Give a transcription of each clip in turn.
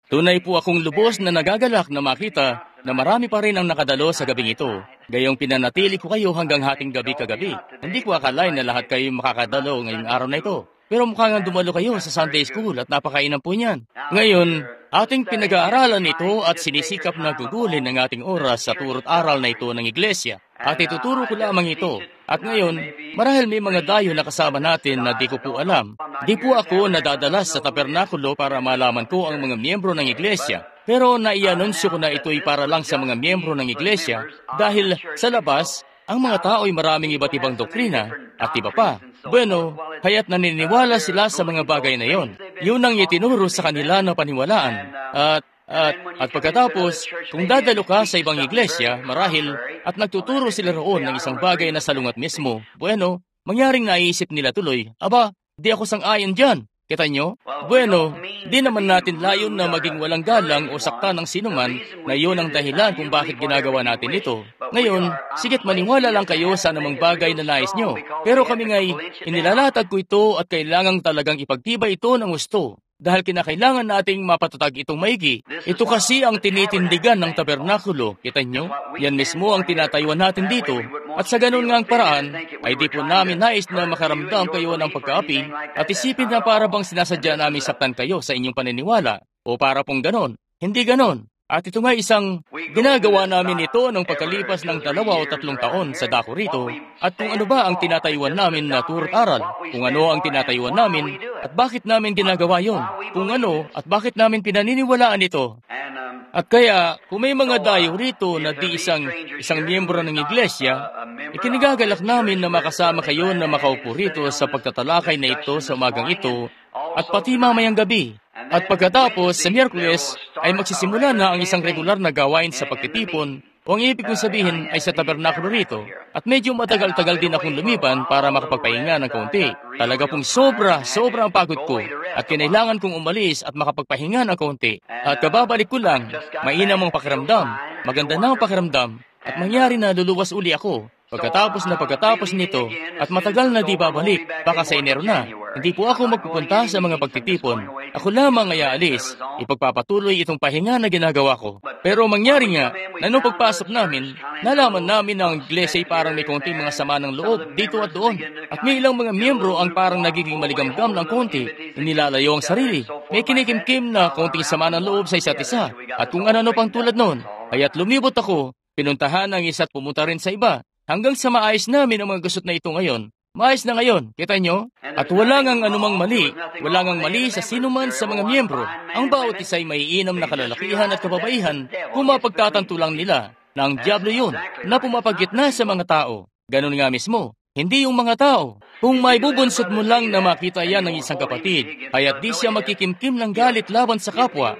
Tunay po akong lubos na nagagalak na makita na marami pa rin ang nakadalo sa gabing ito. Gayong pinanatili ko kayo hanggang hating gabi kagabi. Hindi ko akalain na lahat kayo makakadalo ngayong araw na ito. Pero mukhang dumalo kayo sa Sunday School at napakainan po niyan. Ngayon, ating pinag-aaralan ito at sinisikap na gugulin ang ating oras sa turot aral na ito ng Iglesia. At ituturo ko lamang ito. At ngayon, marahil may mga dayo na kasama natin na di ko po alam. Di po ako nadadalas sa tabernakulo para malaman ko ang mga miyembro ng Iglesia. Pero naianunsyo ko na ito'y para lang sa mga miyembro ng Iglesia dahil sa labas, ang mga tao'y maraming iba't ibang doktrina at iba pa. Bueno, kaya't naniniwala sila sa mga bagay na yon. Yun ang itinuro sa kanila na paniwalaan. At pagkatapos, kung dadalo ka sa ibang iglesia, marahil, at nagtuturo sila roon ng isang bagay na salungat mismo, bueno, mangyaring naisip nila tuloy, aba, di ako sang-ayon dyan. Kita nyo? Bueno, di naman natin layon na maging walang galang o sakta ng sinuman na iyon ang dahilan kung bakit ginagawa natin ito. Ngayon, sigit maniwala lang kayo sa anumang bagay na nais nyo. Pero kami nga'y inilalatag ko ito at kailangang talagang ipagtibay ito ng gusto. Dahil kinakailangan nating mapatatag itong maigi. Ito kasi ang tinitindigan ng tabernakulo. Kita nyo? Yan mismo ang tinatayuan natin dito. At sa ganun ngang paraan, ay di po namin nais na makaramdam kayo ng pagkaapi at isipin na para bang sinasadya namin saktan kayo sa inyong paniniwala. O para pong ganon. Hindi ganon. At ito nga isang ginagawa namin ito nung pagkalipas ng 2 o 3 taon sa dako rito. At kung ano ba ang tinatayuan namin na turot aral, kung ano ang tinatayuan namin, at bakit namin ginagawa yon, kung ano at bakit namin pinaniniwalaan ito. At kaya, kung may mga dayo rito na di isang miyembro ng iglesia, ikinigagalak namin na makasama kayo na makaupo rito sa pagtatalakay na ito sa umagang ito at pati mamayang gabi. At pagkatapos, sa Miyerkules, ay magsisimula na ang isang regular na gawain sa pagtitipon, o ang ibig kong sabihin ay sa tabernakulo rito. At medyo matagal-tagal din akong lumipan para makapagpahinga ng kaunti. Talaga pong sobra ang pagod ko, at kinailangan kong umalis at makapagpahinga ng kaunti. At kababalik ko lang, mainam ang pakiramdam, maganda na ang pakiramdam, at mangyari na luluwas uli ako. Pagkatapos nito, at matagal na di babalik, baka sa Enero na, hindi po ako magpupunta sa mga pagtitipon. Ako lamang ay aalis, ipagpapatuloy itong pahinga na ginagawa ko. Pero mangyari nga, na nung pagpasok namin, nalaman namin na ang iglesia ay parang may konting mga sama ng loob dito at doon. At may ilang mga miyembro ang parang nagiging maligamgam ng konti, nilalayo ang sarili. May kinikimkim na konting sama ng loob sa isa't isa, at kung ano pang tulad noon. Kaya't lumibot ako, pinuntahan ang isa't pumunta rin sa iba. Hanggang sa maayos namin ang mga gusot na ito ngayon. Maayos na ngayon, kita nyo? At wala ngang anumang mali. Wala ngang mali sa sinuman sa mga miyembro. Ang bawat isa'y may inom na kalalakihan at kababaihan kung mapagtatanto lang nila na ang diablo yun na pumapagitna sa mga tao. Ganun nga mismo. Hindi yung mga tao. Kung may bubunsod mo lang na makita yan ng isang kapatid, kaya't di siya magkikimkim ng galit laban sa kapwa,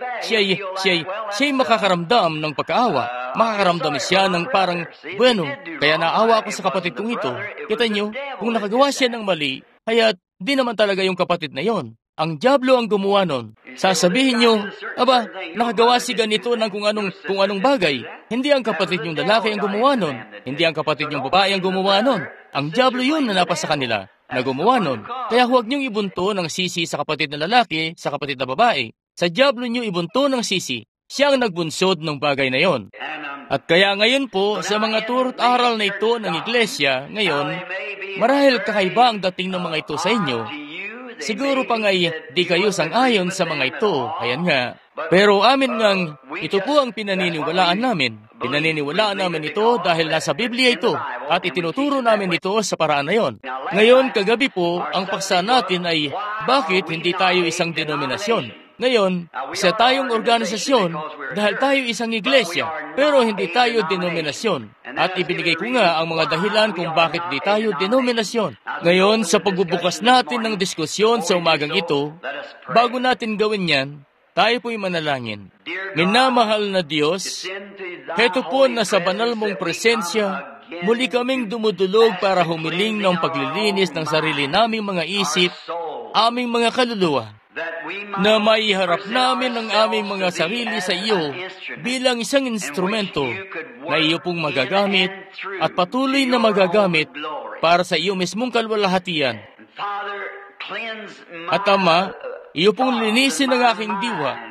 siya'y makakaramdam ng pagkaawa. Makakaramdam siya ng parang, bueno, kaya naawa ako sa kapatid kong ito. Kita nyo, kung nakagawa siya ng mali, kaya't di naman talaga yung kapatid na yon. Ang diablo ang gumawa nun. Sasabihin nyo, aba, nakagawa si ganito ng kung anong bagay. Hindi ang kapatid yung lalaki ang gumawa nun. Hindi ang kapatid yung babae ang gumawa nun. Ang diablo yun na napasa kanila, na gumawa nun. Kaya huwag niyong ibunto ng sisi sa kapatid na lalaki, sa kapatid na babae. Sa diablo niyo ibunto ng sisi. Siya ang nagbunsod ng bagay na yon. At kaya ngayon po, sa mga turot aral na ito ng iglesia, ngayon, marahil kakaiba ang dating ng mga ito sa inyo. Siguro pa nga'y di kayo sang-ayon sa mga ito, ayan nga. Pero amin ngang, ito po ang pinaniniwalaan namin. Pinaniniwalaan namin ito dahil nasa Biblia ito at itinuturo namin ito sa paraan na yon. Ngayon, kagabi po, ang paksa natin ay bakit hindi tayo isang denominasyon. Ngayon, isa tayong organisasyon dahil tayo isang iglesia, pero hindi tayo denominasyon. At ibinigay ko nga ang mga dahilan kung bakit di tayo denominasyon. Ngayon, sa pagbubukas natin ng diskusyon sa umagang ito, bago natin gawin yan, tayo po'y manalangin. Minamahal na Diyos, heto po na sa banal mong presensya, muli kaming dumudulog para humiling ng paglilinis ng sarili naming mga isip, aming mga kaluluwa, na maiharap namin ang aming mga sarili sa iyo bilang isang instrumento na iyo pong magagamit at patuloy na magagamit para sa iyo mismong kalwalhatian. At Ama, iyo pong linisin ang aking diwa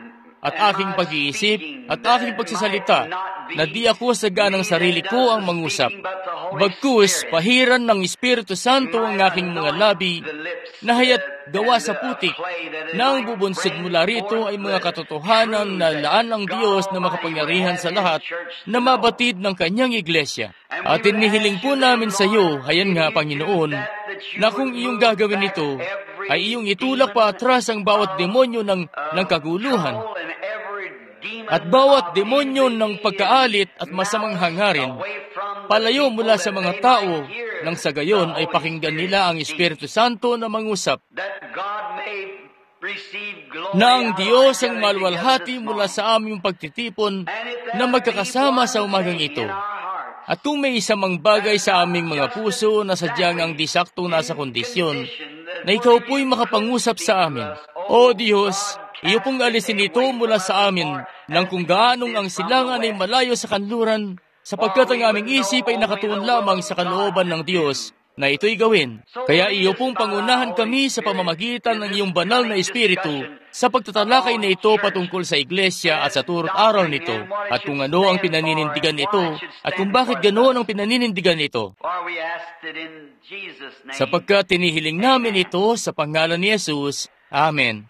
at aking pag-iisip at aking pagsasalita na di ako saganang sarili ko ang mangusap. Bagkus, pahiran ng Espiritu Santo ang aking mga labi na haya't gawa sa putik na ang bubunsod mula rito ay mga katotohanan na laan ng Diyos na makapangyarihan sa lahat na mabatid ng kanyang iglesia. At inihiling po namin sa iyo, hayan nga Panginoon, na kung iyong gagawin ito, ay iyong itulak pa atras ang bawat demonyo ng kaguluhan at bawat demonyo ng pagkaalit at masamang hangarin, palayo mula sa mga tao, nang sa gayon ay pakinggan nila ang Espiritu Santo na mangusap, na ang Diyos ang malwalhati mula sa aming pagtitipon na magkakasama sa umagang ito. At kung may isang bagay sa aming mga puso na sadyang ang disakto nasa kondisyon, na ikaw po'y makapangusap sa amin, O Diyos, iyo pong alisin ito mula sa amin nang kung gaanong ang silangan ay malayo sa kanluran, sapagkat ang aming isip ay nakatuon lamang sa kalooban ng Diyos na ito'y gawin. Kaya iyo pong pangunahan kami sa pamamagitan ng iyong banal na Espiritu sa pagtatalakay na ito patungkol sa iglesia at sa turot aral nito, at kung ano ang pinaninindigan nito, at kung bakit ganoon ang pinaninindigan nito. Sapagkat tinihiling namin ito sa pangalan ni Jesus. Amen.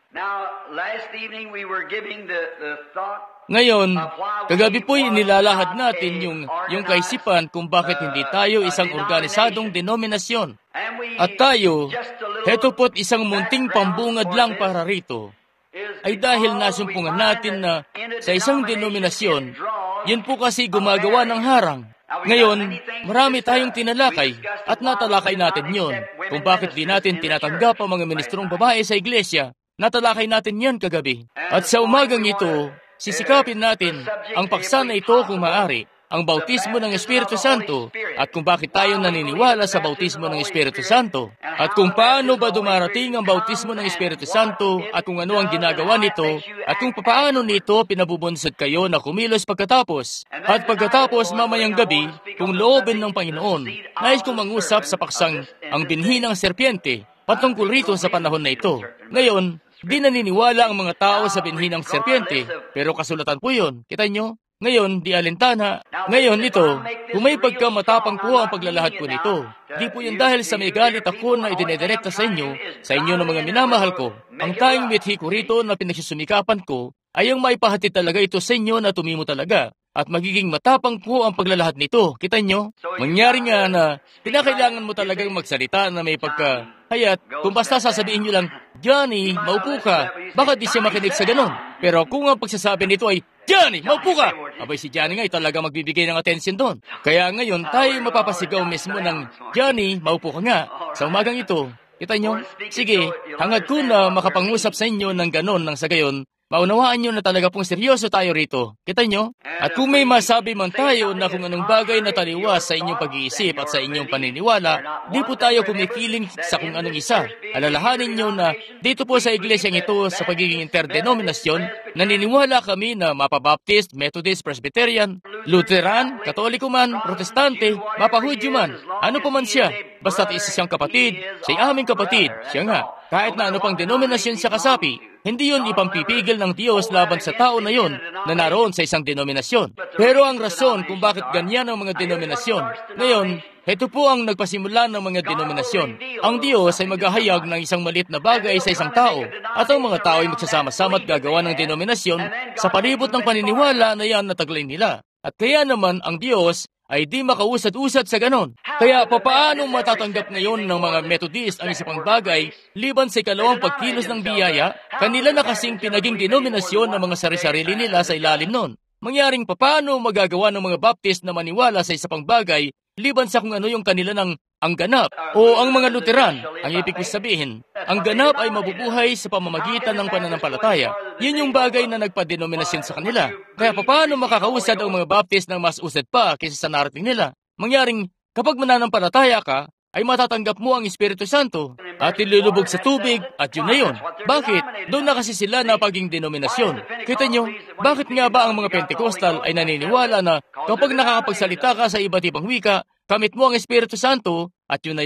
Ngayon, kagabi po'y nilalahad natin yung kaisipan kung bakit hindi tayo isang organisadong denominasyon. At tayo, heto po't isang munting pambungad lang para rito, ay dahil nasumpungan natin na sa isang denominasyon, yun po kasi gumagawa ng harang. Ngayon, marami tayong tinalakay at natalakay natin yon kung bakit di natin tinatanggap ang mga ministrong babae sa iglesia. Natalakay natin yan kagabi. At sa umagang ito, sisikapin natin ang paksa na ito kung maaari, ang bautismo ng Espiritu Santo, at kung bakit tayo naniniwala sa bautismo ng Espiritu Santo, at kung paano ba dumarating ang bautismo ng Espiritu Santo, at kung ano ang ginagawa nito, at kung paano nito pinabubunsod kayo na kumilos pagkatapos. At pagkatapos mamayang gabi, kung loobin ng Panginoon, nais kong mangusap sa paksang ang binhi ng serpiente, patungkol rito sa panahon na ito. Ngayon, di naniniwala ang mga tao sa binhi ng serpiente, pero kasulatan po yun. Kita nyo? Ngayon, di alintana. Ngayon, ito, kung may pagkamatapang po ang paglalahad ko nito, di po yun dahil sa may galit ako na idinedirekta sa inyo ng mga minamahal ko. Ang tayong mithi ko rito na pinagsusumikapan ko, ay ang maipahatid talaga ito sa inyo na tumimo talaga. At magiging matapang po ang paglalahad nito. Kita nyo? Mangyari nga na pinakailangan mo talagang magsalita na may pagkahayat. Kung basta sasabihin nyo lang, Johnny, maupo ka, baka di siya makinig sa ganon. Pero kung ang pagsasabi nito ay, Johnny, maupo ka! Abay si Johnny nga ay talaga magbibigay ng attention doon. Kaya ngayon tayo mapapasigaw mismo ng, Johnny, maupo ka nga. Sa umagang ito, kita nyo? Sige, hangad ko na makapangusap sa inyo ng ganon nang sa gayon, maunawaan nyo na talaga pong seryoso tayo rito. Kita nyo? At kung may masabi man tayo na kung anong bagay na taliwas sa inyong pag-iisip at sa inyong paniniwala, di po tayo kumikiling sa kung anong isa. Alalahanin nyo na dito po sa iglesyang ito sa pagiging interdenominasyon, naniniwala kami na Mapabaptist, Methodist, Presbyterian, Lutheran, Katoliko man, Protestante, Mapahudyo man, ano pa man siya. Basta't isa siyang kapatid, siya'y aming kapatid, siya nga. Kahit na ano pang denominasyon siya kasapi, hindi yun ipampipigil ng Diyos laban sa tao na yun na naroon sa isang denominasyon. Pero ang rason kung bakit ganyan ang mga denominasyon, ngayon, ito po ang nagpasimula ng mga denominasyon. Ang Diyos ay maghahayag ng isang maliit na bagay sa isang tao, at ang mga tao ay magsasama-sama at gagawa ng denominasyon sa palibot ng paniniwala na yan na taglay nila. At kaya naman ang Diyos ay di makausad-usad sa ganon. Kaya papaano matatanggap ngayon ng mga Methodist ang isang bagay liban sa ikalawang pagkilos ng biyaya, kanila na kasing pinaging denominasyon ng mga sari-sarili nila sa ilalim nun. Mangyaring papaano magagawa ng mga Baptist na maniwala sa isa pang bagay liban sa kung ano yung kanila ng ang ganap o ang mga Lutheran. Ang ibig sabihin, ang ganap ay mabubuhay sa pamamagitan ng pananampalataya. Yun yung bagay na nagpa-denominasyon sa kanila. Kaya paano makakausad ang mga Baptist ng mas usad pa kaysa sa narating nila? Mangyaring kapag mananampalataya ka, ay matatanggap mo ang Espiritu Santo at ilulubog sa tubig at yun na yun. Bakit? Doon na kasi sila na paging denominasyon. Kita nyo, bakit nga ba ang mga Pentecostal ay naniniwala na kapag nakakapagsalita ka sa iba't ibang wika, kamit mo ang Espiritu Santo at yun na yun?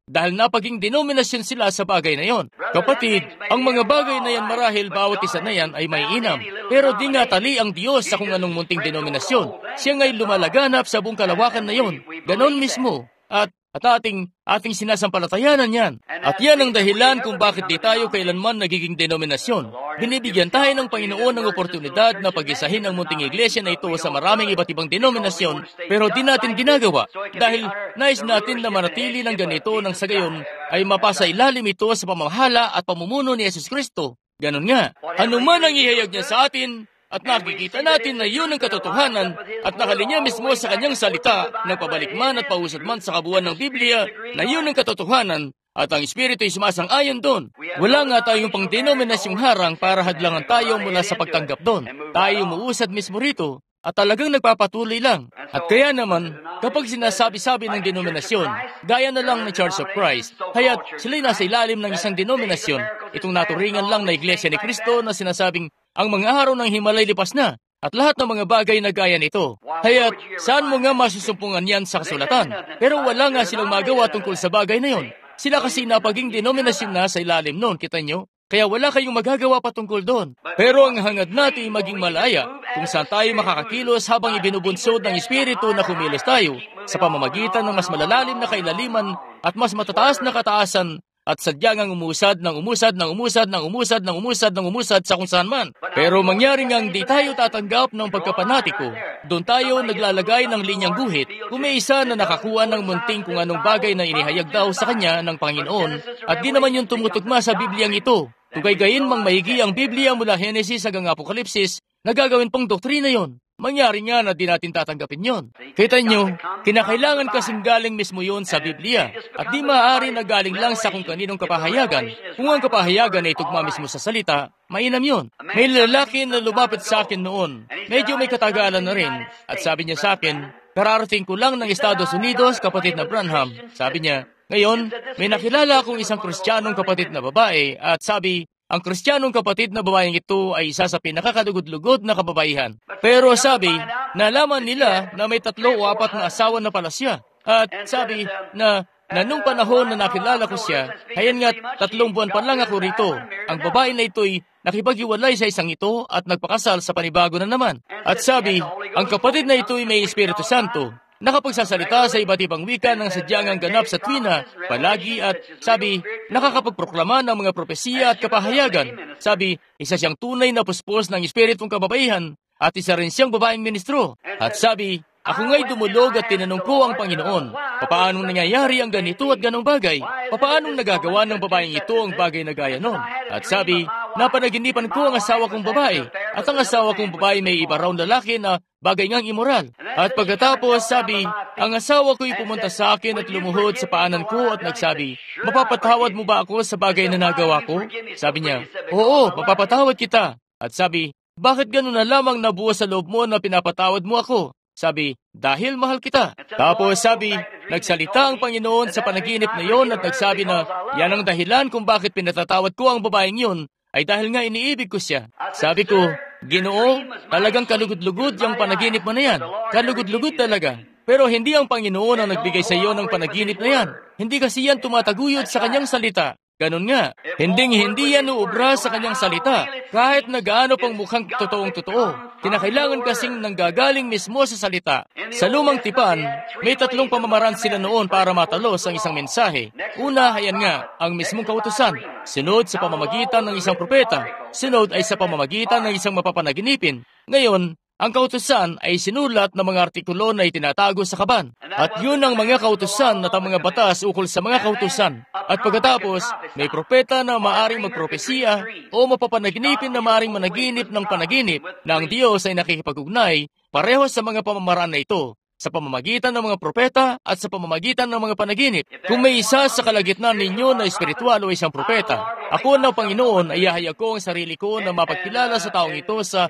dahil napaging denominasyon sila sa bagay na yon. Kapatid, ang mga bagay na yan marahil bawat isa na yan ay may inam. Pero di nga tali ang Diyos sa kung anong munting denominasyon. Siya nga'y lumalaganap sa buong kalawakan na yon. Ganon mismo. At ating sinasampalatayanan yan. At yan ang dahilan kung bakit di tayo kailanman nagiging denominasyon. Binibigyan tayo ng Panginoon ng oportunidad na pag-isahin ang munting iglesia na ito sa maraming iba't ibang denominasyon, pero di natin ginagawa dahil nais natin na manatili ng ganito nang sa gayon ay mapasa ilalim ito sa pamamahala at pamumuno ni Yesus Kristo. Ganon nga, anuman ang ihayag niya sa atin, at nakikita natin na yun ang katotohanan at nakalinya mismo sa kanyang salita, nagpabalik man at pausad man sa kabuuan ng Biblia na yun ang katotohanan at ang Espiritu ay sumasang-ayon doon. Wala nga tayong pang-denominasyong harang para hadlangan tayo mula sa pagtanggap doon. Tayo muusad mismo rito at talagang nagpapatuloy lang. At kaya naman, kapag sinasabi-sabi ng denominasyon, gaya na lang ng Church of Christ, kaya't sila'y nasa ilalim ng isang denominasyon, itong naturingan lang na Iglesia ni Cristo na sinasabing ang mga araw ng Himalay lipas na, at lahat ng mga bagay na gaya nito. Kaya't saan mo nga masusumpungan yan sa kasulatan? Pero wala nga silang magawa tungkol sa bagay na yon. Sila kasi napaging denominasyon na sa ilalim noon, kita nyo? Kaya wala kayong magagawa patungkol doon. Pero ang hangad natin maging malaya kung saan tayo makakakilos habang ibinubunsod ng Espiritu na kumilos tayo sa pamamagitan ng mas malalalim na kailaliman at mas matataas na kataasan at sadyang ang umusad sa kung saan man. Pero mangyari ngang di tayo tatanggap ng pagkapanatiko, doon tayo naglalagay ng linyang guhit kung may isa na nakakuha ng munting kung anong bagay na inihayag daw sa kanya ng Panginoon at di naman yung tumutugma sa Bibliang ito. Kung gayon mang mahigi ang Biblia mula Henesis hanggang Apokalipsis, nagagawin pang doktrina yon. Mangyari nga na di natin tatanggapin yon. Kita nyo, kinakailangan kasing galing mismo yon sa Biblia at di maaari na galing lang sa kung kaninong kapahayagan. Kung ang kapahayagan ay tugma mismo sa salita, mainam yon. May lalaki na lumapit sa akin noon. Medyo may katagalan na rin at sabi niya sa akin, kararating ko lang ng Estados Unidos, kapatid na Branham. Sabi niya, ngayon, may nakilala akong isang Kristiyanong kapatid na babae at sabi, ang Kristiyanong kapatid na babaeng ito ay isa sa pinakakadugod-lugod na kababaihan. Pero sabi, nalaman nila na may 3 o 4 na asawa na pala siya. At sabi na nung panahon na nakilala ko siya, hayan nga 3 buwan pa lang ako rito. Ang babae na ito'y nakipaghiwalay sa isang ito at nagpakasal sa panibago na naman. At sabi, ang kapatid na ito'y may Espiritu Santo. Nakapagsasalita sa iba't ibang wika ng sadyang ang ganap sa tuwina, palagi at sabi, nakakapagproklama ng mga propesiya at kapahayagan. Sabi, isa siyang tunay na puspos ng espiritong kababaihan at isa rin siyang babaeng ministro. At sabi, ako nga'y dumulog at tinanong ko ang Panginoon, papaanong nangyayari ang ganito at ganong bagay? Papaanong nagagawa ng babaeng ito ang bagay na gaya nun? At sabi, napanaginipan ko ang asawa kong babae, at ang asawa kong babae may iba raw lalaki na bagay ngang immoral. At pagkatapos, sabi, ang asawa ko'y pumunta sa akin at lumuhod sa paanan ko at nagsabi, mapapatawad mo ba ako sa bagay na nagawa ko? Sabi niya, oo, mapapatawad kita. At sabi, bakit gano'n na lamang nabuo sa loob mo na pinapatawad mo ako? Sabi, dahil mahal kita. Tapos sabi, nagsalita ang Panginoon sa panaginip na yon at nagsabi na, yan ang dahilan kung bakit pinatatawad ko ang babaeng yon, ay dahil nga iniibig ko siya. Sabi ko, Ginoo, talagang kalugod-lugod yung panaginip mo na yan. Kalugod-lugod talaga. Pero hindi ang Panginoon ang nagbigay sa iyo ng panaginip na yan. Hindi kasi yan tumataguyod sa kanyang salita. Ganon nga, hindi yan uubra sa kanyang salita, kahit na gaano pang mukhang totoong-totoo. Kinakailangan kasing nanggagaling mismo sa salita. Sa lumang tipan, may 3 pamamaraan sila noon para matalos ang isang mensahe. Una, ayan nga, ang mismong kautusan. Sunod sa pamamagitan ng isang propeta. Sunod ay sa pamamagitan ng isang mapapanaginipin. Ngayon, ang kautusan ay sinulat ng mga artikulo na itinatago sa kaban. At yun ang mga kautusan at ang mga batas ukol sa mga kautusan. At pagkatapos, may propeta na maaring magpropesiya o mapapanaginipin na maaring managinip ng panaginip na ang Diyos ay nakikipag-ugnay pareho sa mga pamamaraan na ito, sa pamamagitan ng mga propeta at sa pamamagitan ng mga panaginip. Kung may isa sa kalagitnaan ninyo na espiritual o isang propeta, ako na Panginoon ay ihahayag ko ang sarili ko na mapagkilala sa taong ito sa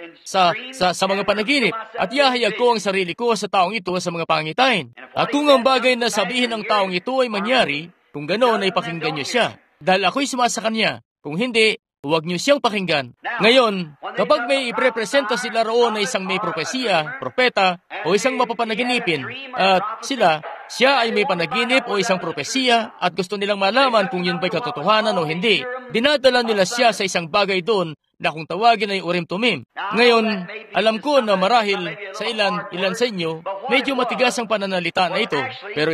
mga panaginip at ihahayag ko ang sarili ko sa taong ito sa mga pangitain. At kung ang bagay na sabihin ng taong ito ay mangyari, kung ganoon ay pakinggan niyo siya, dahil ako'y sumasa kanya. Kung hindi, huwag niyo siyang pakinggan. Ngayon, kapag may iprepresenta sila roon na isang may propesiya, propeta, o isang mapapanaginipin, at sila, Siya ay may panaginip o isang propesiya at gusto nilang malaman kung yun ba'y katotohanan o hindi. Dinadala nila siya sa isang bagay doon na kung tawagin ay Urim Tumim. Ngayon, alam ko na marahil sa ilan sa inyo, medyo matigas ang pananalita na ito. Pero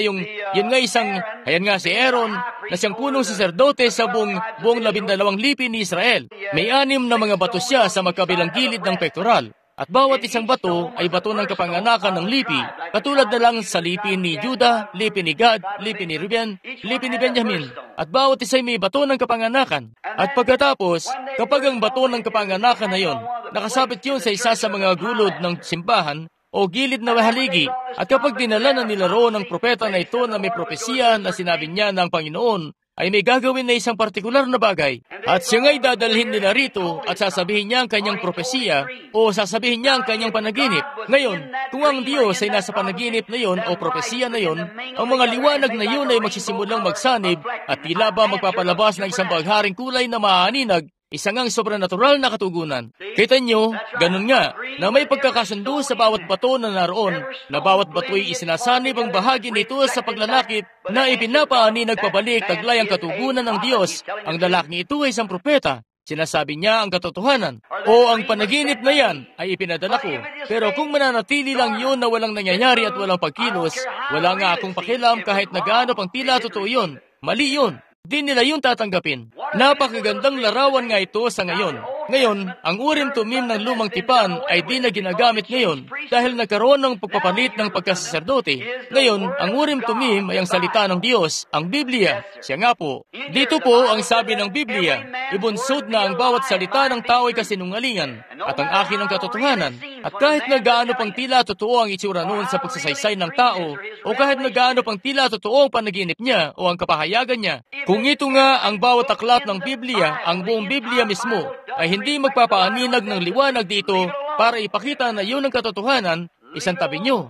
ayan nga si Aaron, na siyang punong saserdote sa buong 12 lipi ni Israel. May 6 na mga bato siya sa magkabilang gilid ng pektoral. At bawat isang bato ay bato ng kapanganakan ng lipi, katulad na lang sa lipi ni Judah, lipi ni Gad, lipi ni Reuben, lipi ni Benjamin. At bawat isa ay may bato ng kapanganakan. At pagkatapos, kapag ang bato ng kapanganakan na yon, nakasabit yun sa isa sa mga gulod ng simbahan o gilid na haligi, at kapag dinala na nila roon ng propeta na ito na may propesiya na sinabi niya ng Panginoon, ay may gagawin na isang partikular na bagay. At siya nga'y dadalhin nila rito at sasabihin niya ang kanyang propesiya o sasabihin niya ang kanyang panaginip. Ngayon, kung ang Diyos ay nasa panaginip na yon o propesiya na yon, ang mga liwanag na yun ay magsisimulang magsanib at tila ba magpapalabas ng isang bagharing kulay na maaninag, isang ang sobranatural na katugunan. Kita nyo, ganun nga, na may pagkakasundo sa bawat bato na naroon, na bawat bato'y isinasanib ang bahagi nito sa paglalakip na ipinapaani nagpabalik taglay ang katugunan ng Diyos. Ang lalaking ito ay isang propeta. Sinasabi niya ang katotohanan. O ang panaginip na yan ay ipinadala ko. Pero kung mananatili lang yun na walang nangyayari at walang pagkilos, wala nga akong pakialam kahit na gaano pang tila totoo yun. Mali yun. Di nila yun tatanggapin. Napakagandang larawan nga ito sa ngayon. Ngayon, ang Urim Tumim ng lumang tipan ay di na ginagamit ngayon dahil nagkaroon ng pagpapalit ng pagkasaserdote. Ngayon, ang Urim Tumim ay ang salita ng Diyos, ang Biblia. Siya nga po. Dito po ang sabi ng Biblia, ibunsod na ang bawat salita ng tao ay kasinungalingan at ang akin ang katotohanan. At kahit na gaano pang tila totoo ang itsura noon sa pagsasaysay ng tao o kahit na gaano pang tila totoo ang panaginip niya o ang kapahayagan niya, kung ito nga ang bawat aklat ng Biblia, ang buong Biblia mismo, ay hindi magpapaaninag ng liwanag dito para ipakita na yun ang katotohanan, isang tabi nyo.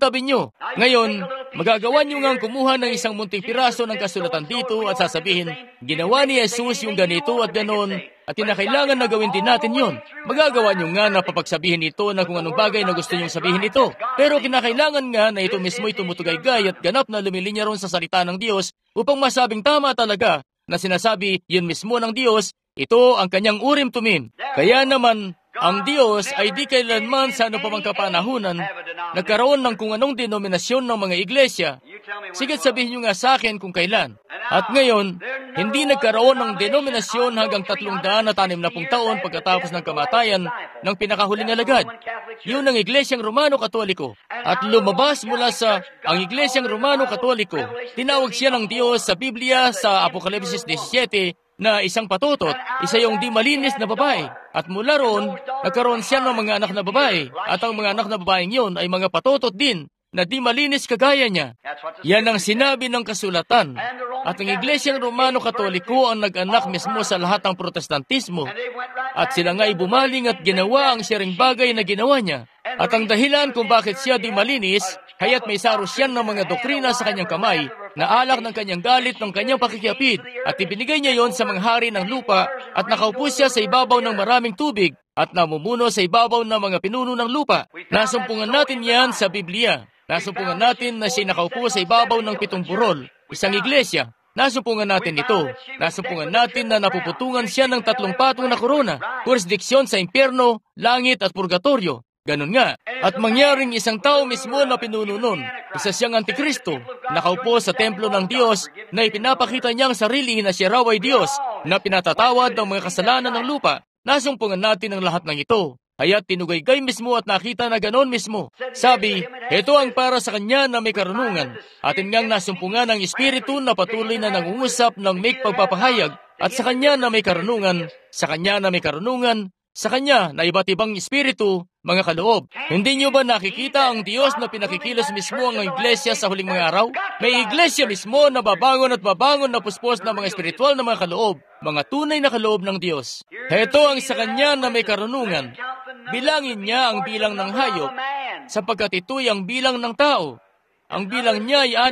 Ngayon, magagawa nyo ngang kumuha ng isang munting piraso ng kasulatan dito at sasabihin, ginawa ni Jesus yung ganito at ganon, at kinakailangan na gawin din natin yun. Magagawa nyo nga na papagsabihin ito na kung anong bagay na gusto nyong sabihin ito. Pero kinakailangan nga na ito mismo ay tumutugay-gay at ganap na lumilinya ron sa salita ng Diyos upang masabing tama talaga na sinasabi yun mismo ng Diyos, ito ang kanyang Urim Tumim. Kaya naman, ang Diyos ay di kailanman sa ano pa mang kapanahunan nagkaroon ng kung anong denominasyon ng mga iglesia. Sige, sabihin nyo nga sa akin kung kailan. At ngayon, hindi nagkaroon ng denominasyon hanggang 360 taon pagkatapos ng kamatayan ng pinakahuling alagad. Yun ang Iglesyang Romano-Katoliko. At lumabas mula sa ang Iglesyang Romano-Katoliko, tinawag siya ng Diyos sa Biblia sa Apokalipsis 17 na isang patotot, isa yung di malinis na babae. At mula roon, nagkaroon siya ng mga anak na babae. At ang mga anak na babaeng yun ay mga patotot din na di malinis kagaya niya. Yan ang sinabi ng kasulatan. At ang Iglesyang Romano-Katoliko ang nag-anak mismo sa lahat ng protestantismo. At sila nga'y bumaling at ginawa ang siring bagay na ginawa niya. At ang dahilan kung bakit siya di malinis, haya't may saros siya ng mga doktrina sa kanyang kamay, na alak ng kanyang galit ng kanyang pakikiapid, at ibinigay niya yon sa mga hari ng lupa, at nakaupo siya sa ibabaw ng maraming tubig, at namumuno sa ibabaw ng mga pinuno ng lupa. Nasumpungan natin yan sa Biblia. Nasumpungan natin na siya nakaupo sa ibabaw ng 7 burol, isang iglesia. Nasumpungan natin ito. Nasumpungan natin na napuputungan siya ng 3 patong na korona, jurisdiksyon sa impyerno, langit at purgatorio. Ganun nga. At mangyaring isang tao mismo na pinuno nun, isa siyang Antikristo, nakaupo sa templo ng Diyos na ipinapakita niyang sarili na siya raw ay Diyos, na pinatatawad ng mga kasalanan ng lupa. Nasumpungan natin ang lahat ng ito. Haya't tinugay-gay mismo at nakita na ganon mismo. Sabi, ito ang para sa kanya na may karunungan. Atin ngang nasumpungan ang Espiritu na patuloy na nangungusap ng may pagpapahayag, at sa kanya na may karunungan, sa kanya na may karunungan, sa kanya na iba't ibang espiritu, mga kaloob. Hindi nyo ba nakikita ang Diyos na pinakikilos mismo ang iglesia sa huling mga araw? May iglesia mismo na babangon at babangon na puspos ng mga espiritual na mga kaloob, mga tunay na kaloob ng Diyos. Heto ang sa kanya na may karunungan. Bilangin niya ang bilang ng hayop, sapagkat ito'y ang bilang ng tao. Ang bilang niya ay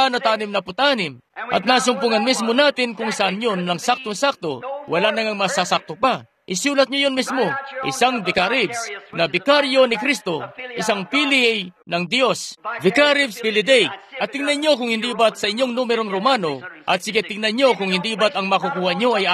666. At nasumpungan mismo natin kung saan yun ng saktong-sakto, wala nang masasakto pa. isulat niyo yun mismo. Isang Vicaribs na bikaryo ni Kristo, isang Filii ng Diyos. Vicaribs Filii. At tingnan niyo kung hindi ba't sa inyong numerong Romano, at sige tingnan niyo kung hindi ba't ang makukuha niyo ay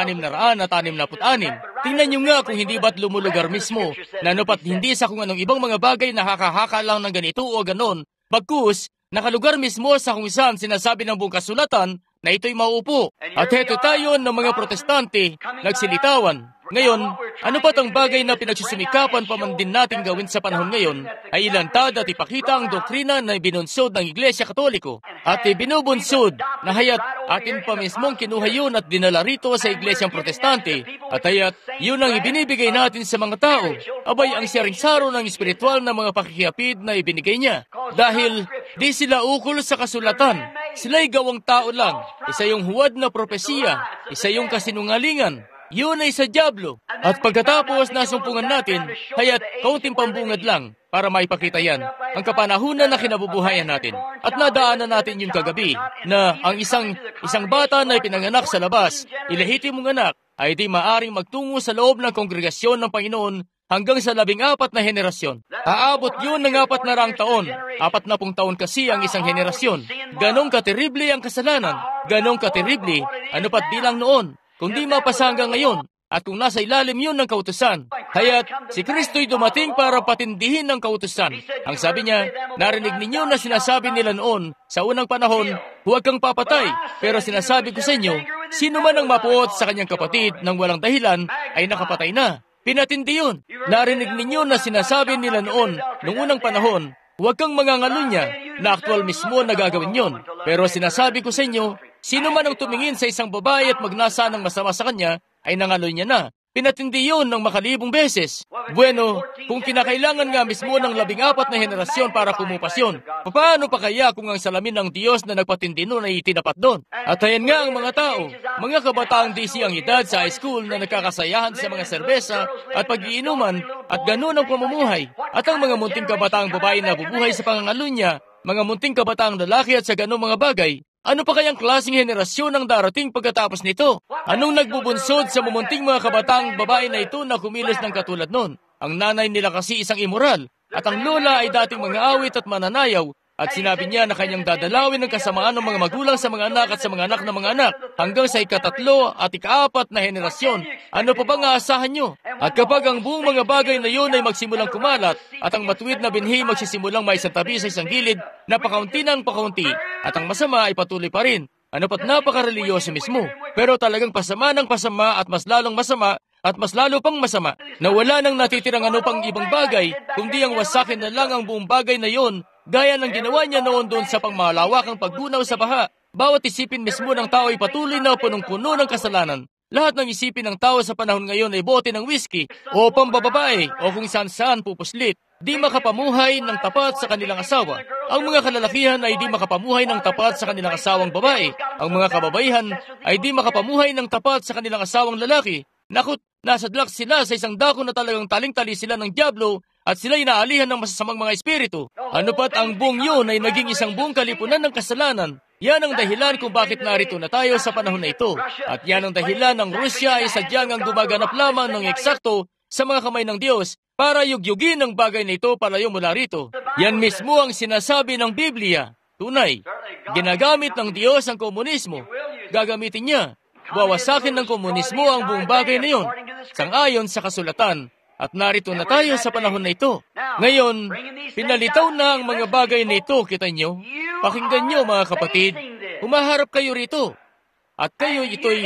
666. Tingnan niyo nga kung hindi ba't lumulugar mismo, na pat hindi sa kung anong ibang mga bagay na hakahaka lang ng ganito o ganon, bagkus, nakalugar mismo sa kung saan sinasabi ng buong kasulatan na ito'y mauupo. At heto tayo ng mga protestante, nagsilitawan. Ngayon, ano pa't ang bagay na pinagsusumikapan pa man din natin gawin sa panahon ngayon ay ilantad at ipakita ang doktrina na ibinunsod ng Iglesia Katoliko at ibinubunsod na hayat atin pa mismong kinuha yun at dinala rito sa Iglesyang Protestante at hayat yun ang ibinibigay natin sa mga tao. Abay ang siyaring-saro ng espiritual na mga pakikiyapid na ibinigay niya. Dahil di sila ukol sa kasulatan, sila'y gawang tao lang, isa yung huwad na propesiya, isa yung kasinungalingan. Yun ay sa dyablo. At pagkatapos nasumpungan natin, hayat kaunting pambungad lang para maipakita yan, ang kapanahunan na kinabubuhayan natin. At nadaanan natin yung kagabi na ang isang bata na ipinanganak sa labas, ilehiti mong anak, ay di maaring magtungo sa loob ng kongregasyon ng Panginoon hanggang sa 14 na henerasyon. Aabot yun ng 400 taon. 40 taon kasi ang isang henerasyon. Ganong katerible ang kasalanan. Ganong katerible, ano pat di lang noon. Kung di mapasa hanggang ngayon, at kung nasa ilalim yun ng kautusan, haya't si Kristo'y dumating para patindihin ng kautusan. Ang sabi niya, narinig ninyo na sinasabi nila noon, sa unang panahon, huwag kang papatay. Pero sinasabi ko sa inyo, sino man ang mapuot sa kanyang kapatid ng walang dahilan, ay nakapatay na. Pinatindi yun. Narinig ninyo na sinasabi nila noon, nung unang panahon, huwag kang mangangalunya, na aktual mismo na gagawin yun. Pero sinasabi ko sa inyo, sino man ang tumingin sa isang babae at magnasa ng masama sa kanya, ay nangalunya na. Pinatindi yun ng makalibong beses. Bueno, kung kinakailangan nga mismo ng 14 na henerasyon para kumupas yun, paano pa kaya kung ang salamin ng Diyos na nagpatindi noon ay itinapat doon? At ayan nga ang mga tao, mga kabataang DC ang edad sa high school na nagkakasayahan sa mga serbesa at pag-iinuman at ganoon ang pamumuhay. At ang mga munting kabataang babae na bubuhay sa pangangalunya, mga munting kabataang lalaki at sa ganoong mga bagay, ano pa kayang klaseng henerasyon ang darating pagkatapos nito? Anong nagbubunsod sa mumunting mga kabataang babae na ito na kumilos ng katulad nun? Ang nanay nila kasi isang immoral, at ang lola ay dating mga awit at mananayaw, at sinabi niya na kanyang dadalawin ng kasamaan ng mga magulang sa mga anak at sa mga anak ng mga anak, hanggang sa ika-3 at ika-4 na henerasyon. Ano pa bang aasahan nyo? At kapag ang buong mga bagay na yun ay magsimulang kumalat, at ang matuwid na binhi magsisimulang may isang tabi sa isang gilid, na pakaunti ng pakaunti, at ang masama ay patuloy pa rin. Ano pat napaka-religyoso mismo, pero talagang pasama ng pasama at mas lalong masama, at mas lalo pang masama, na wala nang natitirang ano pang ibang bagay, kundi ang wasakin na lang ang buong bagay na yon, gaya ng ginawa niya noon doon sa pangmalawakang paggunaw sa baha. Bawat isipin mismo ng tao ay patuloy na punong-puno ng kasalanan. Lahat ng isipin ng tao sa panahon ngayon ay bote ng whiskey, o pambababae, o kung saan-saan pupuslit. Di makapamuhay ng tapat sa kanilang asawa. Ang mga kalalakihan ay di makapamuhay ng tapat sa kanilang asawang babae. Ang mga kababaihan ay di makapamuhay ng tapat sa kanilang asawang lalaki. Nakut, nasadlak sila sa isang dako na talagang taling-tali sila ng dyablo at sila'y naalihan ng masasamang mga espiritu. Ano pat ang buong yun ay naging isang buong kalipunan ng kasalanan. Yan ang dahilan kung bakit narito na tayo sa panahon na ito. At yan ang dahilan ng Rusya ay sadyang ang gumaganap lamang ng eksakto sa mga kamay ng Diyos para yugyugin ang bagay na ito palayo mula rito. Yan mismo ang sinasabi ng Biblia. Tunay, ginagamit ng Diyos ang komunismo. Gagamitin niya. Wawasakin ng komunismo ang buong bagay na yun, sangayon sa kasulatan. At narito na tayo sa panahon na ito. Ngayon, pinalitaw na ang mga bagay na ito, kita nyo? Pakinggan nyo mga kapatid, humaharap kayo rito. At kayo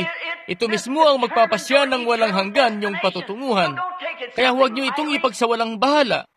ito mismo ang magpapasya ng walang hanggan yung patutunguhan. Kaya huwag nyo itong ipagsawalang bahala.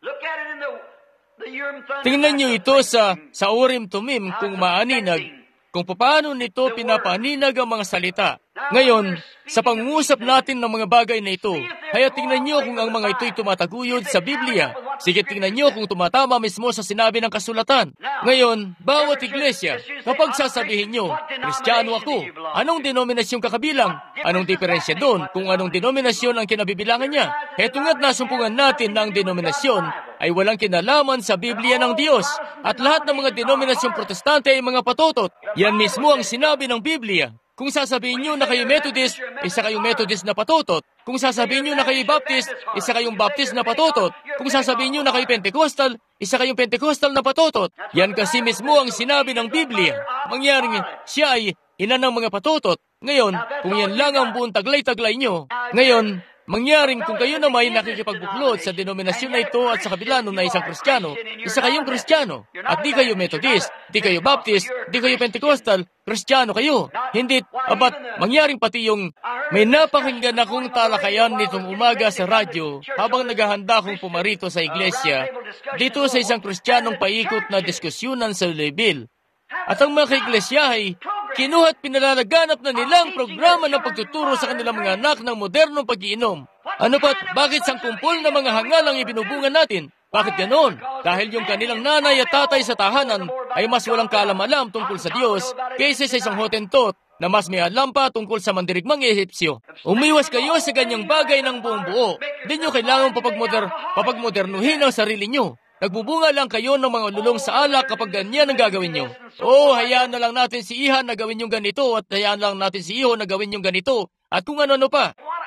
Tingnan nyo ito sa Urim Tumim kung maaninag, kung paano nito pinapaninag ang mga salita. Ngayon, sa pangungusap natin ng mga bagay na ito, kaya tingnan nyo kung ang mga ito'y tumataguyod sa Biblia. Sige, tingnan nyo kung tumatama mismo sa sinabi ng kasulatan. Ngayon, bawat iglesia, kapag sasabihin nyo, Kristiyano ako, anong denominasyong kakabilang? Anong diferensya doon kung anong denominasyon ang kinabibilangan niya? Heto nga't nasumpungan natin na ang denominasyon ay walang kinalaman sa Biblia ng Diyos. At lahat ng mga denominasyong protestante ay mga patotot. Yan mismo ang sinabi ng Biblia. Kung sasabihin nyo na kayo Methodist, isa kayong Methodist na patutot. Kung sasabihin nyo na kayo Baptist, isa kayong Baptist na patutot. Kung sasabihin nyo na kayo Pentecostal, isa kayong Pentecostal na patutot. Yan kasi mismo ang sinabi ng Biblia. Mangyaring siya ay ina ng mga patutot. Ngayon, kung yan lang ang buong taglay-taglay nyo, ngayon, mangyaring kung kayo na may nakikipagbuklod sa denominasyon na ito at sa kabila nun na isang Kristiyano, isa kayong Kristiyano, at di kayo Methodist, di kayo Baptist, di kayo Pentecostal, Kristiyano kayo. Hindi, abat, mangyaring pati yung may napakinggan akong talakayan nitong umaga sa radyo habang naghahanda akong pumarito sa iglesia dito sa isang Kristiyanong paikot na diskusyonan sa Louisville. At ang mga kaiglesia ay kinuha at pinalalaganap na nilang programa ng pagtuturo sa kanilang mga anak ng modernong pag-iinom. Ano pat, bakit sangkumpol na mga hangal ang ibinubungan natin? Bakit ganoon? Dahil yung kanilang nanay at tatay sa tahanan ay mas walang kaalam-alam tungkol sa Diyos kaysa sa isang Hottentot na mas may alam pa tungkol sa mandirigmang Ehipsyo. Umiwas kayo sa ganyang bagay ng buong buo. Di nyo kailangan papagmodernuhin ang sarili nyo. Nagbubunga lang kayo ng mga lulong sa alak kapag ganyan ang gagawin nyo. Hayaan na lang natin si Iha na gawin yung ganito at hayaan lang natin si Iho na gawin yung ganito at kung ano-ano pa.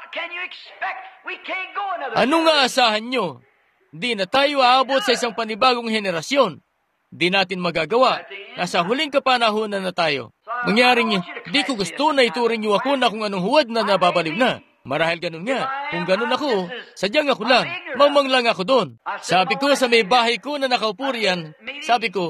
Ano nga asahan nyo? Di na tayo aabot sa isang panibagong henerasyon. Di natin magagawa. Nasa huling kapanahonan na tayo. Mangyaring, di ko gusto na ituring nyo ako na kung anong huwad na nababaliw na. Marahil ganun nga. Kung ganun ako, sadyang ako lang. Mamang lang ako doon. Sabi ko sa may bahay ko na nakaupo riyan, sabi ko,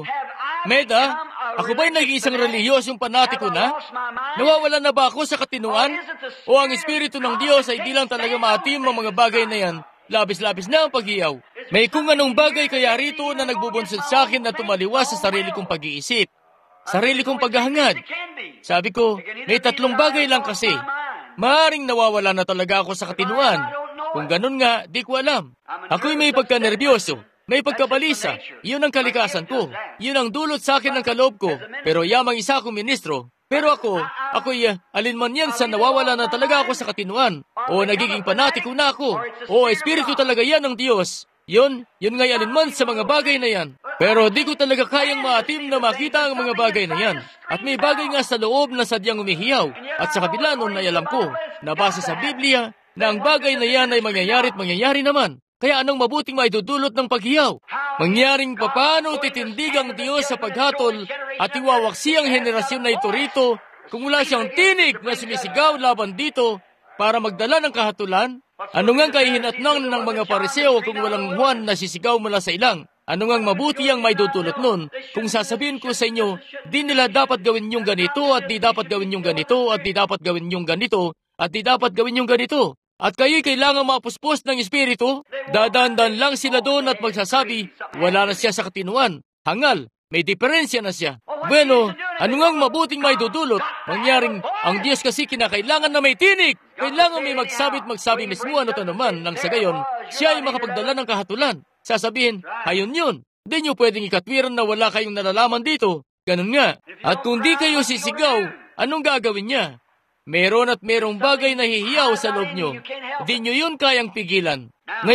Meda, ako ba'y nag-iisang relihiyosong panatiko na? Nawawala na ba ako sa katinuan? O ang Espiritu ng Diyos ay di lang talaga maatim ang mga bagay na yan? Labis-labis na ang pag-iyaw. May kung anong bagay kaya rito na nagbubunsod sa akin na tumaliwas sa sarili kong pag-iisip. Sarili kong paghahangad. Sabi ko, may tatlong bagay lang kasi. Maaring nawawala na talaga ako sa katinuan. Kung ganun nga, di ko alam. Ako'y may pagkanerbiyoso, may pagkabalisa. Iyon ang kalikasan ko. Iyon ang dulot sa akin ng kaloob ko. Pero yamang isa akong ministro. Pero ako'y alinman yan sa nawawala na talaga ako sa katinuan. O nagiging panatiko na ako. O espiritu talaga yan ng Diyos. Yun nga'y alinman sa mga bagay na yan. Pero di ko talaga kayang maatim na makita ang mga bagay na yan. At may bagay nga sa loob na sadyang umihiyaw. At sa kabila nun ay alam ko, na base sa Biblia, na ang bagay na yan ay mangyayari at mangyayari naman. Kaya anong mabuting maidudulot ng paghiyaw? Mangyaring papaano titindig ang Diyos sa paghatol at iwawaksi ang henerasyon na ito rito kung wala siyang tinig na sumisigaw laban dito para magdala ng kahatulan? Ano ngang kahihinatnan ng mga Pariseo kung walang Juan na sisigaw mula sa ilang? Ano ngang mabuti ang may dudulot nun? Kung sasabihin ko sa inyo, di nila dapat gawin yung ganito at di dapat gawin yung ganito at di dapat gawin yung ganito at di dapat gawin yung ganito. At kayo'y kailangan mapuspos ng Espiritu, dadandan lang sila doon at magsasabi, wala na siya sa katinuan. Hangal, may diferensya na siya. Bueno, ano ngang mabuting may dudulot? Mangyaring, ang Diyos kasi kinakailangan na may tinig. Kailangan may magsabi mismo ano to naman, nang sa gayon, siya ay makapagdala ng kahatulan. Sasabihin, hayon yun. Di nyo pwedeng ikatwiran na wala kayong nalalaman dito. Ganun nga. At kung di kayo sisigaw, anong gagawin niya? Meron at merong bagay na hihiyaw sa loob nyo. Di nyo yun kayang pigilan.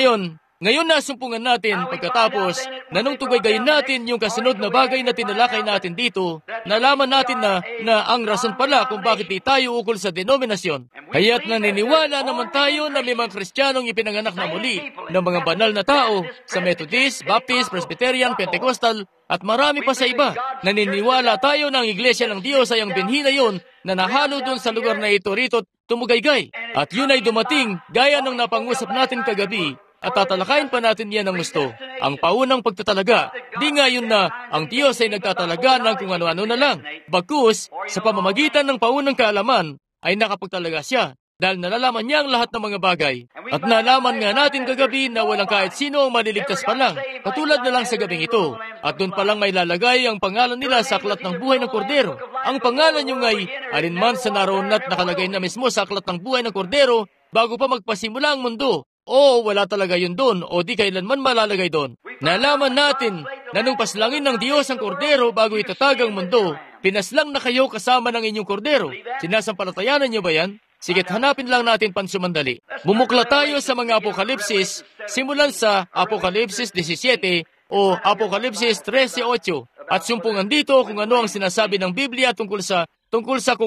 Ngayon nasumpungan natin pagkatapos na nung tugaygayin natin yung kasunod na bagay na tinalakay natin dito, nalaman natin na ang rason pala kung bakit di tayo ukol sa denominasyon. Kaya't naniniwala naman tayo na may mga Kristiyanong ipinanganak na muli ng mga banal na tao sa Methodist, Baptist, Presbyterian, Pentecostal at marami pa sa iba. Naniniwala tayo na ang Iglesia ng Diyos ay ang binhi na yun na nahalo doon sa lugar na ito rito tumugaygay. At yun ay dumating gaya ng napangusap natin kagabi. At tatalakayin pa natin yan ng gusto. Ang paunang pagtatalaga, di nga yun na ang Diyos ay nagtatalaga ng kung ano-ano na lang. Bagkus, sa pamamagitan ng paunang kaalaman, ay nakapagtalaga siya dahil nalalaman niya ang lahat ng mga bagay. At nalaman nga natin kagabi na walang kahit sino ang maliligtas pa lang, katulad na lang sa gabing ito. At doon pa lang may lalagay ang pangalan nila sa aklat ng buhay ng kordero. Ang pangalan yung ay alinman sa naroon at nakalagay na mismo sa aklat ng buhay ng kordero bago pa magpasimula ang mundo. O wala talaga yun doon, o di kailanman malalagay doon. Nalaman natin na nung paslangin ng Diyos ang kordero bago itatag ang mundo, pinaslang na kayo kasama ng inyong kordero. Sinasampalatayanan niyo ba yan? Sige't hanapin lang natin pansumandali. Bumukla tayo sa mga Apokalipsis, simulan sa Apokalipsis 17 o Apokalipsis 13:8 at sumpungan dito kung ano ang sinasabi ng Biblia tungkol sa kung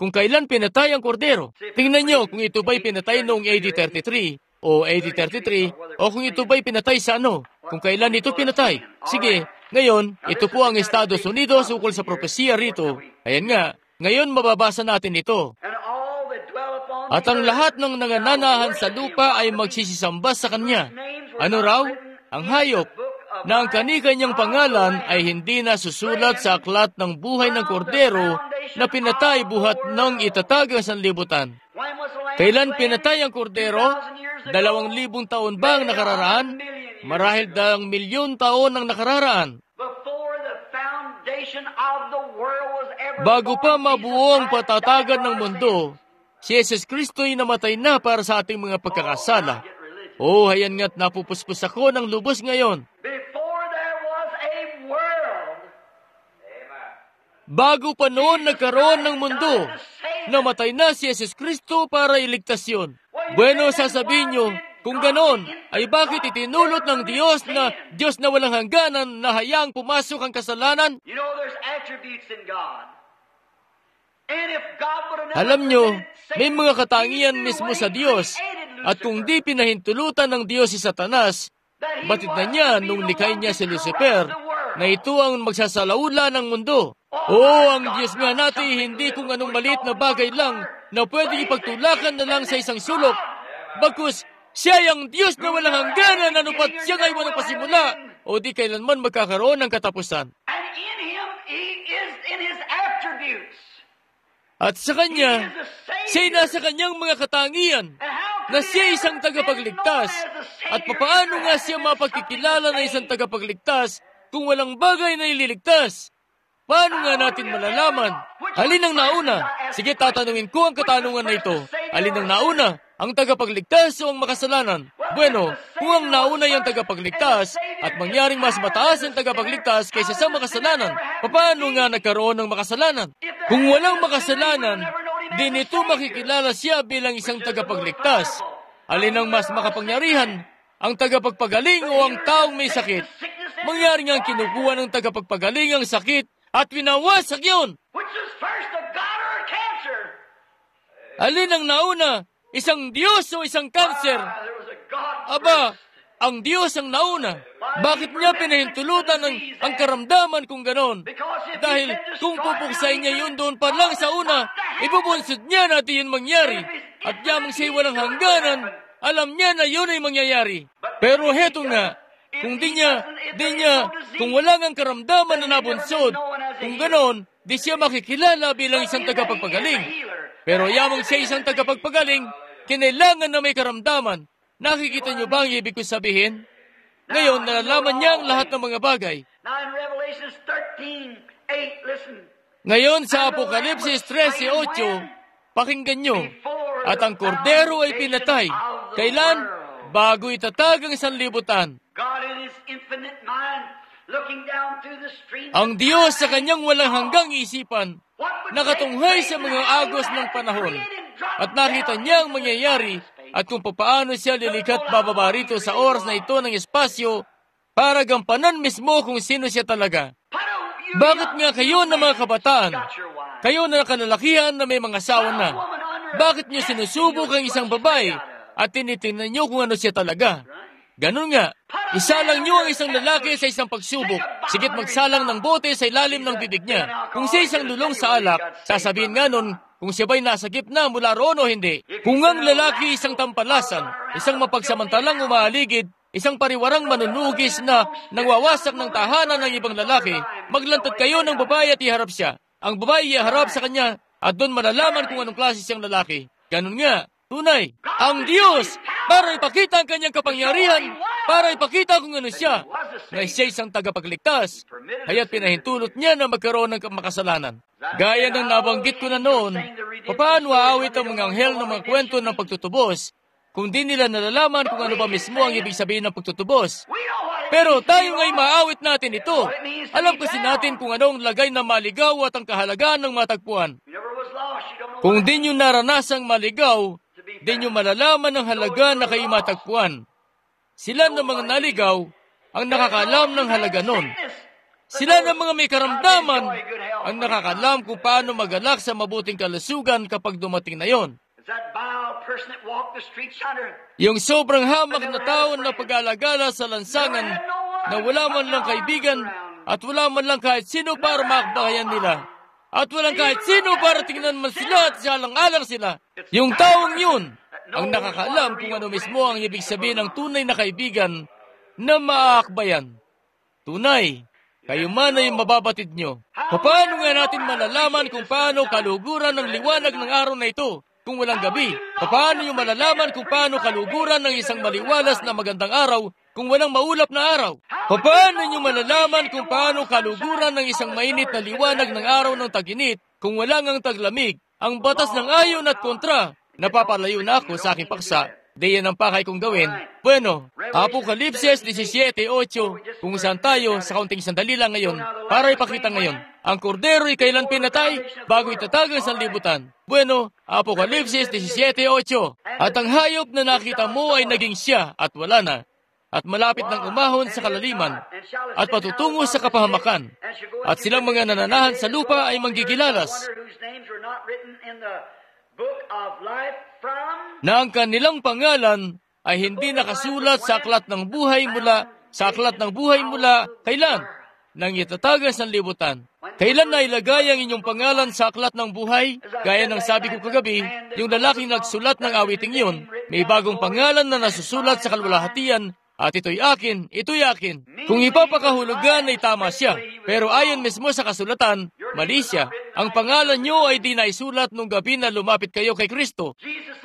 kung kailan pinatay ang kordero. Tingnan nyo kung ito ba'y pinatay noong AD 33 o AD 33 o kung ito ba'y pinatay sa ano, kung kailan ito pinatay. Sige, ngayon, ito po ang Estados Unidos ukol sa propesiya rito. Ayan nga, ngayon mababasa natin ito. At ang lahat ng nangananahan sa lupa ay magsisisamba sa kanya. Ano raw? Ang hayop na ang kani-kanyang pangalan ay hindi na susulat sa aklat ng buhay ng kordero na pinatay buhat ng itatag ang sanlibutan. Kailan pinatay ang kordero? 2,000 taon ba ang nakararaan? Marahil 1,000,000 taon ang nakararaan. Bago pa mabuo ang patatagan ng mundo, si Jesus Kristo ay namatay na para sa ating mga pagkakasala. Oh, hayan nga't napupuspos ako ng lubos ngayon. Bago pa noon nagkaroon ng mundo, namatay na si Jesus Kristo para iligtas yun. Bueno, sasabihin nyo, kung ganon, ay bakit itinulot ng Diyos na walang hangganan na hayaang pumasok ang kasalanan? Alam nyo, may mga katangian mismo sa Diyos, at kung di pinahintulutan ng Diyos si Satanas, batid na niya nung likay niya si Lucifer, na ito ang magsasalaula ng mundo. Ang Diyos nga natin, hindi kung anong maliit na bagay lang na pwede ipagtulakan na lang sa isang sulok. Bagkus, siya ang Diyos na walang hangganan, anupat siya ay walang pasimula, o di kailanman magkakaroon ng katapusan. At sa Kanya, siya'y nasa Kanyang mga katangian, na siya isang tagapagligtas. At papaano nga siya mapagkikilala na isang tagapagligtas kung walang bagay na ililigtas? Paano nga natin malalaman? Alin ang nauna? Sige, tatanungin ko ang katanungan na ito. Alin ang nauna? Ang tagapagligtas o ang makasalanan? Bueno, kung ang nauna yung tagapagligtas at mangyaring mas mataas ang tagapagligtas kaysa sa makasalanan, paano nga nagkaroon ng makasalanan? Kung walang makasalanan, di nito makikilala siya bilang isang tagapagligtas. Alin ang mas makapangyarihan? Ang tagapagpagaling o ang taong may sakit? Mangyaring ang kinukuha ng tagapagpagaling ang sakit at winawasak yun. Alin ang nauna? Isang Diyos o isang kanser? Aba, ang Diyos ang nauna. Bakit niya pinahintulutan ang karamdaman kung ganon? Dahil kung pupuksain niya yun doon pa lang sa una, ibubunsod niya natin yun mangyari. At yamang siya'y walang hangganan, alam niya na yun ay mangyayari. Pero heto nga, kung wala ngang karamdaman na nabunsod, kung ganon, di siya makikilala bilang isang tagapagpagaling. Pero yamang siya isang tagapagpagaling, kinailangan na may karamdaman. Nakikita niyo ba ang ibig ko sabihin? Ngayon, nalalaman niya ang lahat ng mga bagay. Ngayon, sa Apokalipsis 13:8, pakinggan niyo, at ang kordero ay pinatay. Kailan? Bago itatag ang sanlibutan. Ang Diyos sa Kanyang walang hanggang isipan, nakatunghay sa mga agos ng panahon, at nakita niya ang mangyayari at kung paano siya lilikat bababa rito sa oras na ito ng espasyo para gampanan mismo kung sino siya talaga. Bakit nga kayo na mga kabataan, kayo na kalalakihan na may mga asawa na, bakit niyo sinusubok ang isang babae at tinitingnan niyo kung ano siya talaga? Ganun nga, isalang niyo ang isang lalaki sa isang pagsubok, sigit magsalang ng bote sa ilalim ng bibig niya. Kung siya isang lulong sa alak, sasabihin nga nun, kung siya ba'y nasagip na mula roon o hindi. Kung ang lalaki isang tampalasan, isang mapagsamantalang umaaligid, isang pariwarang manunugis na nangwawasak ng tahanan ng ibang lalaki, maglantad kayo ng babae at iharap siya. Ang babae iharap sa kanya at doon malalaman kung anong klase siyang lalaki. Ganun nga, tunay. Ang Diyos, para ipakita ang kanyang kapangyarihan, para ipakita kung ano siya, na siya isang tagapagligtas, kaya't pinahintulot niya na magkaroon ng makasalanan. Gaya ng nabanggit ko na noon, paano aawit ang mga anghel ng mga kwento ng pagtutubos, kung di nila nalalaman kung ano ba mismo ang ibig sabihin ng pagtutubos. Pero tayo nga'y maawit natin ito. Alam kasi natin kung anong lagay na maligaw at ang kahalagaan ng matagpuan. Kung di nyo naranasang maligaw, di nyo malalaman ang halaga na kayo matagpuan. Sila ng mga naligaw ang nakakaalam ng halaga nun. Sila ng mga may karamdaman ang nakakalam kung paano magalak sa mabuting kalusugan kapag dumating na yon. Yung sobrang hamak na tao na pag-alagala sa lansangan na wala man lang kaibigan at wala man lang kahit sino para makakabayan nila. At walang kahit sino para tingnan man sila at salang-alang sila. Yung taong yun ang nakakalam kung ano mismo ang ibig sabihin ng tunay na kaibigan na maaakbayan. Tunay, kayo man ay mababatid nyo. Paano nga natin malalaman kung paano kaluguran ng liwanag ng araw na ito kung walang gabi? Paano nyo malalaman kung paano kaluguran ng isang maliwalas na magandang araw kung walang maulap na araw? Paano nyo malalaman kung paano kaluguran ng isang mainit na liwanag ng araw ng tag-init kung walang ang taglamig? Ang batas ng ayon at kontra. Napapalayo na ako sa aking paksa. Di yan ang pakay kong gawin. Bueno, Apokalipsis 17:8, kung saan tayo sa kaunting sandali lang ngayon para ipakita ngayon. Ang kordero'y kailan pinatay bago itatag ang sanlibutan. Bueno, Apokalipsis 17:8. At ang hayop na nakita mo ay naging siya at wala na. At malapit ng umahon sa kalaliman at patutungo sa kapahamakan. At silang mga nananahan sa lupa ay manggigilalas na ang kanilang pangalan ay hindi nakasulat sa aklat ng buhay mula kailan? Nang itatag ang sanlibutan. Kailan na ilagay ang inyong pangalan sa aklat ng buhay? Gaya ng sabi ko kagabi, yung lalaking nagsulat ng awiting yun, may bagong pangalan na nasusulat sa kalwalhatian. At ito'y akin. Kung ipapakahulugan ay tama siya. Pero ayon mismo sa kasulatan, mali siya. Ang pangalan nyo ay di naisulat nung gabi na lumapit kayo kay Kristo.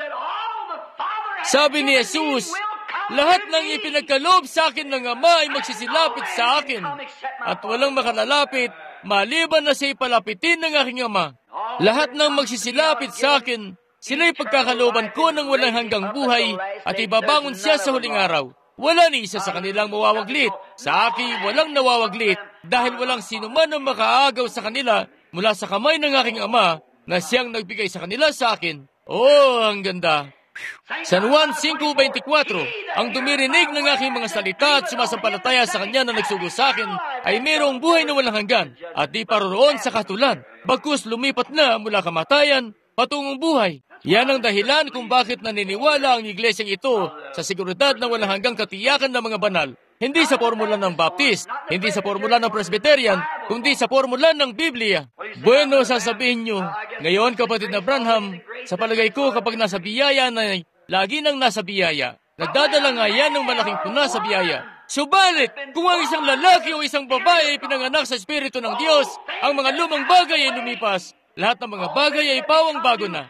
Sabi ni Jesus, lahat ng ipinagkaloob sa akin ng Ama ay magsisilapit sa akin. At walang makalalapit, maliban na siya ipalapitin ng aking Ama. Lahat ng magsisilapit sa akin, sila'y pagkakalooban ko ng walang hanggang buhay at ibabangon siya sa huling araw. Wala ni isa sa kanilang mawawaglit. Sa akin, walang nawawaglit dahil walang sino man ang makaagaw sa kanila mula sa kamay ng aking Ama na siyang nagbigay sa kanila sa akin. Oh, ang ganda. San Juan 5:24, ang dumirinig ng aking mga salita at sumasampalataya sa Kanya na nagsugo sa akin ay mayroong buhay na walang hanggan at di paroroon sa katulan. Bagkus lumipat na mula kamatayan patungong buhay. Yan ang dahilan kung bakit naniniwala ang iglesyang ito sa seguridad na walang hanggang katiyakan ng mga banal. Hindi sa formula ng Baptist, hindi sa formula ng Presbyterian, kundi sa formula ng Biblia. Bueno, sasabihin nyo, ngayon kapatid na Branham, sa palagay ko kapag nasa biyaya na lagi nang nasa biyaya, nagdadala nga yan ng malaking puna sa biyaya. Subalit, kung ang isang lalaki o isang babae ay pinanganak sa Espiritu ng Diyos, ang mga lumang bagay ay lumipas. Lahat ng mga bagay ay pawang bago na.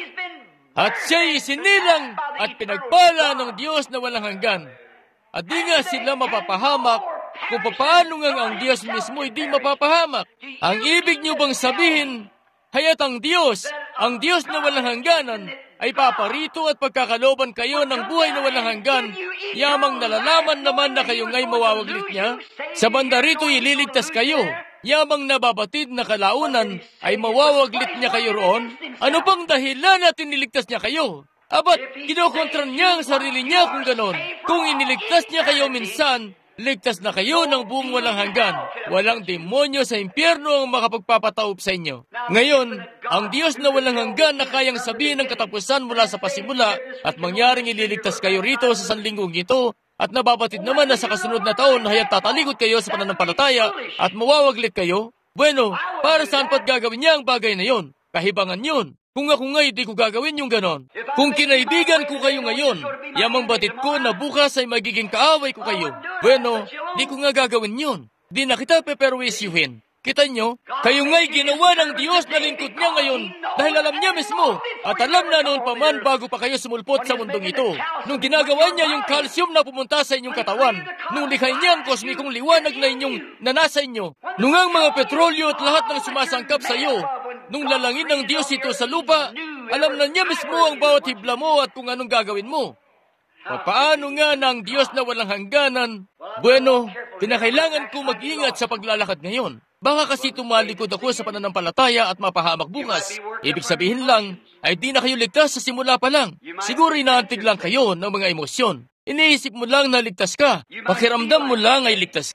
At siya'y sinilang at pinagpala ng Diyos na walang hanggan. At di nga sila mapapahamak kung paano nga ang Diyos mismo ay di mapapahamak. Ang ibig niyo bang sabihin, hayat ang Diyos na walang hangganan, ay paparito at pagkakalooban kayo ng buhay na walang hanggan, yamang nalalaman naman na kayo nga'y mawawaglit niya? Sa banda rito ililigtas kayo. Yamang nababatid na kalaunan ay mawawaglit niya kayo roon? Ano pang dahilan na tiniligtas niya kayo? Abat, kinokontran niya ang sarili niya kung ganon. Kung iniligtas niya kayo minsan, ligtas na kayo ng buong walang hanggan. Walang demonyo sa impyerno ang makapagpapataob sa inyo. Ngayon, ang Diyos na walang hanggan na kayang sabihin ng katapusan mula sa pasimula at mangyaring ililigtas kayo rito sa sanlinggong ito, at nababatid naman na sa kasunod na taon na hayat tatalikod kayo sa pananampalataya at mawawaglit kayo, bueno, para saan pa't gagawin niya ang bagay na yon? Kahibangan yun. Kung ako ngay, di ko gagawin yung ganon. Kung kinaibigan ko kayo ngayon, yamang batid ko na bukas ay magiging kaaway ko kayo. Bueno, di ko nga gagawin yun. Di na kita peperwisyuhin. Kita nyo, kayo nga'y ginawa ng Diyos na lingkod niya ngayon dahil alam niya mismo at alam na noon pa man bago pa kayo sumulpot sa mundong ito. Nung ginagawa niya yung calcium na pumunta sa inyong katawan, nung likhay niya ang kosmikong liwanag na inyong nanasa inyo, nung ang mga petrolyo at lahat ng sumasangkap sa iyo, nung lalangin ng Diyos ito sa lupa, alam na niya mismo ang bawat hibla mo at kung anong gagawin mo. Paano nga ng Diyos na walang hangganan? Bueno, kinakailangan ko mag-ingat sa paglalakad ngayon. Baka kasi tumalikod ako sa pananampalataya at mapahamak bukas. Ibig sabihin lang, ay di na kayo ligtas sa simula pa lang. Siguro inaantig lang kayo ng mga emosyon. Iniisip mo lang na ligtas ka. Pakiramdam mo lang ay ligtas ka.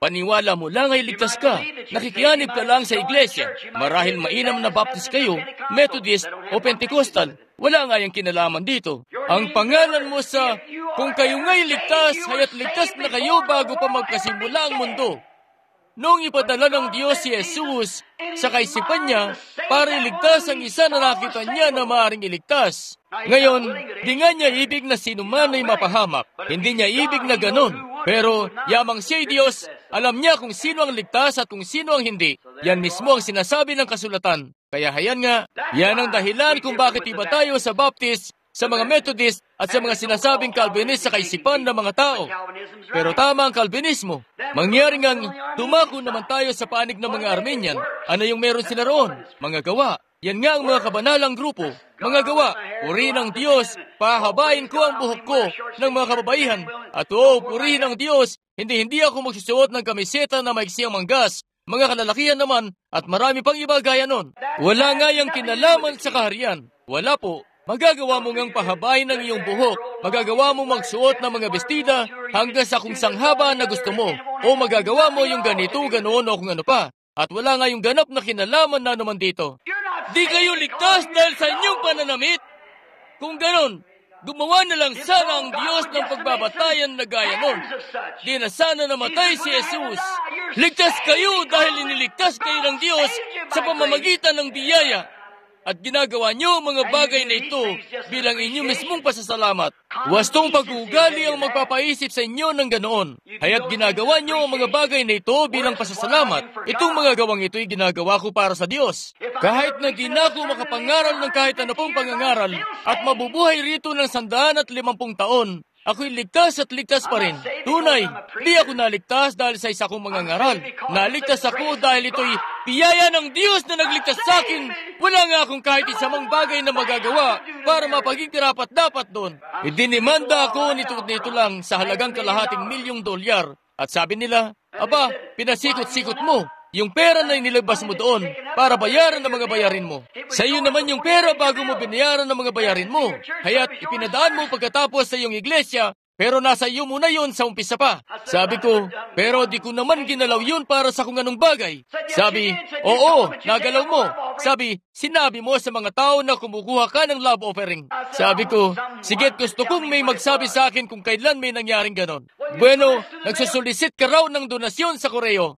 Paniwala mo lang ay ligtas ka. Nakikianib ka lang sa iglesia. Marahil mainam na Baptist kayo, Methodist o Pentecostal. Wala nga yung kinalaman dito. Ang pangalan mo sa, kung kayo nga'y ligtas, haya't ligtas na kayo bago pa magkasimula ang mundo. Noong ipadala ng Diyos si Jesus sa kaisipan niya para iligtas ang isa na nakita niya na maaaring iligtas. Ngayon, di nga niya ibig na sino man ay mapahamak. Hindi niya ibig na ganon. Pero yamang siya'y Diyos, alam niya kung sino ang ligtas at kung sino ang hindi. Yan mismo ang sinasabi ng kasulatan. Kaya hayan nga, yan ang dahilan kung bakit iba tayo sa Baptist, sa mga Methodist at sa mga sinasabing Calvinist sa kaisipan ng mga tao. Pero tama ang Calvinismo. Mangyari ngang tumako naman tayo sa panig ng mga Armenian. Ano yung meron sila roon? Mga gawa. Yan nga ang mga kabanalang grupo. Mga gawa, purihin ang Diyos, pahabain ko ang buhok ko ng mga kababaihan. At purihin ang Diyos, hindi ako magsusuot ng kamiseta na maiksi ang manggas. Mga kalalakihan naman, at marami pang iba gaya nun. Wala nga yung kinalaman sa kaharian. Wala po. Magagawa mo ngang pahabain ang iyong buhok. Magagawa mo magsuot ng mga bestida hanggang sa kung sanghaba na gusto mo. O magagawa mo yung ganito, ganoon o kung ano pa. At wala nga yung ganap na kinalaman na naman dito. Di kayo ligtas dahil sa inyong pananamit. Kung ganon, gumawa na lang sana ang Diyos ng pagbabatayan na gaya nun. Di na sana namatay si Jesus. Ligtas kayo dahil iniligtas kayo ng Diyos sa pamamagitan ng biyaya. At ginagawa niyo mga bagay na ito bilang inyong mismong pasasalamat. Wastong pag-uugali ang magpapaisip sa inyo ng ganoon. Haya't ginagawa niyo ang mga bagay na ito bilang pasasalamat. Itong mga gawang ito'y ginagawa ko para sa Diyos. Kahit na di na ako makapangaral ng kahit ano pong pangangaral at mabubuhay rito ng 150 taon, ako'y ligtas at ligtas pa rin. Tunay, di ako naligtas dahil sa isa kong mangangaral. Naligtas ako dahil ito'y biyaya ng Diyos na nagligtas sa akin. Wala nga akong kahit isamang bagay na magagawa para mapaging dapat doon. Idinimanda ako nito lang sa halagang $250,000. At sabi nila, aba, pinasikot-sikot mo yung pera na inilabas mo doon para bayaran ng mga bayarin mo. Sa iyo naman yung pera bago mo binayaran ng mga bayarin mo. Kaya't ipinadaan mo pagkatapos sa iyong iglesia, pero nasa iyo muna yon sa umpisa pa. Sabi ko, pero di ko naman ginalaw yun para sa kung anong bagay. Sabi, oo, nagalaw mo. Sabi, sinabi mo sa mga tao na kumukuha ka ng love offering. Sabi ko, sige't gusto kong may magsabi sa akin kung kailan may nangyaring ganon. Bueno, nagsusulisit ka raw ng donasyon sa koreo.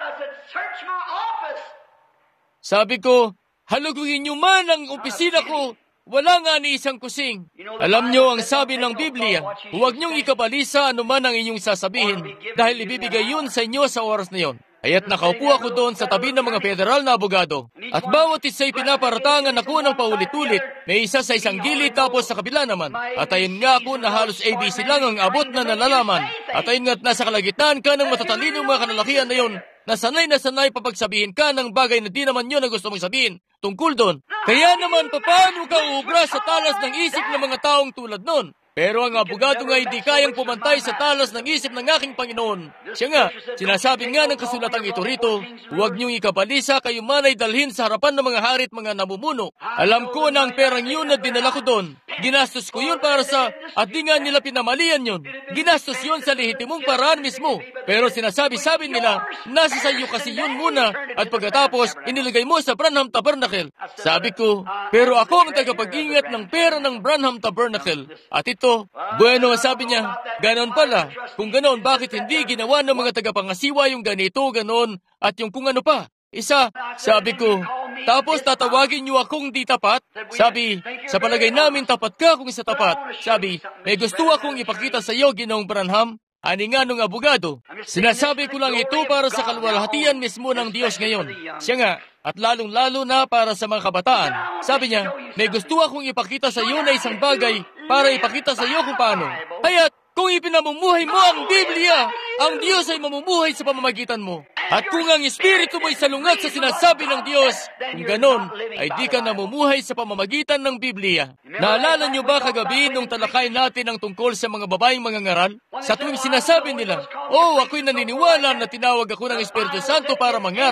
Sabi ko, halugugin niyo man ang opisina ko, wala nga ni isang kusing. Alam niyo ang sabi ng Biblia, huwag niyong ikabalisa anuman ang inyong sasabihin, dahil ibibigay yun sa inyo sa oras na yon. Kaya't nakaupo ako doon sa tabi ng mga federal na abogado. At bawat isa'y pinaparatangan ako ng paulit-ulit. May isa sa isang gilid tapos sa kabila naman. At ayun nga ako na halos ABC lang ang abot na nalalaman. At ayun nga't nasa kalagitnaan ka ng matatalinong mga kanalakihan na yon, na sanay papagsabihin ka ng bagay na di naman yun na gusto mong sabihin tungkol doon. Kaya naman, paano ka uubra sa talas ng isip ng mga taong tulad nun? Pero ang abogado nga hindi kayang pumantay sa talas ng isip ng aking Panginoon. Siya nga, sinasabi nga ng kasulatang ito rito, huwag niyong ikabalisa, kayo man ay dalhin sa harapan ng mga hari at mga namumuno. Alam ko na ang perang yun na dinala ko doon. Ginastos ko yun para sa, at di nga nila pinamalian yun. Ginastos yun sa lehitimong paraan mismo. Pero sinasabi nila, nasa sa iyo kasi yun muna, at pagkatapos, inilagay mo sa Branham Tabernacle. Sabi ko, pero ako ang tagapag-ingat ng pera ng Branham Tabernacle. At ito, bueno, sabi niya, ganon pala. Kung ganon, bakit hindi ginawa ng mga tagapangasiwa yung ganito, ganon, at yung kung ano pa? Isa, sabi ko, tapos tatawagin niyo akong di tapat? Sabi, sa palagay namin tapat ka kung isa tapat. Sabi, may gusto akong ipakita sa iyo, Ginoong Branham. Ani nga nung abogado, sinasabi ko lang ito para sa kalwalhatian mismo ng Diyos ngayon. Siya nga, at lalong-lalo na para sa mga kabataan. Sabi niya, may gusto akong ipakita sa iyo na isang bagay para ipakita sa iyo kung paano. Kaya't kung ipinamumuhay mo ang Biblia, ang Diyos ay mamumuhay sa pamamagitan mo. At kung ang Espiritu mo ay salungat sa sinasabi ng Diyos, kung ganon, ay di ka namumuhay sa pamamagitan ng Biblia. Naalala niyo ba kagabi nung talakay natin ang tungkol sa mga babaeng mangangaral? Sa tuwing sinasabi nila, ako'y naniniwala na tinawag ako ng Espiritu Santo para mangaral,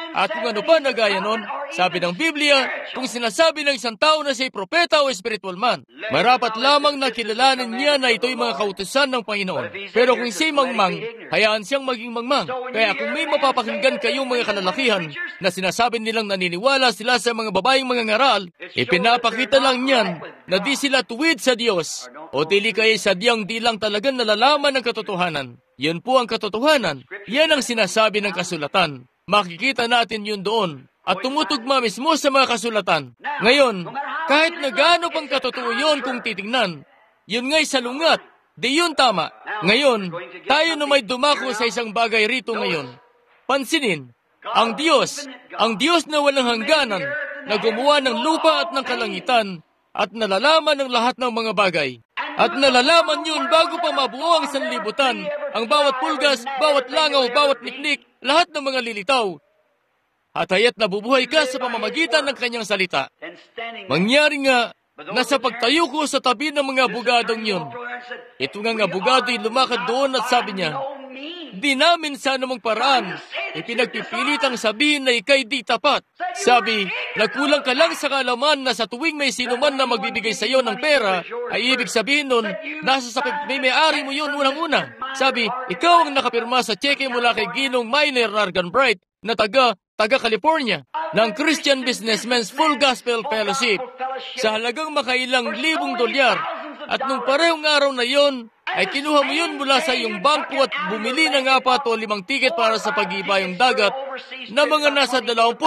At kung ano pa na gaya nun, sabi ng Biblia, kung sinasabi ng isang tao na siya'y propeta o spiritual man, marapat lamang na kilalanin niya na ito'y mga kautusan ng Panginoon. Pero kung siya'y mangmang, hayaan siyang maging mangmang. Kaya kung may mapapakinggan kayong mga kalalakihan na sinasabi nilang naniniwala sila sa mga babaeng mga ngaral, ipinapakita lang niyan na di sila tuwid sa Diyos o dili kayo sadyang di lang talagang nalalaman ng katotohanan. Yun po ang katotohanan. Yan ang sinasabi ng kasulatan. Makikita natin yun doon at tumutugma mismo sa mga kasulatan. Ngayon, kahit na gaano pang katotoo yun kung titingnan, yun nga'y salungat, di yun tama. Ngayon, tayo na may dumako sa isang bagay rito ngayon. Pansinin, ang Diyos na walang hangganan, na gumawa ng lupa at ng kalangitan, at nalalaman ng lahat ng mga bagay. At nalalaman yun bago pa mabuo ang sanlibutan, ang bawat pulgas, bawat langaw, bawat niknik, lahat ng mga lilitaw. At hayat nabubuhay ka sa pamamagitan ng kanyang salita. Mangyari nga na sa pagtayo ko sa tabi ng mga abogadong yun, ito nga abogado'y lumakad doon at sabi niya, di namin sa anumang paraan ipinagpipilitang sabihin na ikay di tapat. Sabi, nagkulang ka lang sa kaalaman na sa tuwing may sino man na magbibigay sa iyo ng pera, ay ibig sabihin nun, nasa sa may-ari mo yun unang-una. Sabi, ikaw ang nakapirma sa cheque mula kay Ginong Minor Nargan Bright na taga California, ng Christian Businessmen's Full Gospel Fellowship, sa halagang makailang $1,000. At nung parehong araw na yon, ay kinuha mo yun mula sa iyong bangko at bumili ng 4 o 5 tiket para sa pag-ibayong dagat na mga nasa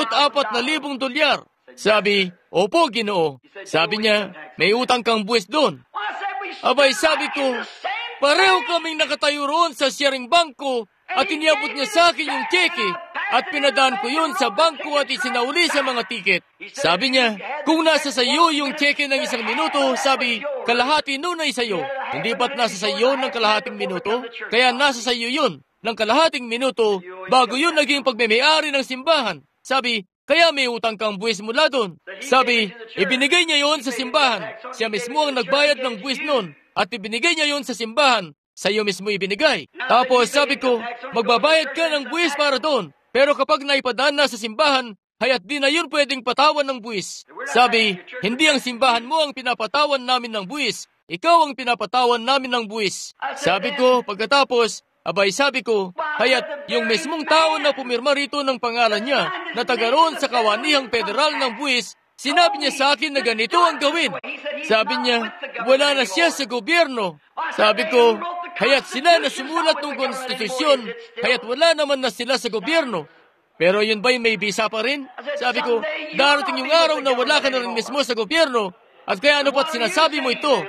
$24,000. Sabi, opo, Ginoo. Sabi niya, may utang kang buwis doon. Abay, sabi ko, pareho kaming nakatayo roon sa sharing bangko at iniabot niya sa akin yung cheque at pinadaan ko yun sa bangko at isinauli sa mga tiket. Sabi niya, kung nasa sa iyo yung cheque ng 1 minuto, sabi, kalahati nun ay sa iyo. Hindi ba't nasa sa iyo ng kalahating minuto? Kaya nasa sa iyo yun ng kalahating minuto bago yun naging pagmemay-ari ng simbahan. Sabi, kaya may utang kang buwis mula doon. Sabi, ibinigay niya yon sa simbahan. Siya mismo ang nagbayad ng buwis noon at ibinigay niya yon sa simbahan. Sa iyo mismo ibinigay. Tapos sabi ko, magbabayad ka ng buwis para doon. Pero kapag naipadaan na sa simbahan, hayat di na yun pwedeng patawan ng buwis. Sabi, hindi ang simbahan mo ang pinapatawan namin ng buwis. Ikaw ang pinapatawan namin ng buwis. Sabi ko, pagkatapos, abay sabi ko, hayat yung mismong tao na pumirma rito ng pangalan niya, na taga roon sa kawanihang federal ng buwis, sinabi niya sa akin na ganito ang gawin. Sabi niya, wala na siya sa gobyerno. Sabi ko, hayat sila na sumulat ng konstitusyon, hayat wala naman na sila sa gobyerno. Pero yun ba'y may bisa pa rin? Sabi ko, darating yung araw na wala ka na rin mismo sa gobyerno, at kaya ano pa't sinasabi mo ito?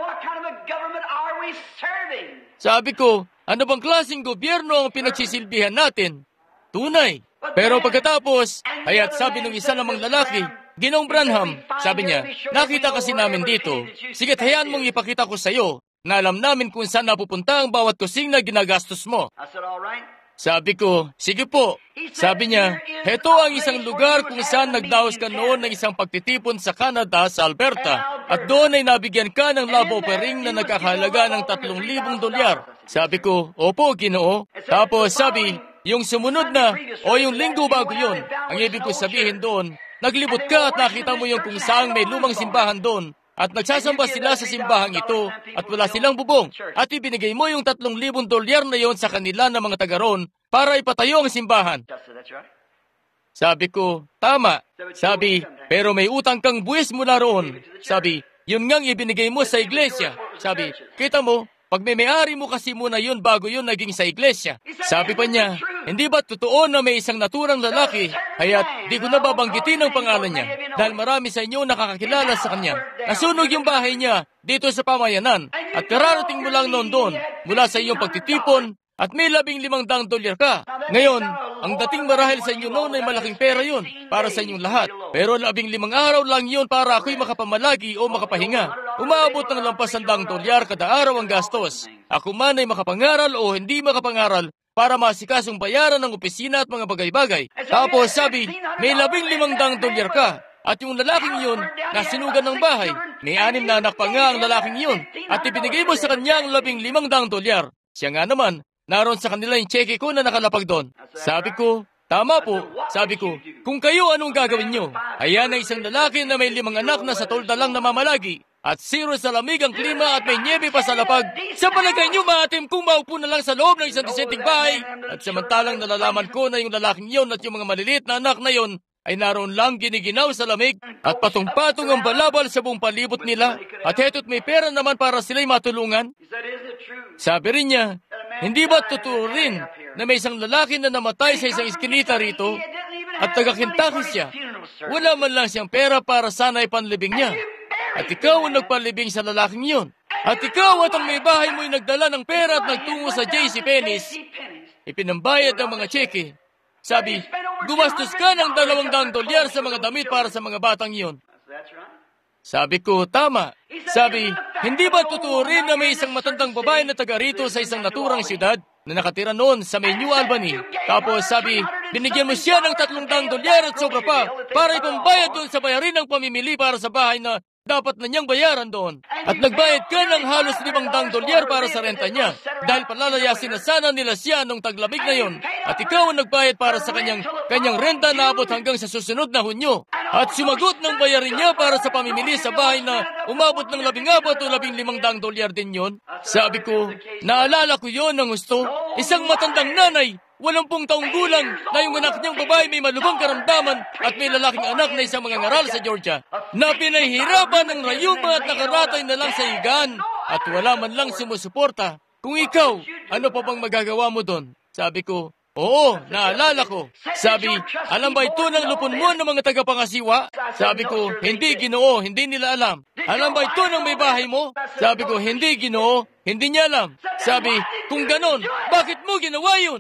Sabi ko, ano bang klaseng gobyerno ang pinagsisilbihan natin? Tunay. Pero pagkatapos, hayat sabi ng isa namang lalaki, Ginoong Branham, sabi niya, nakita kasi namin dito. Sige, hayaan mong ipakita ko sa iyo na alam namin kung saan napupunta ang bawat kusing na ginagastos mo. Sabi ko, sige po. Sabi niya, heto ang isang lugar kung saan nagdaos ka noon ng isang pagtitipon sa Canada, sa Alberta. At doon ay nabigyan ka ng love offering na nagkakahalaga ng $3,000. Sabi ko, opo, Ginoo. Tapos sabi, yung sumunod na, o yung linggo bago yun, ang ibig ko sabihin doon, naglibot ka at nakita mo yung kung saan may lumang simbahan doon. At nagsasamba sila sa simbahang ito at wala silang bubong. At ibinigay mo yung $3,000 na yon sa kanila ng mga taga-roon para ipatayo ang simbahan. Sabi ko, tama. Sabi, pero may utang kang buwis mula roon. Sabi, yun ngang ibinigay mo sa iglesia. Sabi, kita mo, pagmemayari mo kasi muna yun bago yun naging sa iglesia. Sabi pa niya, hindi ba totoo na may isang naturang lalaki, hayat di ko na babanggitin ang pangalan niya, dahil marami sa inyo nakakakilala sa kanya. Nasunog yung bahay niya dito sa pamayanan, at kararating mo lang noon doon, mula sa iyong pagtitipon, at may $15,000 ka. Ngayon, ang dating marahil sa inyo noon ay malaking pera yun, para sa inyong lahat. Pero 15 araw lang yun para ako'y makapamalagi o makapahinga. Umaabot ng lampas $100 kada araw ang gastos. Ako man ay makapangaral o hindi makapangaral, para masikasong bayaran ng opisina at mga bagay-bagay. Tapos sabi, may $15,000 ka. At yung lalaking yun, nasinugan ng bahay. May 6 na anak pa nga ang lalaking yun. At ibinigay mo sa kanya ang $15,000. Siya nga naman, naroon sa kanila yung cheque ko na nakalapag doon. Sabi ko, Tama po, sabi ko, kung kayo anong gagawin nyo? Ayan ay isang lalaki na may 5 anak na sa tolda lang namamalagi. At 0 sa lamig ang klima at may niebe pa sa lapag. Sa palagay niyo maatim kung maupo na lang sa loob ng isang disenteng bahay. At samantalang nalalaman ko na yung lalaking yon at yung mga maliliit na anak na yon ay naroon lang giniginaw sa lamig at patong-patong ang balabal sa buong palibot nila. At heto't may pera naman para sila'y matulungan. Sabi rin niya, hindi ba totoo rin na may isang lalaki na namatay sa isang iskinita rito at taga-Kentucky siya? Wala man lang siyang pera para sana ipanlibing niya. At ikaw ang nagpalibing sa lalaking yon. At ikaw at ang may bahay mo'y nagdala ng pera at nagtungo sa JCPenney's. Ipinambayad ang mga tseke. Sabi, gumastos ka ng $200 sa mga damit para sa mga batang yon. Sabi ko, tama. Sabi, hindi ba totoo rin na may isang matandang babae na taga rito sa isang naturang siyudad na nakatira noon sa may New Albany? Tapos sabi, binigyan mo siya ng $300 at sobra pa para ipambayad doon sa bayarin ng pamimili para sa bahay na dapat na niyang bayaran doon. At nagbayad ka ng halos $500 para sa renta niya dahil palalayasin na sana nila siya nung taglamig na yon. At ikaw ang nagbayad para sa kanyang renta na abot hanggang sa susunod na Hunyo. At sumagot ng bayarin niya para sa pamimili sa bahay na umabot ng $14 o $15 din yon. Sabi ko, naalala ko yon ng gusto. Isang matandang nanay, 80 taong gulang na yung anak niyang babae may malubhang karamdaman at may lalaking anak na isang mga ngaral sa Georgia na pinahihirapan ng rayuma at nakaratay na lang sa higaan at wala man lang sumusuporta. Kung ikaw, ano pa bang magagawa mo doon? Sabi ko, oo, naalala ko. Sabi, alam ba ito ng lupon mo ng mga tagapangasiwa? Sabi ko, hindi Ginoo, hindi nila alam. Alam ba ito ng may bahay mo? Sabi ko, hindi Ginoo, hindi niya alam. Sabi, kung ganon, bakit mo ginawa yun?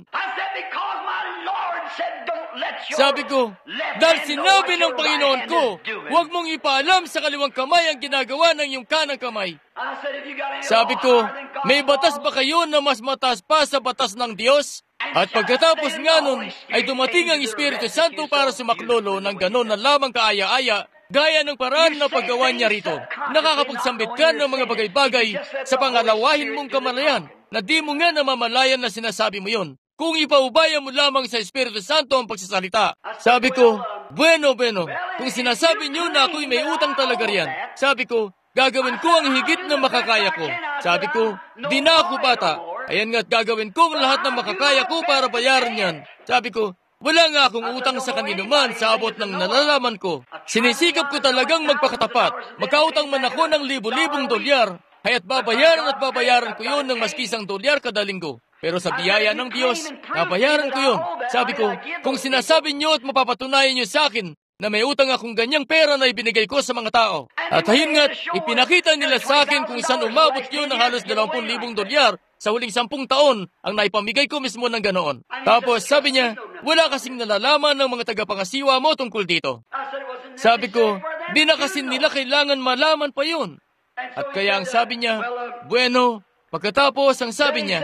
Sabi ko, dahil sinabi ng Panginoon ko, huwag mong ipaalam sa kaliwang kamay ang ginagawa ng iyong kanang kamay. Sabi ko, may batas ba kayo na mas mataas pa sa batas ng Diyos? At pagkatapos nga nun, ay dumating ang Espiritu Santo para sumaklolo ng ganon na lamang kaaya-aya, gaya ng paraan na paggawa niya rito. Nakakapagsambit ka ng mga bagay-bagay sa pangalawahin mong kamalayan na di mo nga namamalayan na sinasabi mo yon. Kung ipaubaya mo lamang sa Espiritu Santo ang pagsasalita. Sabi ko, bueno, kung sinasabi niyo na ako'y may utang talaga riyan, sabi ko, gagawin ko ang higit na makakaya ko. Sabi ko, di na ako bata. Ayan nga't gagawin ko ang lahat ng makakaya ko para bayaran yan. Sabi ko, wala nga akong utang sa kanino man sa abot ng nalalaman ko. Sinisikap ko talagang magpakatapat. Magkautang man ako ng $1,000 haya't babayaran ko yun ng maski $1 kada linggo. Pero sa biyaya ng Diyos, nabayaran ko yun. Sabi ko, kung sinasabi niyo at mapapatunayan niyo sa akin na may utang akong ganyang pera na ibinigay ko sa mga tao. At ayun nga't, ipinakita nila sa akin kung saan umabot yun ng halos $20,000 sa huling 10 taon ang naipamigay ko mismo ng ganoon. Tapos sabi niya, wala kasing nalalaman ng mga tagapangasiwa mo tungkol dito. Sabi ko, di na kasi nila kailangan malaman pa yun. At kaya ang sabi niya, bueno, pagkatapos ang sabi niya,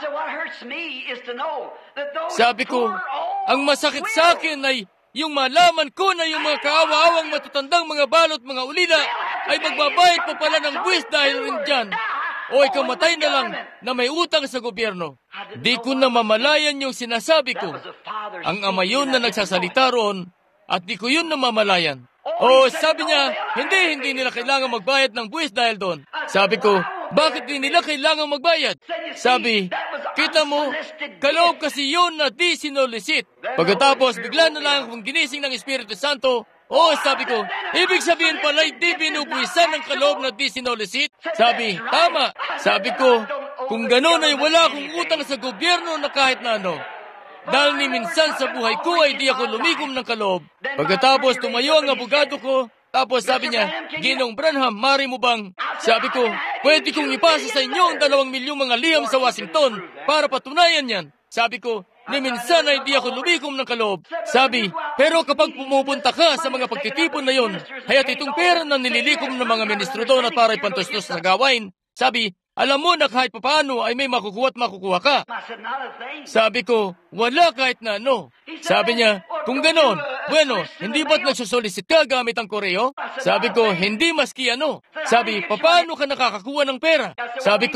sabi ko, ang masakit sa akin ay yung malaman ko na yung mga kaawa-awang matatandang mga balot, mga ulila, ay magbabayad pa pala ng buwis dahil rin dyan. O ikamatay na lang na may utang sa gobyerno. Di ko na mamalayan yung sinasabi ko. Ang ama yun na nagsasalita roon at di ko yun namamalayan. O sabi niya, hindi nila kailangan magbayad ng buwis dahil doon. Sabi ko, bakit di nila kailangan magbayad? Sabi, kita mo, kaloob kasi yun na di sinolisit. Pagkatapos, bigla na lang akong ginising ng Espiritu Santo. Sabi ko, ibig sabihin pala'y di binubuisan ng kaloob na di sinolisit? Sabi, tama. Sabi ko, kung gano'n ay wala akong utang sa gobyerno na kahit na ano. Dahil ni minsan sa buhay ko ay di ako lumigom ng kaloob. Pagkatapos tumayo ang abogado ko, tapos sabi niya, Ginong Branham, mari mo bang? Sabi ko, pwede kong ipasa sa inyo ang 2 milyong mga liham sa Washington para patunayan yan. Sabi ko, ni minsan ay di ako lumigom ng kaloob. Sabi, pero kapag pumupunta ka sa mga pagtitipon na yon, haya't itong pera na nililikom ng mga ministro doon at para ipantustos sa gawain, sabi, alam mo na kahit papaano ay may makukuha at makukuha ka. Sabi ko, wala kahit na ano. Sabi niya, kung ganon, bueno, hindi ba't nagsusolicit ka gamit ang koreo? Sabi ko, hindi maski ano. Sabi, papaano ka nakakakuha ng pera? Sabi ko,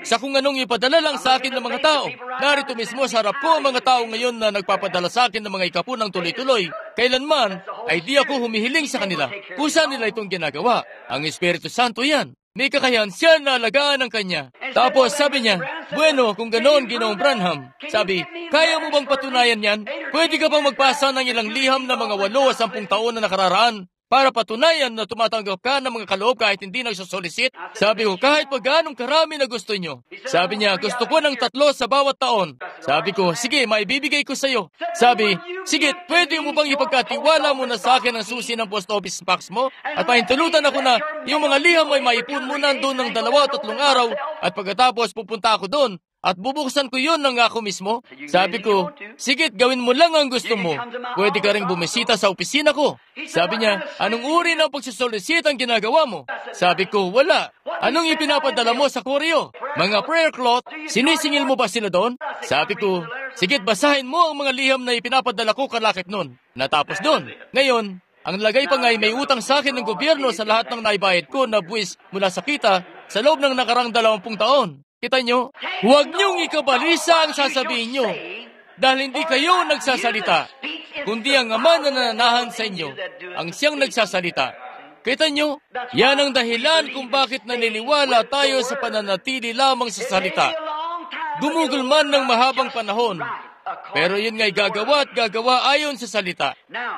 sa kung anong ipadala lang sa akin ng mga tao. Narito mismo sa harap ko ang mga tao ngayon na nagpapadala sa akin ng mga ikapunang tuloy-tuloy. Kailanman ay di ako humihiling sa kanila. Kusa nila itong ginagawa. Ang Espiritu Santo yan. May kakayahan siya na alagaan ng kanya. Tapos sabi niya, bueno, kung ganoon, Ginoong Branham. Sabi, kaya mo bang patunayan yan? Pwede ka bang magpasa ng ilang liham na mga 8 o 10 taon na nakararaan para patunayan na tumatanggap ka ng mga kaloob kahit hindi nagsusolisit? Sabi ko, kahit pagganong karami na gusto nyo. Sabi niya, gusto ko ng 3 sa bawat taon. Sabi ko, sige, maibibigay ko sa iyo. Sabi, sige, pwede mo bang ipagkatiwala mo na sa akin ang susi ng post office box mo? At pahintulutan ako na yung mga liham ay maipon muna doon ng 2 o 3 araw at pagkatapos pupunta ako doon. At bubuksan ko yun ng ako mismo. Sabi ko, sige, gawin mo lang ang gusto mo. Pwede ka rin bumisita sa opisina ko. Sabi niya, anong uri ng pagsusolicit ang ginagawa mo? Sabi ko, wala. Anong ipinapadala mo sa koreo? Mga prayer cloth, sinisingil mo ba sila doon? Sabi ko, sige, basahin mo ang mga liham na ipinapadala ko kalakip nun. Natapos doon. Ngayon, ang lagay pa nga ay may utang sa akin ng gobyerno sa lahat ng naibayad ko na buwis mula sa kita sa loob ng nakarang 20 taon. Kita nyo, huwag niyong ikabalisa ang sasabihin nyo dahil hindi kayo nagsasalita, kundi ang Ama na nananahan sa inyo ang siyang nagsasalita. Kita nyo, yan ang dahilan kung bakit naniniwala tayo sa pananatili lamang sa salita. Gumugol man ng mahabang panahon, pero yun nga'y gagawa at gagawa ayon sa salita.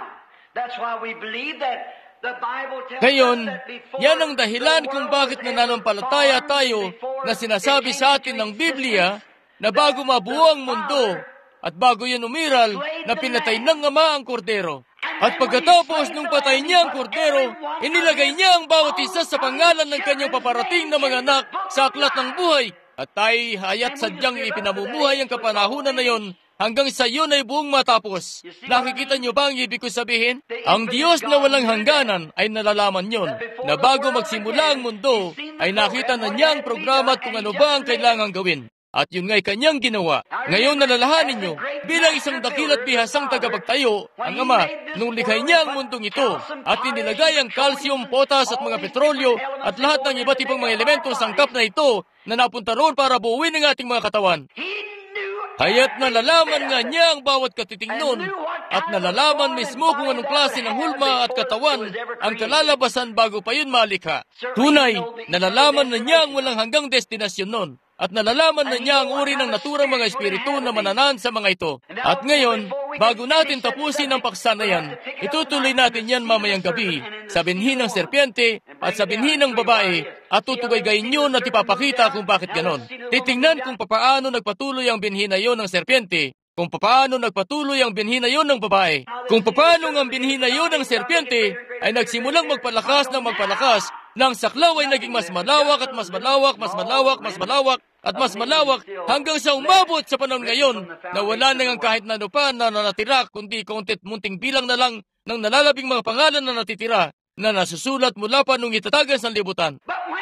Ngayon, yan ang dahilan kung bakit nananampalataya tayo na sinasabi sa atin ng Biblia na bago mabuo ang mundo at bago yun umiral, na pinatay ng Ama ang kordero. At pagkatapos nung patay niya ang kordero, inilagay niya ang bawat isa sa pangalan ng kanyang paparating na mga anak sa aklat ng buhay. At tayo hayat sadyang ipinamumuhay ang kapanahunan na yon hanggang sa yun ay buong matapos. Nakikita niyo ba ang ibig ko sabihin? Ang Diyos na walang hangganan ay nalalaman yon, na bago magsimula ang mundo, ay nakita na niya ang programa at kung ano ba ang kailangang gawin. At yun nga'y kanyang ginawa. Ngayon nalalahanin niyo, bilang isang dakil at bihasang tagapagtayo, ang Ama, nung likhay niya ang mundong ito, at inilagay ang calcium, potas at mga petrolyo, at lahat ng iba't ibang mga elemento sangkap na ito, na napunta roon para buuin ang ating mga katawan. Kaya't nalalaman nga niya ang bawat katiting nun, at nalalaman mismo kung anong klase ng hulma at katawan ang kalalabasan bago pa yun malikha. Tunay, nalalaman na niya ang walang hanggang destinasyon nun, at nalalaman na niya ang uri ng naturang mga espiritu na mananan sa mga ito. At ngayon, bago natin tapusin ang paksa na yan, itutuloy natin yan mamayang gabi sa binhi ng serpiente at sa binhi ng babae, at tutugay-gayin nyo at ipapakita kung bakit ganon. Titingnan kung papaano nagpatuloy ang binhi na yon ng serpiente, kung papaano nagpatuloy ang binhi na yon ng babae, kung papaano ang binhi na yon ng serpiente ay nagsimulang magpalakas ng magpalakas, nang saklaw ay naging mas malawak at mas malawak, mas malawak, mas malawak, at mas malawak hanggang sa umabot sa panahon ngayon na wala nang kahit na ano pa na natira, kundi kauntit munting bilang na lang ng nalalabing mga pangalan na natitira na nasusulat mula pa nung itatagas ng libutan.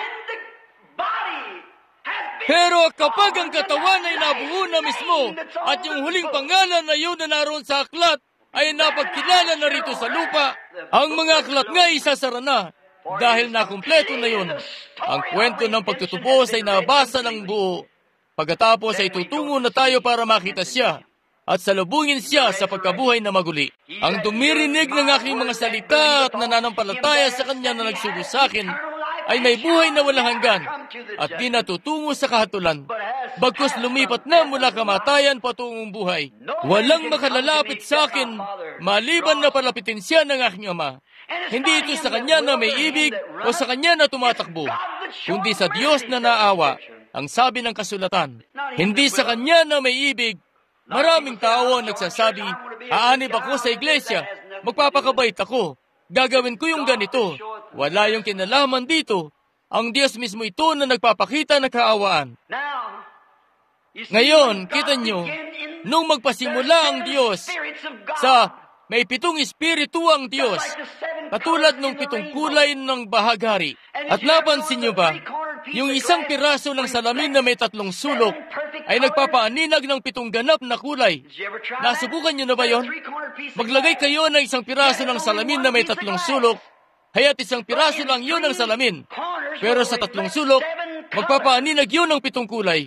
Pero kapag ang katawan ay nabuo na mismo at yung huling pangalan na yun na naroon sa aklat ay napagkilala na rito sa lupa, ang mga aklat nga isasara na. Dahil nakumpleto na yun, ang kwento ng pagtutubos ay nabasa ng buo. Pagkatapos ay tutungo na tayo para makita siya at salubungin siya sa pagkabuhay na maguli. Ang dumirinig ng aking mga salita at nananampalataya sa kanya na nagsugo sa akin ay may buhay na walang hanggan at di natutungo sa kahatulan. Bagkus lumipat na mula kamatayan patungong buhay. Walang makalalapit sa akin maliban na palapitin siya ng aking Ama. Hindi ito sa kanya na may ibig o sa kanya na tumatakbo, kundi sa Diyos na naawa, ang sabi ng kasulatan. Hindi sa kanya na may ibig. Maraming tao ang nagsasabi, aanib ako sa iglesia, magpapakabait ako, gagawin ko yung ganito. Wala yung kinalaman dito. Ang Diyos mismo ito na nagpapakita ng kaawaan. Ngayon, kita nyo, nung magpasimula ang Diyos sa may 7 espiritu ang Diyos, katulad ng 7 kulay ng bahagari. At napansin nyo ba, yung isang piraso ng salamin na may 3 sulok ay nagpapaaninag ng 7 ganap na kulay. Nasubukan nyo na ba yon? Maglagay kayo ng isang piraso ng salamin na may 3 sulok, haya't isang piraso lang yun ang salamin. Pero sa 3 sulok, Magpapaaninag yun ng 7 kulay.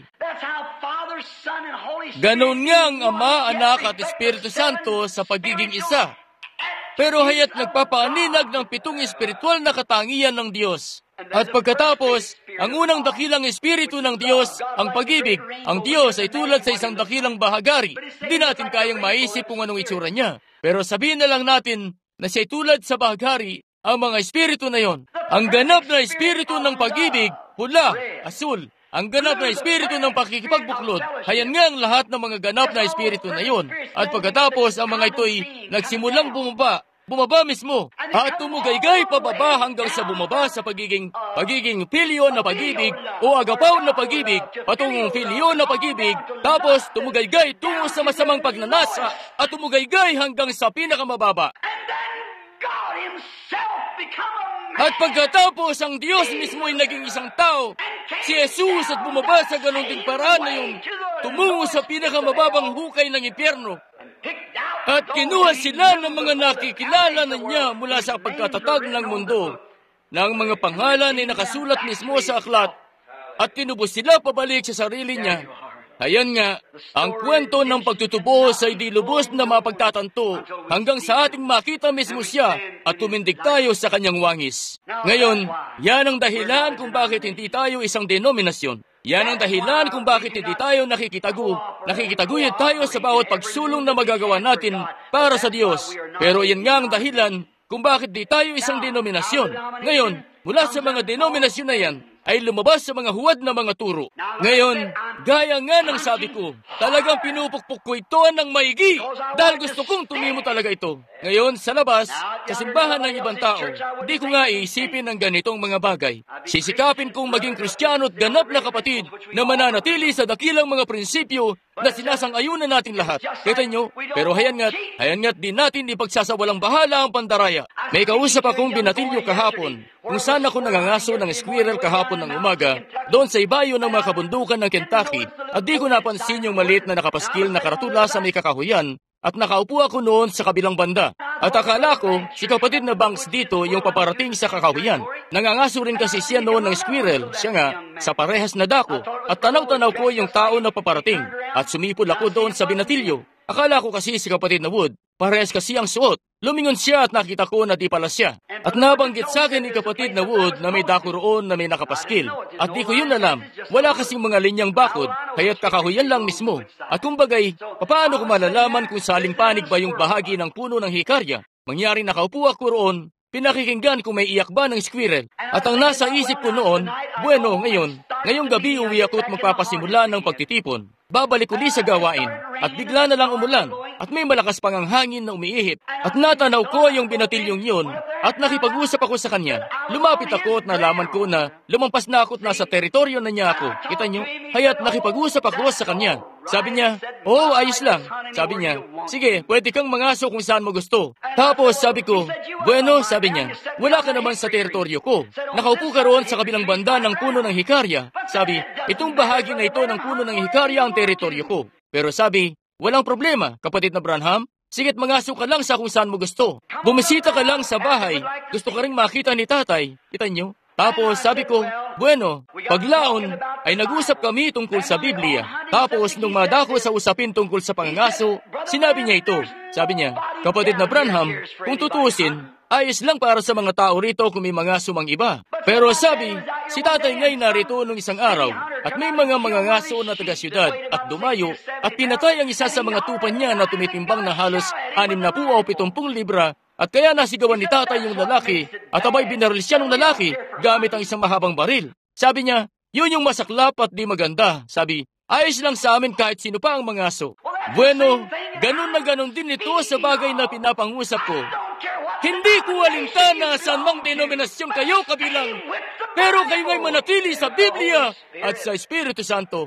Ganon nga ang Ama, Anak at Espiritu Santo sa pagiging isa. Pero haya't nagpapaaninag ng 7 espiritual na katangian ng Diyos. At pagkatapos, ang unang dakilang espiritu ng Diyos, ang pag-ibig. Ang Diyos ay tulad sa isang dakilang bahagari. Hindi natin kayang maisip kung anong itsura niya. Pero sabihin na lang natin na siya'y tulad sa bahagari, ang mga espiritu na yon. Ang ganap na espiritu ng pag-ibig, pula, asul. Ang ganap na espiritu ng pakikipagbuklod, hayan nga ang lahat ng mga ganap na espiritu na yon. At pagkatapos, ang mga ito'y nagsimulang bumaba mismo, at tumugaygay pababa hanggang sa bumaba sa pagiging filio na pag-ibig o agapaw na pag-ibig, patungong filio na pag-ibig, tapos tumugaygay tungo sa masamang pagnanasa at tumugaygay hanggang sa pinakamababa. At pagkatapos, ang Diyos mismo ay naging isang tao, si Jesus, at bumaba sa ganun ding paraan na yung tumungo sa pinakamababang hukay ng impyerno. At kinuha sila ng mga nakikilala na niya mula sa pagkatatag ng mundo, na ang mga pangalan ay nakasulat mismo sa aklat, at tinubos sila pabalik sa sarili niya. Ayan nga, ang kwento ng pagtutubos ay di lubos na mapagtatanto hanggang sa ating makita mismo siya at tumindig tayo sa kanyang wangis. Ngayon, yan ang dahilan kung bakit hindi tayo isang denominasyon. Yan ang dahilan kung bakit hindi tayo nakikitaguyod tayo sa bawat pagsulong na magagawa natin para sa Diyos. Pero yan nga ang dahilan kung bakit di tayo isang denominasyon. Ngayon, mula sa mga denominasyon na yan, ay lumabas sa mga huwad na mga turo. Ngayon, gaya nga ng sabi ko, talagang pinupukpok ko ito ng maigi dahil gusto kong tumimo talaga ito. Ngayon, sa labas, sa simbahan ng ibang tao, hindi ko nga iisipin ng ganitong mga bagay. Sisikapin kong maging Kristiyano at ganap na kapatid na mananatili sa dakilang mga prinsipyo na sinasang-ayunan natin lahat. Kita nyo? Pero hayan nga't di natin ipagsasawalang bahala ang pandaraya. May kausap akong binatilyo kahapon, kung saan ako nangangaso ng squirrel kahapon ng umaga, doon sa ibayo ng mga kabundukan ng Kentucky, at di ko napansin yung maliit na nakapaskil na karatula sa may kakahuyan, at nakaupo ako noon sa kabilang banda. At akala ko, si kapatid na Banks dito yung paparating sa kakahuyan. Nangangaso rin kasi siya noon ng squirrel, siya nga, sa parehas na dako, at tanaw-tanaw ko yung tao na paparating, at sumipol ako doon sa binatilyo. Akala ko kasi si kapatid na Wood, parehas kasi ang suot. Lumingon siya at nakita ko na di pala siya. At nabanggit sa akin ni kapatid na Wood na may dako roon na may nakapaskil. At di ko yun alam. Wala kasing mga linyang bakod, kaya't kakahuyan lang mismo. At kumbagay, paano ko malalaman kung saling panig ba yung bahagi ng puno ng hikarya? Mangyaring nakaupo ako roon, pinakikinggan kung may iyak ba ng squirrel. At ang nasa isip ko noon, bueno, ngayong gabi uwi ako at magpapasimula ng pagtitipon. Babalik uli sa gawain, at bigla na lang umulan, at may malakas pang ang hangin na umiihip. At natanaw ko yung binatilyong yun, at nakipag-usap ako sa kanya. Lumapit ako at nalaman ko na lumampas na ako at nasa teritoryo na niya ako. Kita nyo? Haya't nakipag-usap ako sa kanya. Sabi niya, "Oo, ayos lang." Sabi niya, "Sige, pwede kang mangaso kung saan mo gusto." Tapos sabi ko, "Bueno," sabi niya, "wala ka naman sa teritoryo ko. Nakaupo ka roon sa kabilang banda ng puno ng hikarya." Sabi, "Itong bahagi na ito ng puno ng hikarya ang teritoryo ko." Pero sabi, "Walang problema, kapatid na Branham. Sige't mangaso ka lang sa kung saan mo gusto. Bumisita ka lang sa bahay. Gusto ka ring makita ni tatay." Kita niyo? Tapos sabi ko, bueno, paglaon ay nag-usap kami tungkol sa Biblia. Tapos nung madako sa usapin tungkol sa pangangaso, sinabi niya ito. Sabi niya, "Kapatid na Branham, kung tutusin, ayos lang para sa mga tao rito kung may mga sumang iba. Pero sabi, si tatay nga'y narito nung isang araw at may mga ngaso na taga-syudad at dumayo at pinatay ang isa sa mga tupan niya na tumitimbang na halos 60 o 70 libra. At kaya nasigawan ni tatay yung lalaki at abay binaril siya ng lalaki gamit ang isang mahabang baril. Sabi niya, yun yung masaklap at di maganda. Sabi, ayos lang sa amin kahit sino pa ang mangaso." Bueno, ganun na ganun din ito sa bagay na pinapangusap ko. Hindi ko alintana sa mang denominasyon kayo kabilang, pero kayo ngay manatili sa Biblia at sa Espiritu Santo.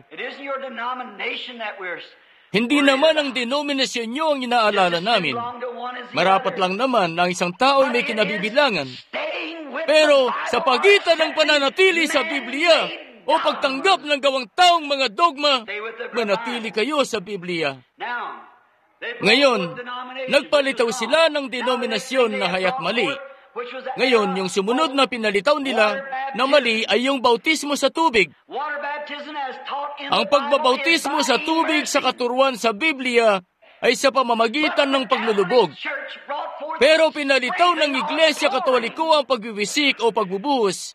Hindi naman ang denominasyon nyo ang inaalala namin. Marapat lang naman na ang isang tao ay may kinabibilangan. Pero sa pagitan ng pananatili sa Biblia o pagtanggap ng gawang taong mga dogma, manatili kayo sa Biblia. Ngayon, nagpalitaw sila ng denominasyon na haya't mali. Ngayon, yung sumunod na pinalitaw nila na mali ay yung bautismo sa tubig. Ang pagbabautismo sa tubig sa katuruan sa Biblia ay sa pamamagitan ng paglulubog. Pero pinalitaw ng Iglesia Katoliko ang pagbiwisik o pagbubuhos.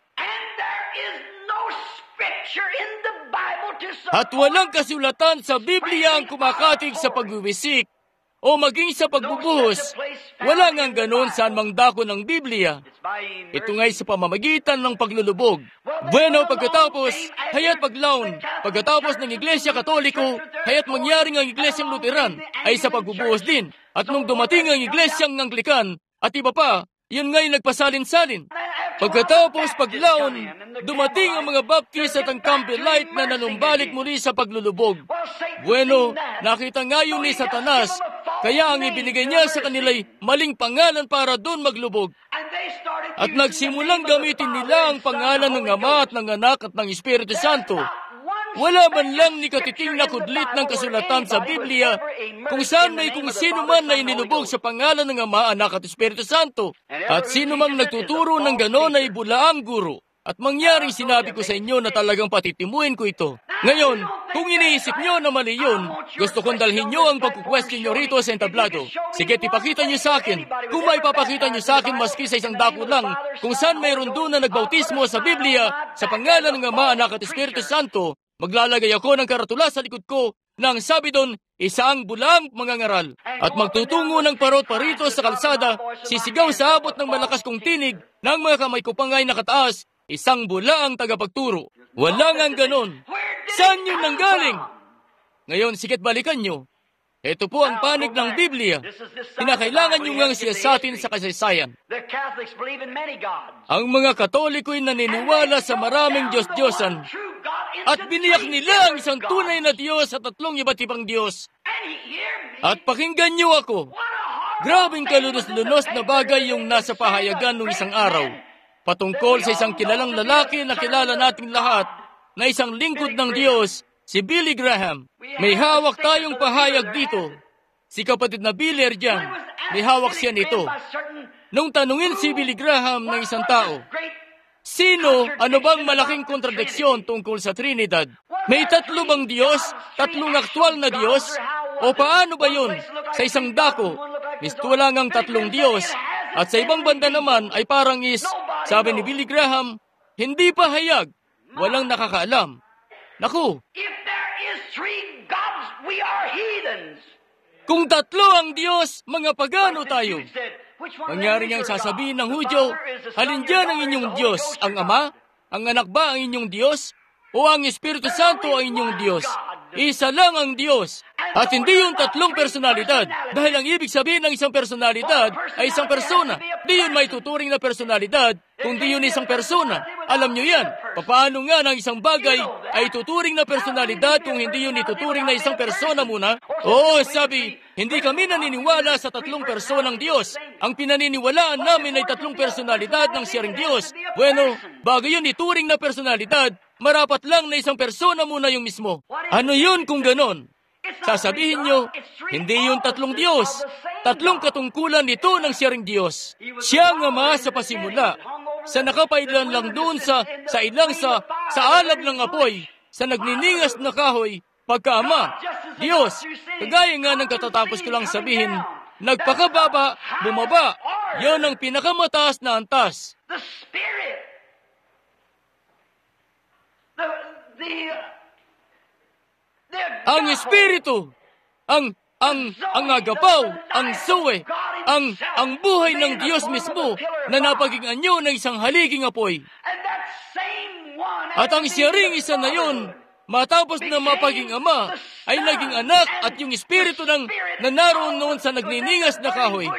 At walang kasulatan sa Biblia ang kumakatig sa pagbiwisik o maging sa pagbubuhos. Wala ngang ganon saan mang dako ng Biblia. Ito nga'y sa pamamagitan ng paglulubog. Bueno, pagkatapos, hayat paglaon. Pagkatapos ng Iglesia Katoliko, hayat mangyaring ang Iglesyang Luteran ay sa pagbubuhos din. At nung dumating ang Iglesyang Anglican at iba pa, yun nga'y nagpasalin-salin. Pagkatapos paglaon, dumating ang mga Baptist at ang Campbellite na nanumbalik muli sa paglulubog. Bueno, nakita nga yun ni Satanas, kaya ang ibinigay niya sa kanila'y maling pangalan para doon maglubog. At nagsimulang gamitin nila ang pangalan ng Ama at ng Anak at ng Espiritu Santo. Wala man lang ni katiting na kudlit ng kasulatan sa Biblia kung saan may kung sino man na inilubog sa pangalan ng Ama, Anak at Espiritu Santo. At sino mang nagtuturo ng ganon ay bulaang guro. At mangyaring sinabi ko sa inyo na talagang patitimuin ko ito. Ngayon, kung iniisip nyo na mali yun, gusto kong dalhin nyo ang pagkukwestiyon nyo rito sa entablado. Sige, ipakita nyo sa akin. Kung may papakita nyo sa akin maski sa isang dako lang, kung saan mayroon doon na nagbautismo sa Biblia sa pangalan ng Ama, Anak at Espiritu Santo, maglalagay ako ng karatula sa likod ko na ang sabi doon, isang bulaang mangangaral. At magtutungo ng parot parito sa kalsada, sisigaw sa abot ng malakas kong tinig ng mga kamay ko pangay nakataas, isang bulaang tagapagturo. Wala ngang ganon. Saan yun nanggaling? Ngayon, sikit balikan nyo. Ito po ang panig ng Biblia. Kinakailangan nyo ngang siyasatin sa kasaysayan. Ang mga Katoliko'y naniniwala sa maraming Diyos-Diyosan at biniyak nila ang isang tunay na Diyos at tatlong iba't ibang Diyos. At pakinggan nyo ako. Grabing kalunos-lunos na bagay yung nasa pahayagan ng isang araw. Patungkol sa isang kilalang lalaki na kilala nating lahat na isang lingkod ng Diyos, si Billy Graham. May hawak tayong pahayag dito. Si kapatid na Billy dyan, may hawak siya nito. Nung tanungin si Billy Graham ng isang tao, ano bang malaking kontradiksyon tungkol sa Trinidad? May tatlo bang Diyos? Tatlong aktwal na Diyos? O paano ba yun? Sa isang dako, misto lang ang tatlong Diyos. At sa ibang banda naman ay parang sabi ni Billy Graham, hindi pa hayag. Walang nakakaalam. Naku! Kung tatlo ang Diyos, mga pagano tayo. Mangyari niyang sasabihin ng Hudyo, halin dyan ang inyong Diyos, ang Ama? Ang Anak ba ang inyong Diyos? O ang Espiritu Santo ang inyong Diyos? Isa lang ang Diyos. At hindi yung tatlong personalidad. Dahil ang ibig sabihin ng isang personalidad ay isang persona. Di yun may tuturing na personalidad, kundi yun isang persona. Alam nyo yan. Paano nga ng isang bagay ay tuturing na personalidad kung hindi yun ituturing na isang persona muna? Oo, sabi, hindi kami naniniwala sa tatlong personang Diyos. Ang pinaniniwalaan namin ay tatlong personalidad ng siyang Diyos. Bueno, bago yun ituring na personalidad, marapat lang na isang persona muna yung mismo. Ano yun kung ganon? Sasabihin nyo, hindi yung tatlong Diyos. Tatlong katungkulan nito ng siyang Diyos. Siya ang Ama sa pasimula. Sa nakapailan lang doon sa alab ng apoy, sa nagniningas na kahoy, pagka-Ama, Diyos. Kagaya nga ng katatapos ko lang sabihin, nagpakababa, bumaba. Yon ang pinakamataas na antas. Ang Espiritu, ang agapaw, ang suwe, ang buhay ng Diyos mismo na napaging anyo ng isang haliging apoy. At ang siya ring isa na yun, matapos na mapaging Ama, ay naging anak at yung Espiritu na naroon noon sa nagniningas na kahoy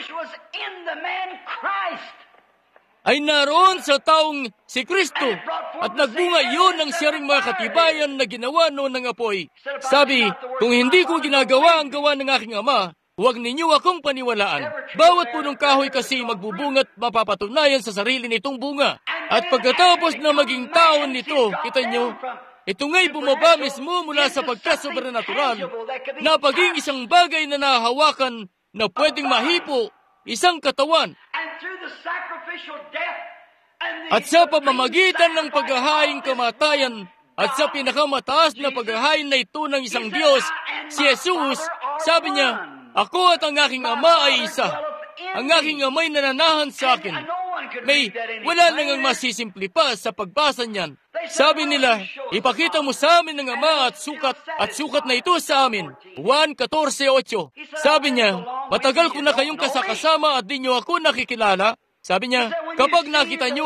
ay naroon sa taong si Kristo at nagbunga yun ng siyang mga katibayan na ginawa noon ng apoy. Sabi, kung hindi ko ginagawa ang gawa ng aking Ama, huwag ninyo akong paniwalaan. Bawat punong kahoy kasi magbubungat mapapatunayan sa sarili nitong bunga. At pagkatapos na maging taon nito, kita nyo, ito nga'y bumaba mismo mula sa pagkasobranatural na paging isang bagay na nahahawakan na pwedeng mahipo isang katawan. And through the sacrificial death and the At sa pamamagitan ng paghahaing kamatayan at sa pinakamataas na paghahain na ito ng isang Diyos, si Jesus, sabi niya, ako at ang aking Ama ay isa. Ang aking Ama'y nananahan sa akin. Wala nang masisimple pa sa pagbasa niyan. Sabi nila, ipakita mo sa amin ng Ama at sukat na ito sa amin. Juan 14:8. Sabi niya, matagal ko na kayong kasakasama at di niyo ako nakikilala. Sabi niya, kapag nakita niyo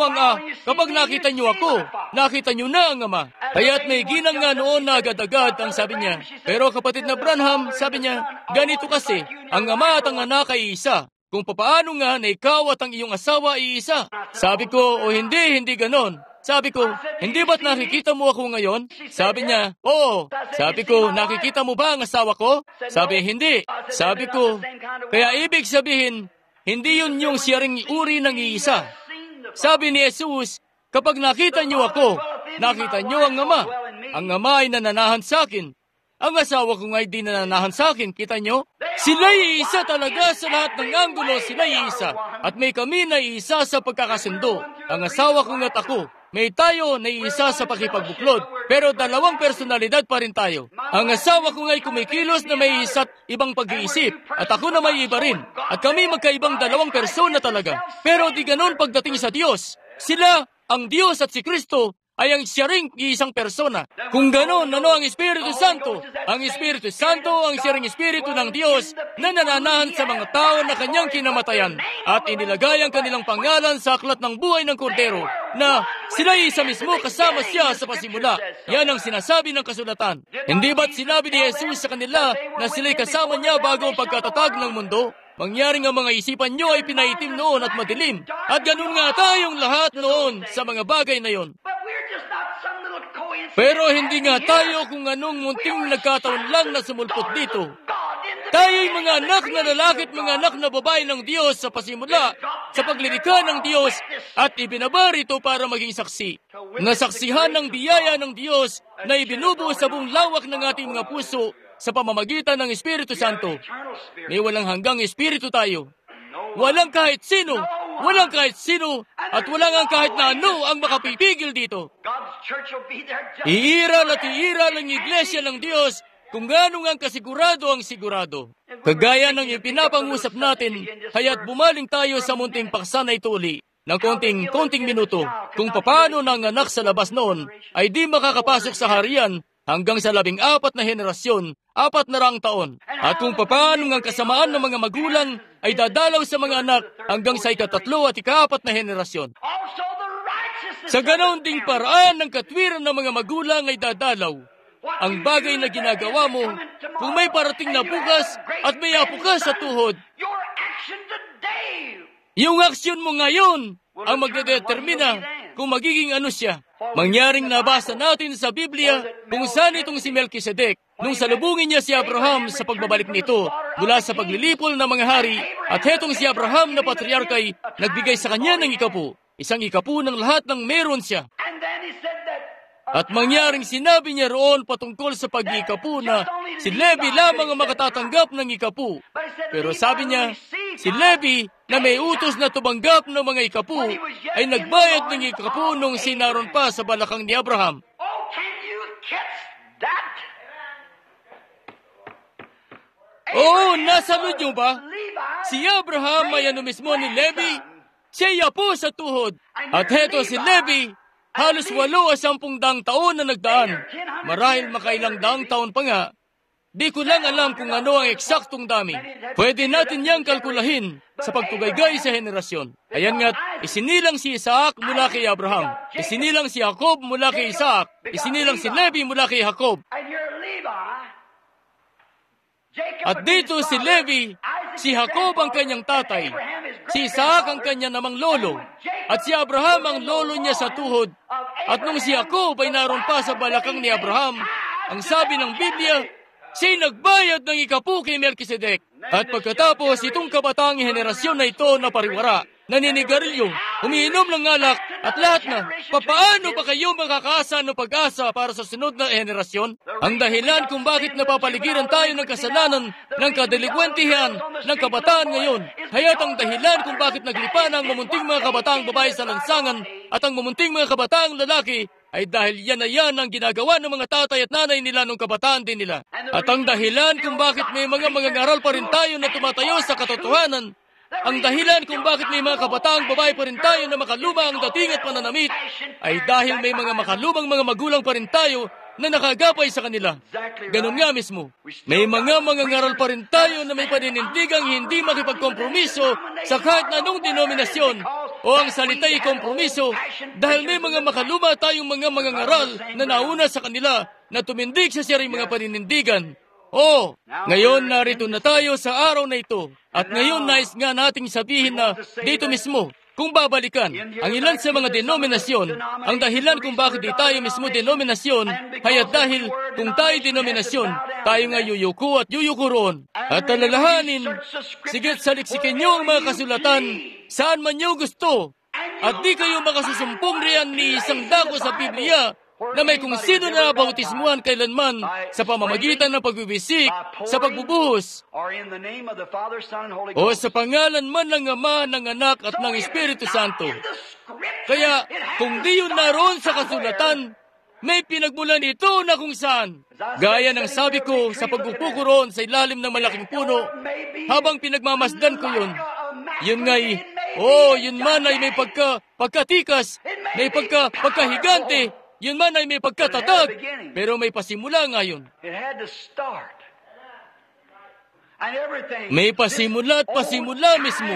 ako, nakita niyo na ang Ama. Kaya't may ginang nga noon na agad-agad ang sabi niya. Pero kapatid na Branham, sabi niya, ganito kasi, ang Ama at ang Anak ay isa. Kung papaano nga na ikaw at ang iyong asawa ay isa. Sabi ko, o hindi ganon. Sabi ko, hindi ba't nakikita mo ako ngayon? Sabi niya, oo. Sabi ko, nakikita mo ba ang asawa ko? Sabi, hindi. Sabi ko, kaya ibig sabihin, hindi yun yung siya ring uri ng iisa. Sabi ni Jesus, kapag nakita niyo ako, nakita niyo ang Ama. Ang Ama ay nananahan sa akin. Ang asawa ko nga'y di nananahan sa akin, kita niyo? Sila'y isa talaga sa lahat ng anggulo, sila'y isa. At may kami na isa sa pagkakasundo. Ang asawa ko nga't ako. May tayo na isa sa pakipagbuklod, pero dalawang personalidad pa rin tayo. Ang asawa ko nga'y kumikilos na may isa't ibang pag-iisip, at ako na may iba rin. At kami magkaibang dalawang persona talaga. Pero di ganon pagdating sa Diyos. Sila, ang Diyos at si Kristo, ay ang siya ring isang persona. Kung ganon, ano ang Espiritu Santo? Ang Espiritu Santo ang siya ring Espiritu ng Diyos na nananahan sa mga tao na kanyang kinamatayan at inilagay ang kanilang pangalan sa aklat ng buhay ng Kordero na sila'y isa mismo kasama siya sa pasimula. Yan ang sinasabi ng kasulatan. Hindi ba't sinabi ni Jesus sa kanila na sila'y kasama niya bago ang pagkatatag ng mundo? Mangyaring ang mga isipan nyo ay pinaitim noon at madilim. At ganun nga tayong lahat noon sa mga bagay na yon. Pero hindi nga tayo kung anong munting nagkataon lang na sumulpot dito. Tayo'y mga anak na lalaki at mga anak na babae ng Diyos sa pasimula, sa paglilikha ng Diyos, at ibinabar ito para maging saksi. Nasaksihan ng biyaya ng Diyos na ibinubuo sa buong lawak ng ating mga puso sa pamamagitan ng Espiritu Santo. May walang hanggang Espiritu tayo. Walang kahit sino, at walang ang kahit na ano ang makapipigil dito. Iiral at iiral ang iglesia ng Diyos kung ganong ang kasigurado ang sigurado. Kagaya ng ipinapangusap natin, kaya't bumaling tayo sa munting paksa na ito uli ng konting minuto kung paano ng anak sa labas noon ay di makakapasok sa harian hanggang sa 14 na henerasyon, 400 taon. At kung paano ang kasamaan ng mga magulang ay dadalaw sa mga anak hanggang sa 3 at 4 na henerasyon. Sa ganoon ding paraan ng katwiran ng mga magulang ay dadalaw. Ang bagay na ginagawa mo, kung may parating na bukas at may apo ka sa tuhod, yung aksyon mo ngayon ang magdedetermina kung magiging ano siya. Mangyaring nabasa natin sa Biblia kung saan itong si Melchizedek nung salubungin niya si Abraham sa pagbabalik nito mula sa paglilipol ng mga hari, at hetong si Abraham na patriarkay nagbigay sa kanya ng ikapu, isang ikapu ng lahat ng meron siya. At mangyaring sinabi niya roon patungkol sa pag-ikapu na si Levi lamang ang makatatanggap ng ikapu. Pero sabi niya, si Levi na may utos na tumanggap ng mga ikapu ay nagbayad ng ikapu nung sinaron pa sa balakang ni Abraham. Oh, nasalod niyo ba? Si Abraham ay ano mismo ni Levi? Siya po sa tuhod. At heto si Levi, halos 80 taon na nagdaan. Marahil makailang daang taon pa nga. Di ko lang alam kung ano ang eksaktong dami. Pwede natin niyang kalkulahin sa pagtugaygay sa henerasyon. Ayan nga't, isinilang si Isaac mula kay Abraham. Isinilang si Jacob mula kay Isaac. Isinilang si Levi mula kay Jacob. At dito si Levi, si Jacob ang kanyang tatay. Si Isaac ang kanya namang lolo. At si Abraham ang lolo niya sa tuhod. At nung si Jacob ay naroon pa sa balakang ni Abraham, ang sabi ng Biblia, siya'y nagbayad ng ikapu kay Melchizedek. At pagkatapos itong kabataang henerasyon na ito na pariwara, naninigarilyo, umiinom ng alak, at lahat na. Papaano ba kayo makakaasa ng pag-asa para sa sunod na henerasyon? Ang dahilan kung bakit napapaligiran tayo ng kasalanan, ng kadelikwentihan, ng kabataan ngayon, haya't ang dahilan kung bakit naglipa ng mamunting mga kabataang babae sa lansangan at ang mamunting mga kabataang lalaki, ay dahil yan na yan ang ginagawa ng mga tatay at nanay nila nung kabataan din nila. At ang dahilan kung bakit may mga mangangaral pa rin tayo na tumatayo sa katotohanan, ang dahilan kung bakit may mga kabataang babae pa rin tayo na makaluma ang dating at pananamit, ay dahil may mga makalumang mga magulang pa rin tayo na nakagapay sa kanila. Ganun nga mismo. May mga mangangaral pa rin tayo na may paninindigang hindi makipagkompromiso sa kahit na anong denominasyon o ang salita'y kompromiso dahil may mga makaluma tayong mga mangangaral na nauna sa kanila na tumindig sa siya'y mga paninindigan. Ngayon narito na tayo sa araw na ito at ngayon nais nga nating sabihin na dito mismo, kung babalikan ang ilan sa mga denominasyon, ang dahilan kung bakit di tayo mismo denominasyon, hayat dahil kung tayo denominasyon, tayo nga yuyuko at yuyuko roon. At alalahanin, sigit saliksikin nyo ang mga kasulatan, saan man nyo gusto, at di kayo makasusumpong riyan ni isang dako sa Biblia, na may kung sino na bautismuhan kailanman sa pamamagitan ng pagbibisik, sa pagbubuhos, o sa pangalan man ng Ama, ng Anak at ng Espiritu Santo. Kaya kung di yun naroon sa kasulatan, may pinagmulan ito na kung saan. Gaya ng sabi ko sa pagpupo ko roon sa ilalim ng malaking puno, habang pinagmamasdan ko yun, yun nga'y, yun man ay may pagkatikas, may pagkahigante, yun man ay may pagkatatag, pero may pasimula ngayon. May pasimula at pasimula mismo.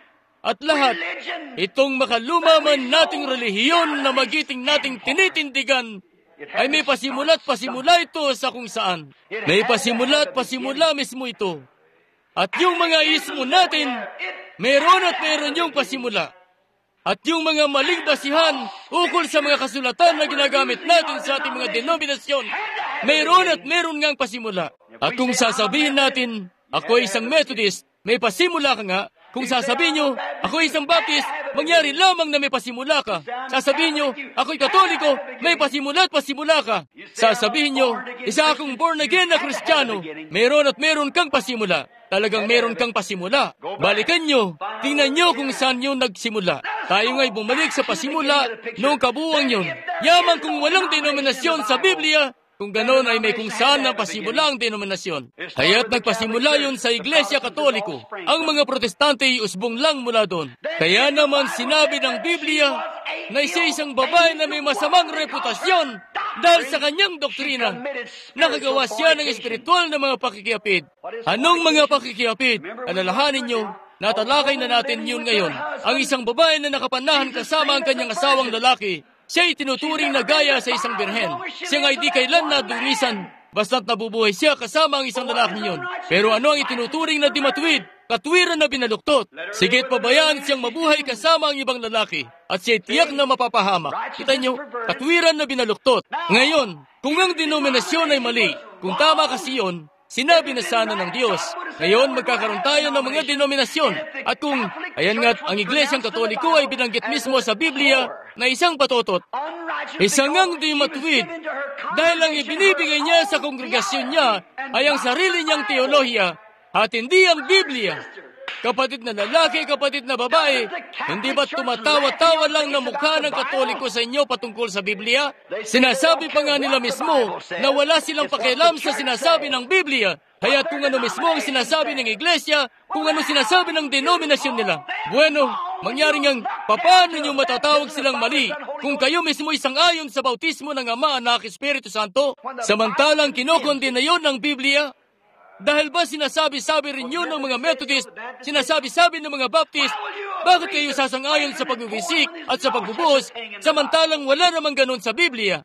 At lahat, itong makaluma man nating relihiyon na magiting nating tinitindigan, ay may pasimula at pasimula ito sa kung saan. May pasimula at pasimula mismo ito. At yung mga ismo natin, meron at meron yung pasimula. At yung mga maling basihan ukol sa mga kasulatan na ginagamit natin sa ating mga denominasyon, mayroon at meron ngang pasimula. At kung sasabihin natin, ako ay isang Methodist, may pasimula ka nga. Kung sasabihin nyo, ako ay isang Baptist, mangyari lamang na may pasimula ka. Sasabihin nyo, ako ay Katoliko, may pasimula at pasimula ka. Sasabihin nyo, isa akong born again na Kristiyano, meron at meron kang pasimula. Talagang meron kang pasimula. Balikan nyo, tingnan nyo kung saan nyo nagsimula. Tayo nga'y bumalik sa pasimula noong kabuuan yun. Yaman kung walang denominasyon sa Biblia, kung gano'n ay may kung saan na pasimula ang denominasyon. Kaya't nagpasimula yun sa Iglesia Katoliko. Ang mga Protestante ay usbong lang mula doon. Kaya naman sinabi ng Biblia na isang babae na may masamang reputasyon dahil sa kanyang doktrina, nakagawa siya ng espiritual na mga pakikiapid. Anong mga pakikiapid? Alalahanin nyo, natalakay na natin yun ngayon. Ang isang babae na nakapanahan kasama ang kanyang asawang lalaki, siya'y tinuturing na gaya sa isang birhen. Siya nga'y di kailan nadungisan, basta't nabubuhay siya kasama ang isang lalaki yun. Pero ano ang itinuturing na di matuwid? Katwiran na binaluktot. Sigit pabayaan siyang mabuhay kasama ang ibang lalaki at siya'y tiyak na mapapahamak. Kita nyo, katwiran na binaluktot. Ngayon, kung ang denominasyon ay mali, kung tama kasi yun, sinabi na sana ng Diyos. Ngayon, magkakaroon tayo ng mga denominasyon. At kung, ayan nga, ang Iglesyang Katoliko ay binanggit mismo sa Biblia na isang patotot, isang ang di matuwid, dahil ang ibinibigay niya sa kongregasyon niya ay ang sarili niyang teolohiya at hindi ang Biblia. Kapatid na lalaki, kapatid na babae, hindi ba't tumatawa-tawa lang na mukha ng Katoliko sa inyo patungkol sa Biblia? Sinasabi pa nga nila mismo na wala silang pakialam sa sinasabi ng Biblia. Kaya kung ano mismo ang sinasabi ng Iglesia, kung ano sinasabi ng denominasyon nila. Bueno, mangyari ngang, paano nyo matatawag silang mali kung kayo mismo isang ayon sa bautismo ng Ama, Anak, Espiritu Santo? Samantalang kinokondena yon ng Biblia? Dahil ba sinasabi-sabi rin yun ng mga Methodist, sinasabi-sabi ng mga Baptist, bakit kayo sasang-ayon sa pagbibisik at sa pagbubuhos, samantalang wala namang ganun sa Biblia?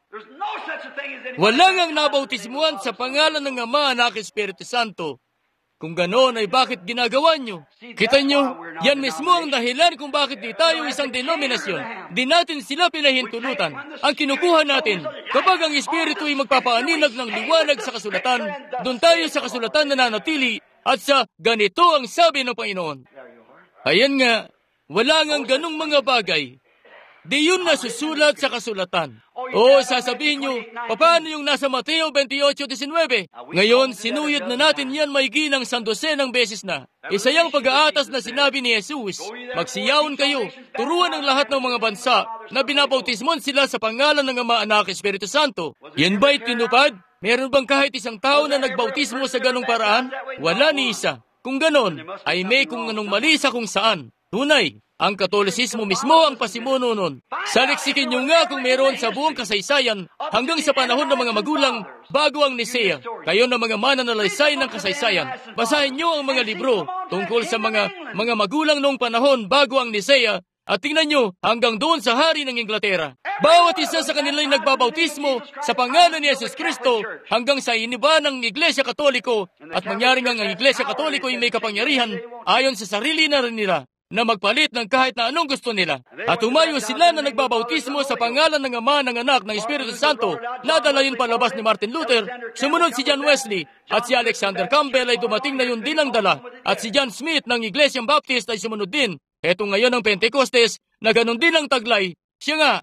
Wala ngang nabautismuhan sa pangalan ng Ama, Anak, Espiritu Santo. Kung gano'n ay bakit ginagawa nyo? Kita nyo, yan mismo ang dahilan kung bakit di tayo isang denominasyon. Di natin sila pinahintulutan. Ang kinukuha natin, kapag ang Espiritu ay magpapaaninag ng liwanag sa kasulatan, doon tayo sa kasulatan na nanatili at sa ganito ang sabi ng Panginoon. Ayan nga, Wala ngang ganong mga bagay. Di yun nasusulat sa kasulatan. O sasabihin nyo, paano yung nasa Mateo 28:19? Ngayon, sinuyod na natin yan maigi ng 112 beses na. Isa yung pag-aatas na sinabi ni Jesus, magsiyaon kayo, turuan ang lahat ng mga bansa na binabautismon sila sa pangalan ng Ama, Anak, Espiritu Santo. Yan ba'y tinupad? Meron bang kahit isang tao na nagbautismo sa ganong paraan? Wala ni isa. Kung ganon, ay may kung anong mali sa kung saan. Tunay, ang Katolisismo mismo ang pasimuno nun. Saliksikin nyo nga kung meron sa buong kasaysayan hanggang sa panahon ng mga magulang bago ang Nisea. Kayo na mga mananalaysay ng kasaysayan. Basahin nyo ang mga libro tungkol sa mga magulang noong panahon bago ang Nisea at tingnan nyo hanggang doon sa hari ng Inglaterra. Bawat isa sa kanila ay nagbabautismo sa pangalan ni Jesus Kristo hanggang sa iniba ng Iglesia Katoliko at mangyari nga ang Iglesia Katoliko ay may kapangyarihan ayon sa sarili na rin nila na magpalit ng kahit na anong gusto nila. At umayo sila na nagbabautismo sa pangalan ng Ama, ng Anak, ng Espiritu Santo. Nadala yun palabas ni Martin Luther. Sumunod si John Wesley at si Alexander Campbell ay dumating na yun din ang dala. At si John Smith ng Iglesyang Baptist ay sumunod din. Eto ngayon ang Pentecostes na ganun din ang taglay. Siya nga.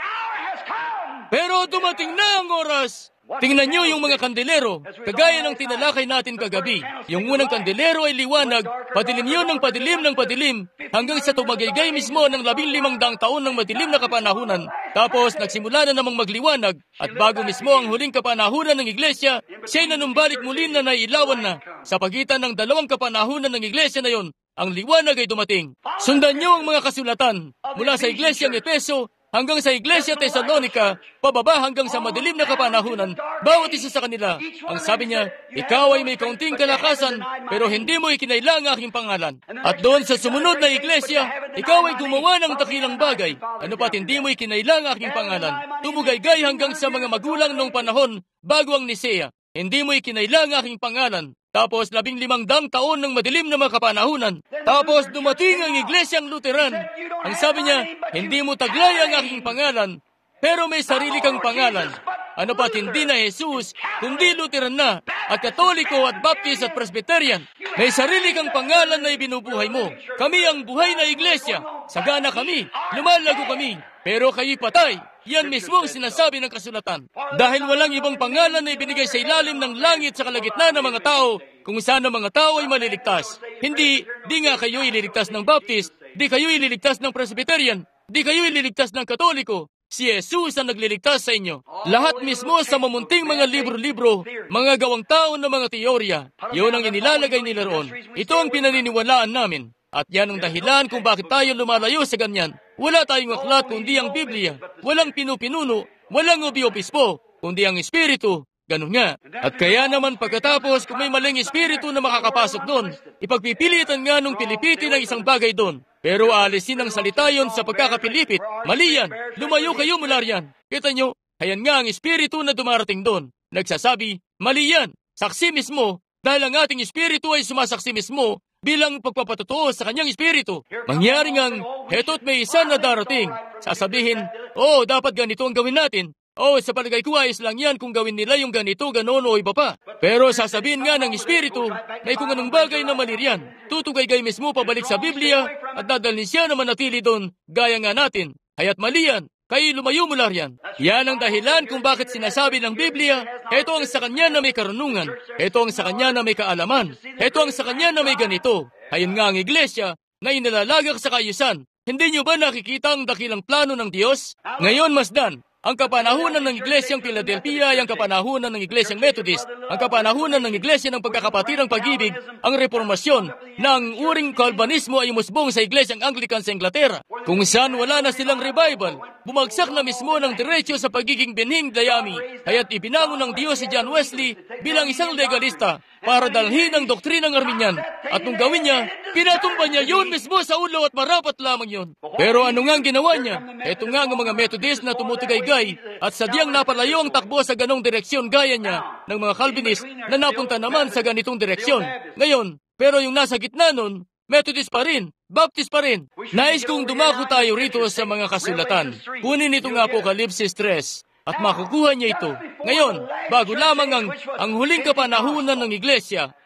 Pero dumating na ang oras. Tingnan nyo yung mga kandelero, kagaya ng tinalakay natin kagabi. Yung unang kandelero ay liwanag, padilim yun ng padilim, hanggang sa tumagaygay mismo ng 1500 taon ng madilim na kapanahunan. Tapos nagsimula na namang magliwanag, at bago mismo ang huling kapanahunan ng iglesia, siya'y nanumbalik muli na nailawan na. Sa pagitan ng dalawang kapanahunan ng iglesia na yon, ang liwanag ay dumating. Sundan nyo ang mga kasulatan, mula sa iglesyang Epeso, hanggang sa Iglesia Thessalonica, pababa hanggang sa madilim na kapanahunan, bawat isa sa kanila. Ang sabi niya, ikaw ay may kaunting kalakasan, pero hindi mo ikinailang aking pangalan. At doon sa sumunod na iglesia, ikaw ay gumawa ng dakilang bagay. Ano pat hindi mo ikinailang aking pangalan. Tumugaygay hanggang sa mga magulang noong panahon, bago ang Nisea. Hindi mo ikinailang aking pangalan. Tapos 1500 taon ng madilim na mga kapanahunan. Tapos dumating ang Iglesyang Lutheran. Ang sabi niya, hindi mo taglay ang aking pangalan, pero may sarili kang pangalan. Ano pat hindi na Jesus, kundi Lutheran na, at Katoliko at Baptist at Presbyterian. May sarili kang pangalan na ibinubuhay mo. Kami ang buhay na iglesia. Sagana kami, lumalago kami, pero kayo'y patay. Yan mismo ang sinasabi ng kasulatan. Dahil walang ibang pangalan na ibinigay sa ilalim ng langit sa kalagitnaan ng mga tao, kung saan ang mga tao ay maliligtas. Hindi, di nga kayo ililigtas ng Baptist, di kayo ililigtas ng Presbyterian, di kayo ililigtas ng Katoliko. Si Jesus ang nagliligtas sa inyo. Lahat mismo sa mamunting mga libro-libro, mga gawang tao na mga teorya, yun ang inilalagay nila roon. Ito ang pinaniniwalaan namin. At yan ang dahilan kung bakit tayo lumalayo sa ganyan. Wala tayong aklat kundi ang Biblia. Walang pinupinuno, walang obispo, kundi ang Espiritu. Ganun nga. At kaya naman pagkatapos kung may maling espiritu na makakapasok doon, ipagpipilitan nga nung pilipitin ang isang bagay doon. Pero aalisin ang salita yon sa pagkakapilipit. Mali yan. Lumayo kayo mula riyan. Kita nyo, ayan nga ang espiritu na dumarating doon. Nagsasabi, mali yan. Saksi mismo, dahil ang ating espiritu ay sumasaksi mismo bilang pagpapatotoo sa kanyang espiritu. Mangyari ngang, heto't may isa na darating. Sasabihin, dapat ganito ang gawin natin. Sa palagay ko ayos lang yan kung gawin nila yung ganito, ganon o iba pa. Pero sasabihin nga ng espiritu, may kung anong bagay na mali riyan. Tutugay mismo pabalik sa Biblia at dadalhin siya na manatili doon, gaya nga natin. Haya't mali yan. Kayo lumayo mula riyan. Yan ang dahilan kung bakit sinasabi ng Biblia, ito ang sa kanya na may karunungan, ito ang sa kanya na may kaalaman, ito ang sa kanya na may ganito. Ayun nga ang iglesia na inilalagak sa kaayusan. Hindi nyo ba nakikita ang dakilang plano ng Diyos? Ngayon, masdan, ang kapanahunan ng Iglesyang Philadelphia ay ang kapanahunan ng Iglesyang Methodist, ang kapanahunan ng Iglesia ng Pagkakapatirang Pag-ibig, ang reformasyon, na ang uring Calvinismo ay umusbong sa Iglesyang Anglican sa Inglaterra, kung saan wala na silang revival. Bumagsak na mismo ng diretsyo sa pagiging binhing dayami, kaya't ipinangon ng Diyos si John Wesley bilang isang legalista para dalhin ang doktrinang Arminian. At nung gawin niya, pinatumba niya yun mismo sa ulo at marapat lamang yun. Pero ano nga ang ginawa niya? Ito nga ang mga Methodist na tumutugay-gay at sadyang napalayo ang takbo sa ganong direksyon gaya niya ng mga Calvinist na napunta naman sa ganitong direksyon. Ngayon, pero yung nasa gitna nun, Methodist pa rin, Baptist pa rin. Nais kong dumako tayo rito sa mga kasulatan. Kunin itong Apocalypse 3 at makukuha niya ito. Ngayon, bago lamang ang huling kapanahunan ng iglesia,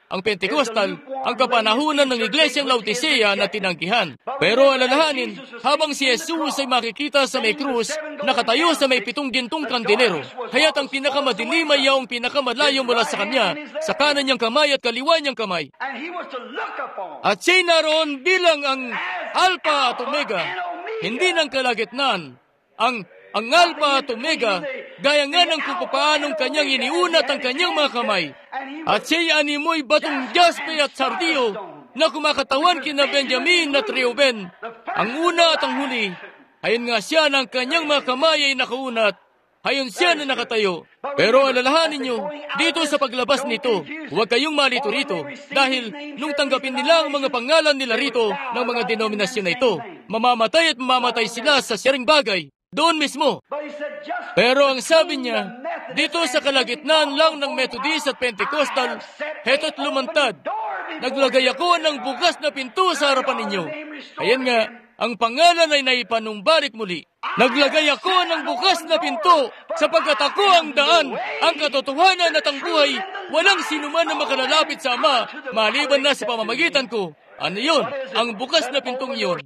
ang Pentecostal, ang kapanahunan ng Iglesyang Laodicea na tinanggihan. Pero alalahanin, habang si Jesus ay makikita sa may krus, nakatayo sa may 7 gintong kandelero, kaya't ang pinakamadilim ay yung pinakamalayo mula sa kanya, sa kanan niyang kamay at kaliwa niyang kamay. At siya'y naroon bilang ang Alpha at Omega, hindi ng kalagitnaan. Ang Alpha at Omega, gaya nga ng kung paanong kanyang iniunat ang kanyang mga kamay. At siya'y animoy batong jaspe at sardio na kumakatawan kina Benjamin at Reuben. Ang una at ang huli, ayon nga siya ng kanyang mga kamay ay nakaunat, ayon siya na nakatayo. Pero alalahanin niyo, dito sa paglabas nito, huwag kayong malito rito, dahil nung tanggapin nila ang mga pangalan nila rito ng mga denominasyon na ito, mamamatay at mamamatay sila sa siyaring bagay. Doon mismo. Pero ang sabi niya, dito sa kalagitnaan lang ng Methodist at Pentecostal, heto't lumantad. Naglagay ako ng bukas na pinto sa harapan ninyo. Ayan nga, ang pangalan ay naipanumbalik muli. Naglagay ako ng bukas na pinto, sapagkat ako ang daan, ang katotohanan at ang buhay. Walang sinuman na makalalapit sa Ama, maliban na sa pamamagitan ko. Ano yun? Ang bukas na pintong iyon.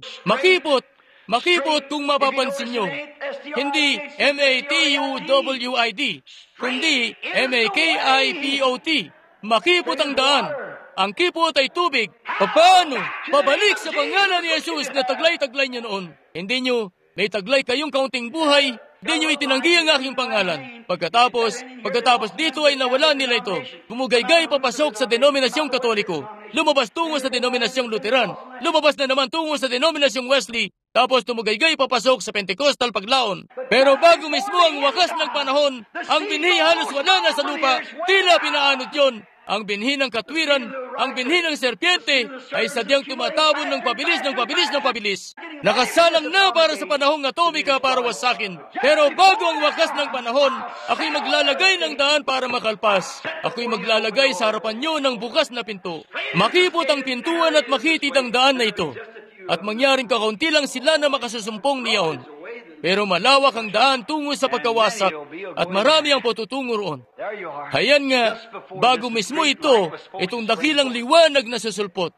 Makipot kung mapapansin nyo. Hindi M-A-T-U-W-I-D, kundi M-A-K-I-P-O-T. Makipot ang daan. Ang kipot ay tubig. Paano? Pabalik sa pangalan ni Jesus na taglay-taglay nyo noon. Hindi nyo, may taglay kayong kaunting buhay, di nyo itinanggi ang aking pangalan. Pagkatapos dito ay nawala nila ito. Bumugaygay papasok sa denominasyong Katoliko. Lumabas tungo sa denominasyong Lutheran. Lumabas na naman tungo sa denominasyong Wesley. Tapos tumugaygay papasok sa Pentecostal paglaon. Pero bago mismo ang wakas ng panahon, ang binhi halos wala na sa lupa, tila pinaanod yon. Ang binhi ng katwiran, ang binhi ng serpiente, ay sadyang tumatabon ng pabilis. Nakasalang na para sa panahong atomika para wasakin. Pero bago ang wakas ng panahon, ako'y maglalagay ng daan para makalpas. Ako'y maglalagay sa harapan nyo ng bukas na pinto. Makipot ang pintuan at makitid ang daan na ito. At mangyaring kakaunti lang sila na makasusumpong niyaon. Pero malawak ang daan tungo sa pagkawasak at marami ang patutungo roon. Hayan nga, bago mismo itong dakilang liwanag na susulpot.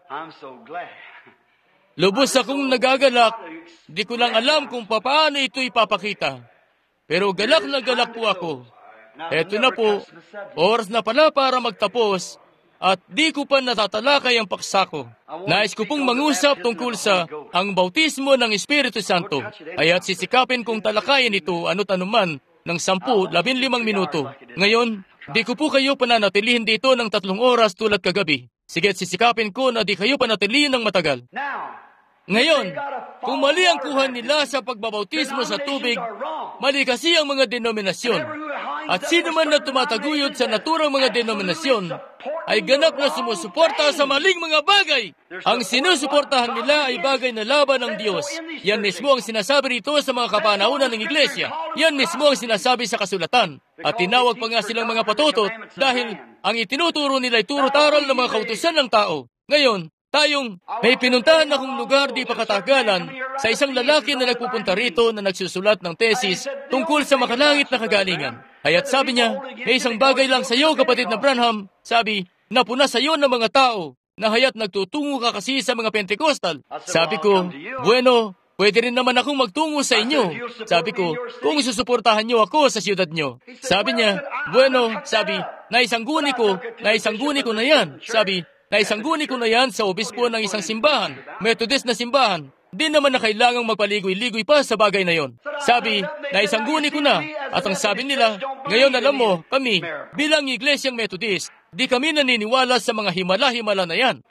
Lubos akong nagagalak, di ko lang alam kung paano ito ipapakita. Pero galak na galak po ako. Eto na po, oras na pala para magtapos. At di ko pa natatalakay ang paksa ko. Nais ko pong mangusap tungkol sa ang bautismo ng Espiritu Santo. Aya't sisikapin kong talakayin ito ano't anuman ng 10-15 minuto. Ngayon, di ko po kayo pananatilihin dito ng 3 oras tulad kagabi. Sige't sisikapin ko na di kayo panatilihin ng matagal. Ngayon, kung mali ang kuha nila sa pagbabautismo sa tubig, mali kasi ang mga denominasyon. At sino man na tumataguyod sa naturang mga denominasyon, ay ganap na sumusuporta sa maling mga bagay. Ang sinusuportahan nila ay bagay na laban ng Diyos. Yan mismo ang sinasabi rito sa mga kapanahunan ng Iglesia. Yan mismo ang sinasabi sa kasulatan. At tinawag pa nga silang mga patutot dahil ang itinuturo nila ay turo-taral ng mga kautusan ng tao. Ngayon, may pinuntahan akong lugar di pa katagalan sa isang lalaki na nagpupunta rito na nagsusulat ng tesis tungkol sa makalangit na kagalingan. Kaya't sabi niya, may isang bagay lang sa iyo, kapatid na Branham. Sabi, napuna sa iyo ng mga tao na haya't nagtutungo ka kasi sa mga Pentecostal. Sabi ko, bueno, pwede rin naman akong magtungo sa inyo. Sabi ko, kung susuportahan niyo ako sa siyudad niyo. Sabi niya, bueno, sabi, naisangguni ko na yan. Sabi, naisangguni ko na yan sa obispo ng isang simbahan, Methodist na simbahan. Di naman na kailangang magpaligoy-ligoy pa sa bagay na yon. Sabi, naisangguni ko na. At ang sabi nila, ngayon alam mo, kami, bilang Iglesyang Methodist, di kami naniniwala sa mga himala-himala na yan.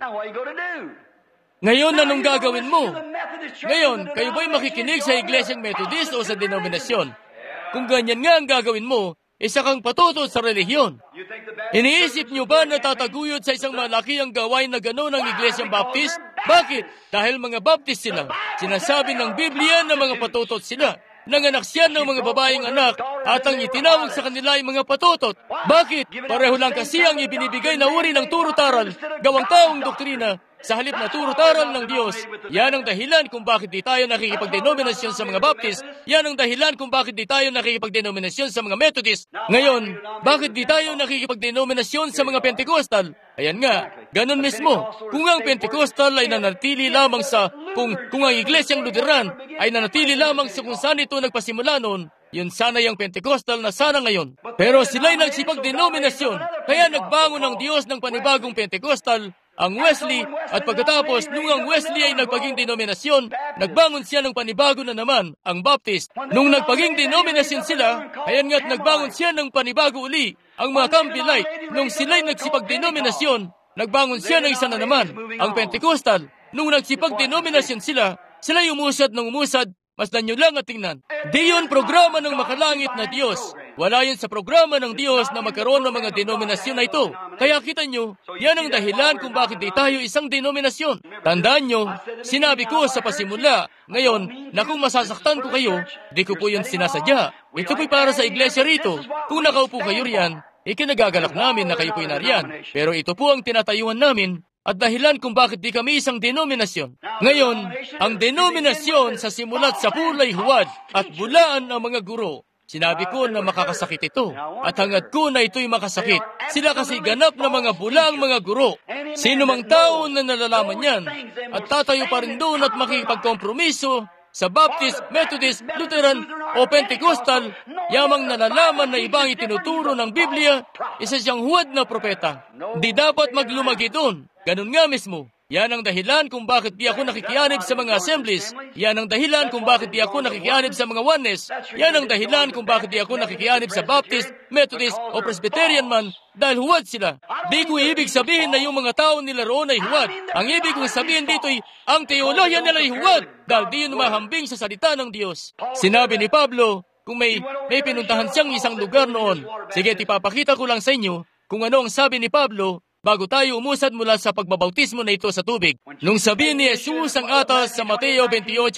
Ngayon, anong gagawin mo? Ngayon, kayo ba'y makikinig sa Iglesyang Methodist o sa denominasyon? Kung ganyan nga ang gagawin mo, isa kang patutot sa relihiyon. Iniisip niyo ba na tataguyod sa isang malaki ang gawain na gano'n ng Iglesyang Baptist? Bakit? Dahil mga Baptist sila. Sinasabi ng Biblia na mga patutot sila. Nanganak siya ng mga babaeng anak at ang itinawag sa kanila ay mga patutot. Bakit? Pareho lang kasi ang ibinibigay na uri ng turo-taral, gawang taong doktrina, sa halip na turo-taral ng Diyos. Yan ang dahilan kung bakit di tayo nakikipagdenominasyon sa mga Baptist. Yan ang dahilan kung bakit di tayo nakikipagdenominasyon sa mga Methodist. Ngayon, bakit di tayo nakikipagdenominasyon sa mga Pentecostal? Ayan nga, ganun mismo. Kung ang Pentecostal ay nanatili lamang sa, kung ang Iglesyang Lutheran ay nanatili lamang sa kung saan ito nagpasimula noon, yun sana yung Pentecostal na sana ngayon. Pero sila'y nagsipagdenominasyon, kaya nagbangon ang Diyos ng panibagong Pentecostal, ang Wesley, at pagkatapos nung ang Wesley ay nagpaging denominasyon, nagbangon siya ng panibago na naman, ang Baptist. Nung nagpaging denominasyon sila, ayan nga't nagbangon siya ng panibago uli, ang mga Campbellite. Nung sila'y nagsipagdenominasyon, nagbangon siya ng isa na naman, ang Pentecostal. Nung nagsipagdenominasyon sila, sila'y umusad ng umusad. Masdan nyo lang at tingnan. Di yun programa ng makalangit na Diyos. Wala yun sa programa ng Diyos na magkaroon ng mga denominasyon na ito. Kaya kita nyo, yan ang dahilan kung bakit di tayo isang denominasyon. Tandaan nyo, sinabi ko sa pasimula, ngayon, na kung masasaktan ko kayo, di ko po yun sinasadya. Ito po'y para sa iglesia rito. Kung nakaupo kayo riyan, ikinagagalak namin na kayo po'y nariyan. Pero ito po ang tinatayuan namin, at dahilan kung bakit di kami isang denominasyon. Ngayon, ang denominasyon sa simulat sa pulay huwad at bulaan ang mga guro. Sinabi ko na makakasakit ito, at hangad ko na ito'y makasakit. Sila kasi ganap na mga bulaang mga guro. Sino mang tao na nalalaman yan, at tatayo pa rin doon at makikipagkompromiso sa Baptist, Methodist, Lutheran o Pentecostal, yamang nalalaman na ibang itinuturo ng Biblia, isa siyang huwad na propeta. Di dapat maglumagi doon. Ganun nga mismo. Yan ang dahilan kung bakit di ako nakikianib sa mga assemblies. Yan ang dahilan kung bakit di ako nakikianib sa mga oneness. Yan ang dahilan kung bakit di ako nakikianib sa Baptist, Methodist o Presbyterian man, dahil huwad sila. Di ko ibig sabihin na yung mga tao nila roon ay huwad. Ang ibig kong sabihin dito ay ang teolohiya nila ay huwad, dahil di yun mahambing sa salita ng Diyos. Sinabi ni Pablo, kung may pinuntahan siyang isang lugar noon. Sige, tipapakita ko lang sa inyo kung ano ang sabi ni Pablo bago tayo umusad mula sa pagbabautismo na ito sa tubig. Nung sabihin ni Jesus ang atas sa Mateo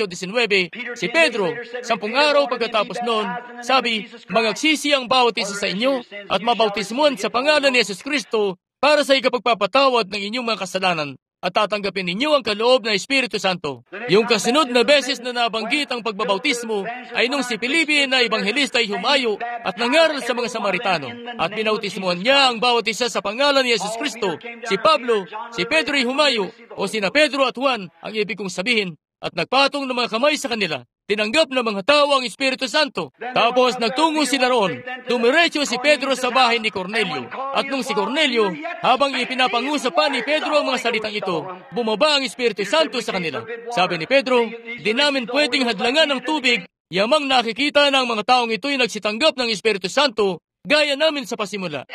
28:19, si Pedro, 10 araw pagkatapos noon, sabi, "Mangagsisi ang bawat isa sa inyo at mabautismuhan sa pangalan ni Jesus Kristo para sa ikapagpapatawad ng inyong mga kasalanan at tatanggapin ninyo ang kaloob na Espiritu Santo." Yung kasunod na beses na nabanggit ang pagbabautismo ay nung si Felipe na ebanghelista ay humayo at nangaral sa mga Samaritano at binautismuhan niya ang bawat isa sa pangalan ni Jesus Kristo. Si Pablo, si Pedro ay humayo o sina Pedro at Juan ang ibig kong sabihin at nagpatong ng mga kamay sa kanila. Tinanggap ng mga tao ang Espiritu Santo. Tapos nagtungo sila roon. Dumiretso si Pedro sa bahay ni Cornelio. At nung si Cornelio, habang ipinapangusap pa ni Pedro ang mga salitang ito, bumaba ang Espiritu Santo sa kanila. Sabi ni Pedro, "Di namin pwedeng hadlangan ng tubig, yamang nakikita ng mga taong ito'y nagsitanggap ng Espiritu Santo, gaya namin sa pasimula."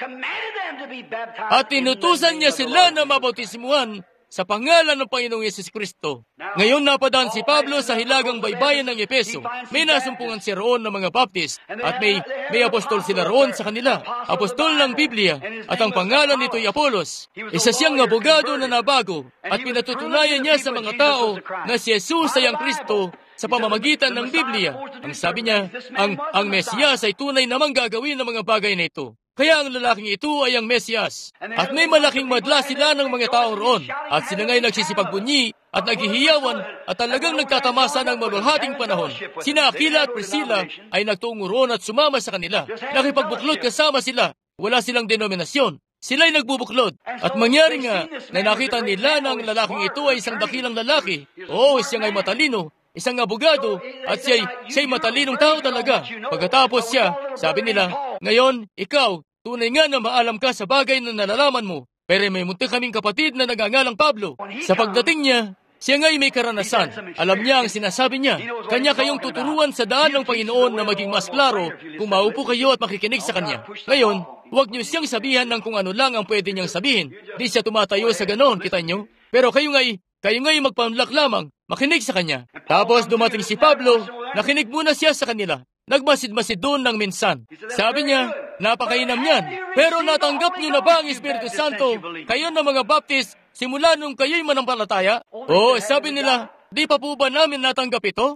At tinutusan niya sila na mabautismuhan sa pangalan ng Panginoong Yesus Kristo. Ngayon napadaan si Pablo sa hilagang baybayin ng Epeso. May nasumpungan siya roon ng mga Baptist at may apostol sila roon sa kanila. Apostol ng Biblia at ang pangalan nito'y Apolos. Isa siyang abogado na nabago at pinatutunayan niya sa mga tao na si Jesus ay ang Kristo sa pamamagitan ng Biblia. Ang sabi niya, ang Mesiyas ay tunay namang gagawin ng mga bagay na ito. Kaya ang lalaking ito ay ang Mesiyas. At may malaking madla sila ng mga taong roon. At sila nga'y nagsisipagbunyi at naghihiyawan at talagang nagtatamasa ng malulhating panahon. Sina Aquila at Priscilla ay nagtungo roon at sumama sa kanila. Nakipagbuklod kasama sila. Wala silang denominasyon. Sila'y nagbubuklod. At mangyari nga na nakita nila na ang lalaking ito ay isang dakilang lalaki. Oo, siya nga'y matalino. Isang abogado at siya'y matalinong tao talaga. Pagkatapos siya, sabi nila, "Ngayon, ikaw, tunay nga na maalam ka sa bagay na nalalaman mo. Pero may munti kaming kapatid na nagangalang Pablo. Sa pagdating niya, siya nga'y may karanasan. Alam niya ang sinasabi niya. Kanya kayong tuturuan sa daan ng Panginoon na maging mas klaro kung maupo kayo at makikinig sa kanya. Ngayon, huwag niyo siyang sabihan ng kung ano lang ang pwede niyang sabihin. Di siya tumatayo sa ganon, kita niyo. Pero kayo nga'y magpanlak lamang, makinig sa kanya." Tapos dumating si Pablo, nakinig muna siya sa kanila. Nagmasid-masid doon ng minsan. Sabi niya, "Napakainam niyan. Pero natanggap niyo na ba ang Espiritu Santo? Kayo na mga Baptist, simula nung kayo'y manampalataya?" "Oo," sabi nila, "Di pa po ba namin natanggap ito?"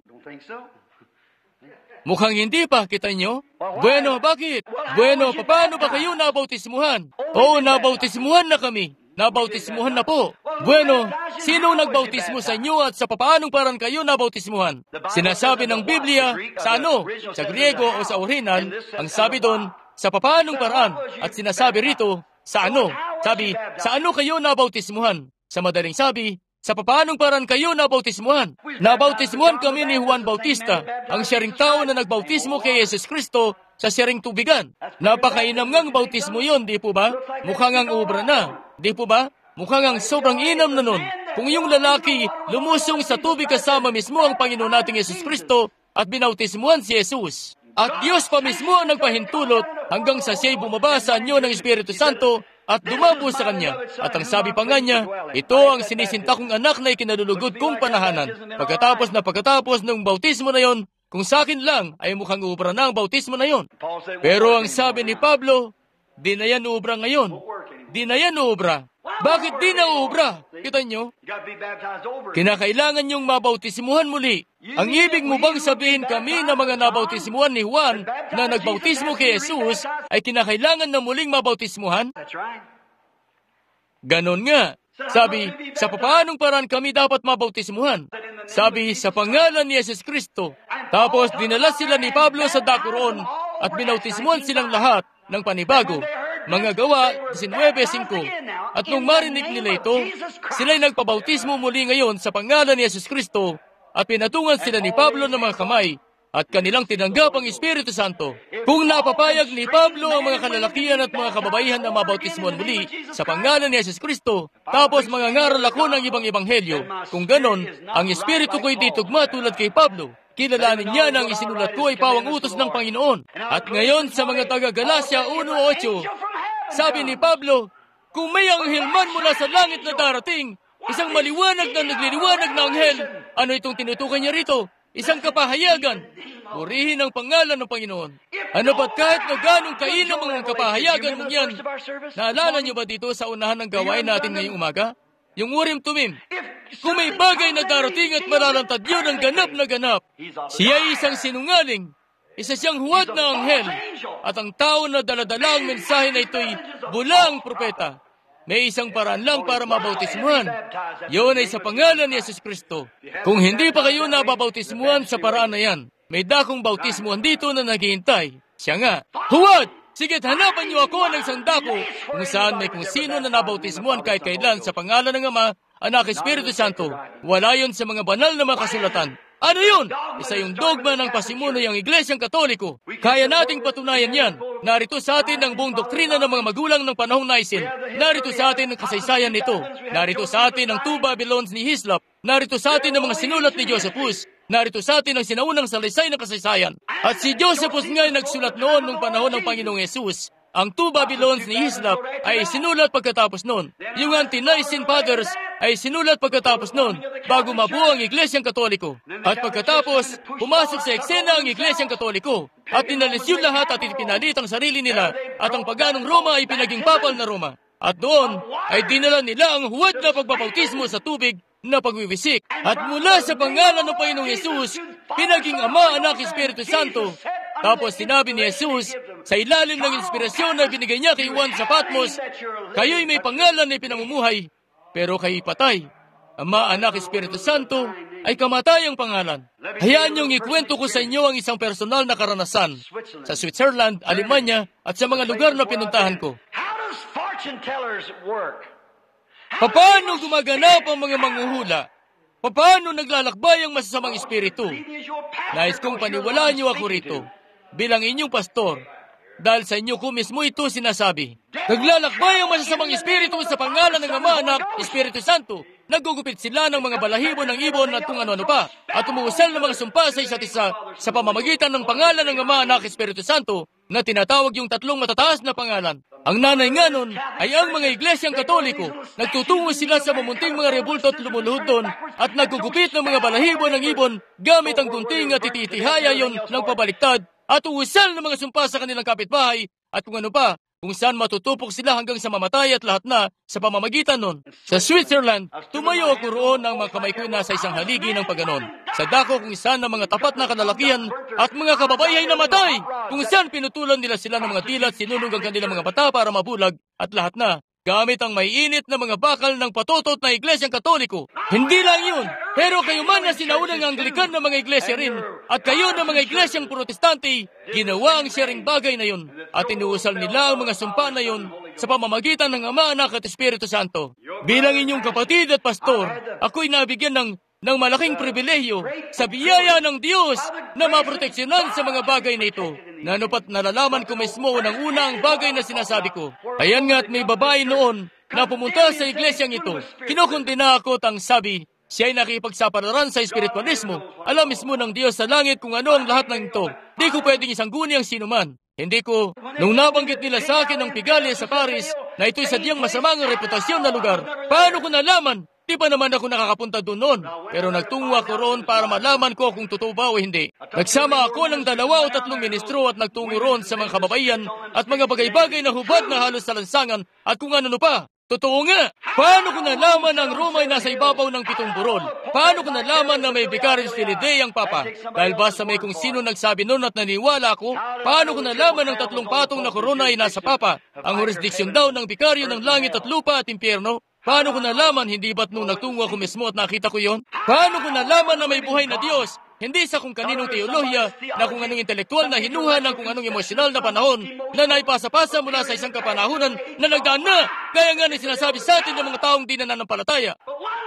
Mukhang hindi pa, kita niyo? Bueno, bakit? Bueno, paano ba kayo nabautismuhan? "Oo, nabautismuhan na kami." Nabautismuhan na po. Bueno, sino nagbautismo sa inyo at sa papaanong parang kayo nabautismuhan? Sinasabi ng Biblia, sa ano? Sa Griego o sa orihinal, ang sabi doon, sa papaanong paraan. At sinasabi rito, Sa ano? Sabi, sa ano kayo nabautismuhan? Sa madaling sabi, sa papaanong paraan kayo nabautismuhan? Nabautismuhan kami ni Juan Bautista, ang siya ring tao na nagbautismo kay Jesus Kristo sa siya ring tubigan. Napakainam ngang bautismo yon, di po ba? Mukhang ang obra na, di po ba? Mukhang ang sobrang inam na nun. Kung yung lalaki lumusong sa tubig kasama mismo ang Panginoon nating Jesus Kristo at binautismuhan si Jesus. At Diyos pa mismo ang nagpahintulot hanggang sa siya'y bumaba sa anyo ng Espiritu Santo at dumabo sa kanya. At ang sabi pa nga niya, ito ang sinisinta kong anak na ikinalulugod kong panahanan. Pagkatapos ng bautismo na yon, kung sa akin lang ay mukhang ubra na ang bautismo na yon. Pero ang sabi ni Pablo, di na yan ubra ngayon. Di na yan ubra. Bakit di na ubra? Kita nyo? Kinakailangan yung mabautismuhan muli. Ang ibig mo bang sabihin kami na mga nabautismuhan ni Juan na nagbautismo kay Jesus ay kinakailangan na muling mabautismuhan? Ganon nga. Sabi, sa papaanong paraan kami dapat mabautismuhan? Sabi, sa pangalan ni Jesus Kristo. Tapos dinala sila ni Pablo sa dakuron at binautismuhan silang lahat ng panibago. Mga Gawa 19:5. At nung marinig nila ito, sila'y nagpabautismo muli ngayon sa pangalan ni Jesus Kristo at pinatungan sila ni Pablo ng mga kamay at kanilang tinanggap ang Espiritu Santo. Kung napapayag ni Pablo ang mga kalalakihan at mga kababaihan na mabautismuhan muli sa pangalan ni Jesus Kristo, tapos mangangaral ako ng ibang ebanghelyo, kung ganon, ang Espiritu ko'y ditugma tulad kay Pablo. Kilalanin niya na ang isinulat ko ay pawang utos ng Panginoon. At ngayon sa mga taga-Galasya 1:8, sabi ni Pablo, kung may anghel man mula sa langit na darating, isang maliwanag na nagliliwanag na anghel, ano itong tinutukoy niya rito? Isang kapahayagan. Purihin ang pangalan ng Panginoon. Ano ba't kahit na ganong kailang mga kapahayagan mong yan? Naalala niyo ba dito sa unahan ng gawain natin ngayong umaga? Yung Urim Tumim. Kung may bagay na darating at malalantad yun ang ganap na ganap, siya ay isang sinungaling. Isa siyang huwad na anghel. At ang tao na daladala ang mensahe na ito'y bulang propeta. May isang paraan lang para mabautismuhan. Yun ay sa pangalan ni Jesus Kristo. Kung hindi pa kayo nababautismuhan sa paraan na yan, may dakong bautismuhan dito na naghihintay. Siya nga, huwad! Sige't hanapan niyo ako ng isang dako kung saan may kung sino na nabautismuhan kahit kailan sa pangalan ng Ama, Anak, Espiritu Santo. Wala yun sa mga banal na mga kasulatan. Ano yun? Isa yung dogma ng pasimunoy ang Iglesyang Katoliko. Kaya nating patunayan yan. Narito sa atin ang buong doktrina ng mga magulang ng panahong Nicene. Narito sa atin ang kasaysayan nito. Narito sa atin ang two Babylons ni Hislop. Narito sa atin ang mga sinulat ni Josephus. Narito sa atin ang sinaunang salaysay ng kasaysayan. At si Josephus nga ay nagsulat noon nung panahon ng Panginoong Yesus. Ang two Babylons ni Hislop ay sinulat pagkatapos noon. Yung Ante-Nicene Fathers ay sinulat pagkatapos noon bago mabuo ang Iglesyang Katoliko. At pagkatapos, pumasok sa eksena ang Iglesyang Katoliko at inalis yun lahat at ipinalit ang sarili nila at ang paganong Roma ay pinaging papal na Roma. At doon ay dinala nila ang huwad na pagbabautismo sa tubig na pagwiwisik. At mula sa pangalan ng Panginoong Yesus, pinaging Ama, Anak, Espiritu Santo. Tapos sinabi ni Jesus, sa ilalim ng inspirasyon na binigay niya kay Juan sa Patmos, kayo'y may pangalan na pinamumuhay, pero kayo'y patay. Ama, Anak, Espiritu Santo ay kamatayang pangalan. Hayaan niyong ikwento ko sa inyo ang isang personal na karanasan sa Switzerland, Alemanya, at sa mga lugar na pinuntahan ko. Paano gumaganap ang mga manghuhula? Paano naglalakbay ang masasamang espiritu? Nais kong paniwalaan niyo ako rito bilang inyong pastor. Dahil sa inyo ko mismo ito sinasabi. Naglalakbay ang masasamang espiritu sa pangalan ng Ama, Anak, Espiritu Santo. Nagugupit sila ng mga balahibo ng ibon at kung ano-ano pa. At umuusal ng mga sumpa sa isa't isa sa pamamagitan ng pangalan ng Ama, Anak, Espiritu Santo na tinatawag yung tatlong matataas na pangalan. Ang nanay nga nun ay ang mga Iglesyang Katoliko. Nagtutungo sila sa mamunting mga rebulto at lumuluhod doon at nagugupit ng mga balahibo ng ibon gamit ang gunting at ititihaya yon ng pabaliktad at uusal ng mga sumpa sa kanilang kapitbahay at kung ano pa, kung saan matutupok sila hanggang sa mamatay at lahat na sa pamamagitan nun. Sa Switzerland, tumayo ako roon ng mga kamay ko na sa isang haligi ng pagganon. Sa dako kung saan ng mga tapat na kalalakihan at mga kababae ay namatay, kung saan pinutulan nila sila ng mga dilat, sinunog ang kanilang mga mata para mabulag at lahat na. Gamit ang maiinit na mga bakal ng patutot na Iglesyang Katoliko. Hindi lang yun, pero kayo man na sinaunang Anglikan na mga iglesia rin, at kayo na mga Iglesyang Protestante, ginawa ang sharing bagay na yun, at inuusal nila ang mga sumpa na yun, sa pamamagitan ng Ama, Anak at Espiritu Santo. Bilang inyong kapatid at pastor, ako'y nabigyan ng malaking pribilehyo sa biyaya ng Diyos na maproteksyonan sa mga bagay na ito. Nanupat nalalaman ko mismo ng unang bagay na sinasabi ko. Ayan nga't may babae noon na pumunta sa iglesyang ito. Kinukundina ako at ang sabi, siya ay nakipagsapalaran sa espiritualismo. Alam mismo ng Diyos sa langit kung ano ang lahat ng ito. Di ko pwedeng isangguni ang sinuman. Hindi ko, nung nabanggit nila sa akin ng Pigalia sa Paris, na ito'y sadyang masamang reputasyon na lugar, paano ko nalaman? Di pa naman ako nakakapunta doon noon. Pero nagtungo ako roon para malaman ko kung totoo ba o hindi. Nagsama ako ng 2 o 3 ministro at nagtungo roon sa mga kababaihan at mga bagay-bagay na hubad na halos sa lansangan at kung ano pa. Totoo nga! Paano ko nalaman na ang Roma ay nasa ibabaw ng 7 burol? Paano ko nalaman na may Vicarius Filidei ang Papa? Dahil basta may kung sino nagsabi noon at naniwala ako, paano ko nalaman ng 3 patong na korona ay nasa Papa? Ang jurisdiksyon daw ng Bikaryo ng langit at lupa at impyerno? Paano ko nalaman, hindi ba't nung nagtungo ako mismo at nakita ko yon? Paano ko nalaman na may buhay na Diyos? Hindi sa kung kaninong teolohiya, na kung anong intelektual na hinuha ng kung anong emosyonal na panahon na naipasa-pasa mula sa isang kapanahunan na nagdaan na. Kaya nga na sinasabi sa atin ng mga taong di nananampalataya.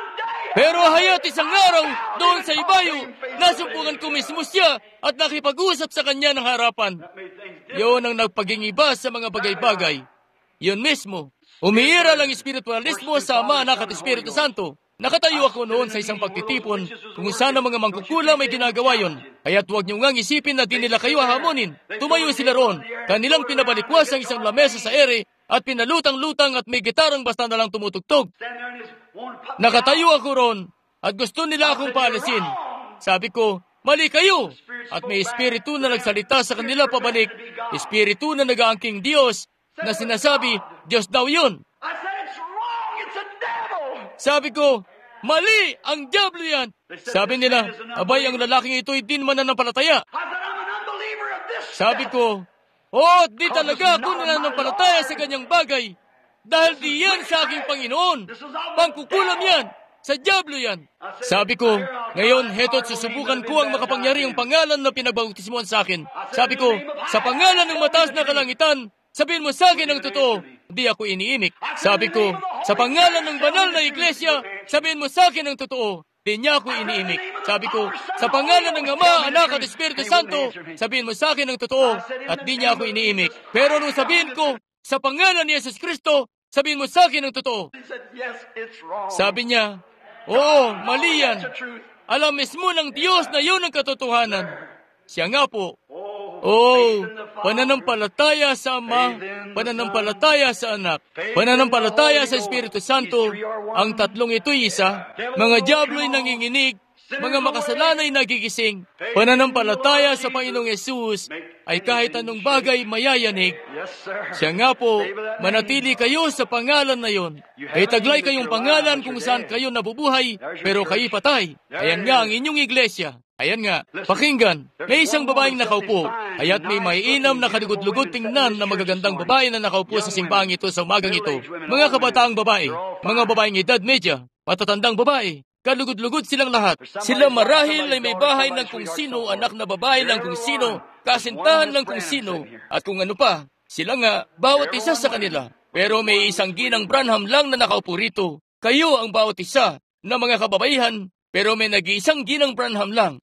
Pero hayat isang araw, doon sa ibayo, nasumpungan ko mismo siya at nakipag-usap sa kanya ng harapan. Yun ang nagpagingiba sa mga bagay-bagay. Yun mismo. Umiiral ang espiritualismo sa Ama, Anak at Espiritu Santo. Nakatayo ako noon sa isang pagtitipon kung saan ang mga mangkukulam may ginagawa yon. Kaya't huwag niyo ngang isipin na di nila kayo hahamonin. Tumayo sila roon. Kanilang pinabalikwas ang isang lamesa sa ere at pinalutang-lutang at may gitarang basta na lang tumutugtog. Nakatayo ako roon at gusto nila akong paalisin. Sabi ko, mali kayo! At may espiritu na nagsalita sa kanila pabalik. Espiritu na nag-aangking Diyos na sinasabi, Diyos daw yun. Sabi ko, mali! Ang diablo yan! Sabi nila, abay, ang lalaking ito ay di naman nananampalataya. Sabi ko, di talaga ako nananampalataya sa kanyang bagay. Dahil di yan sa aking Panginoon. Pangkukulam yan. Sa diablo yan. Sabi ko, ngayon, heto't susubukan ko ang makapangyarihang pangalan na pinagbautismohan sa akin. Sabi ko, sa pangalan ng mataas na kalangitan, sabihin mo sa akin ang totoo, di ako iniimik. Sabi ko, sa pangalan ng banal na iglesia, sabihin mo sa akin ang totoo, di niya ako iniimik. Sabi ko, sa pangalan ng Ama, Anak at Espiritu Santo, sabihin mo sa akin ang totoo, at di niya ako iniimik. Pero nung sabihin ko, sa pangalan ni Jesus Kristo, sabihin mo sa akin ang totoo. Sabi niya, oo, mali yan. Alam mismo ng Diyos na yun ang katotohanan. Siya nga po, pananampalataya sa Ama, pananampalataya sa Anak, pananampalataya sa Espiritu Santo, ang tatlong ito'y isa. Mga diablo'y nanginginig, mga makasalanay nagigising. Pananampalataya sa Panginoong Yesus ay kahit anong bagay mayayanig. Siya nga po, manatili kayo sa pangalan na yon. Ay taglay kayong pangalan kung saan kayo nabubuhay, pero kayo patay. Ayan nga ang inyong iglesia. Ayan nga, pakinggan, may isang babaeng nakaupo, aya't may maiinam na kalugod-lugod tingnan na magagandang babae na nakaupo sa simbahan ito sa umagang ito. Mga kabataang babae, mga babaeng edad medya, matatandang babae, kalugod-lugod silang lahat. Sila marahil ay may bahay ng kung sino, anak na babae ng kung sino, kasintahan ng kung sino, at kung ano pa. Sila nga, bawat isa sa kanila. Pero may isang ginang Branham lang na nakaupo rito. Kayo ang bawat isa na mga kababaihan, pero may nag-iisang ginang Branham lang.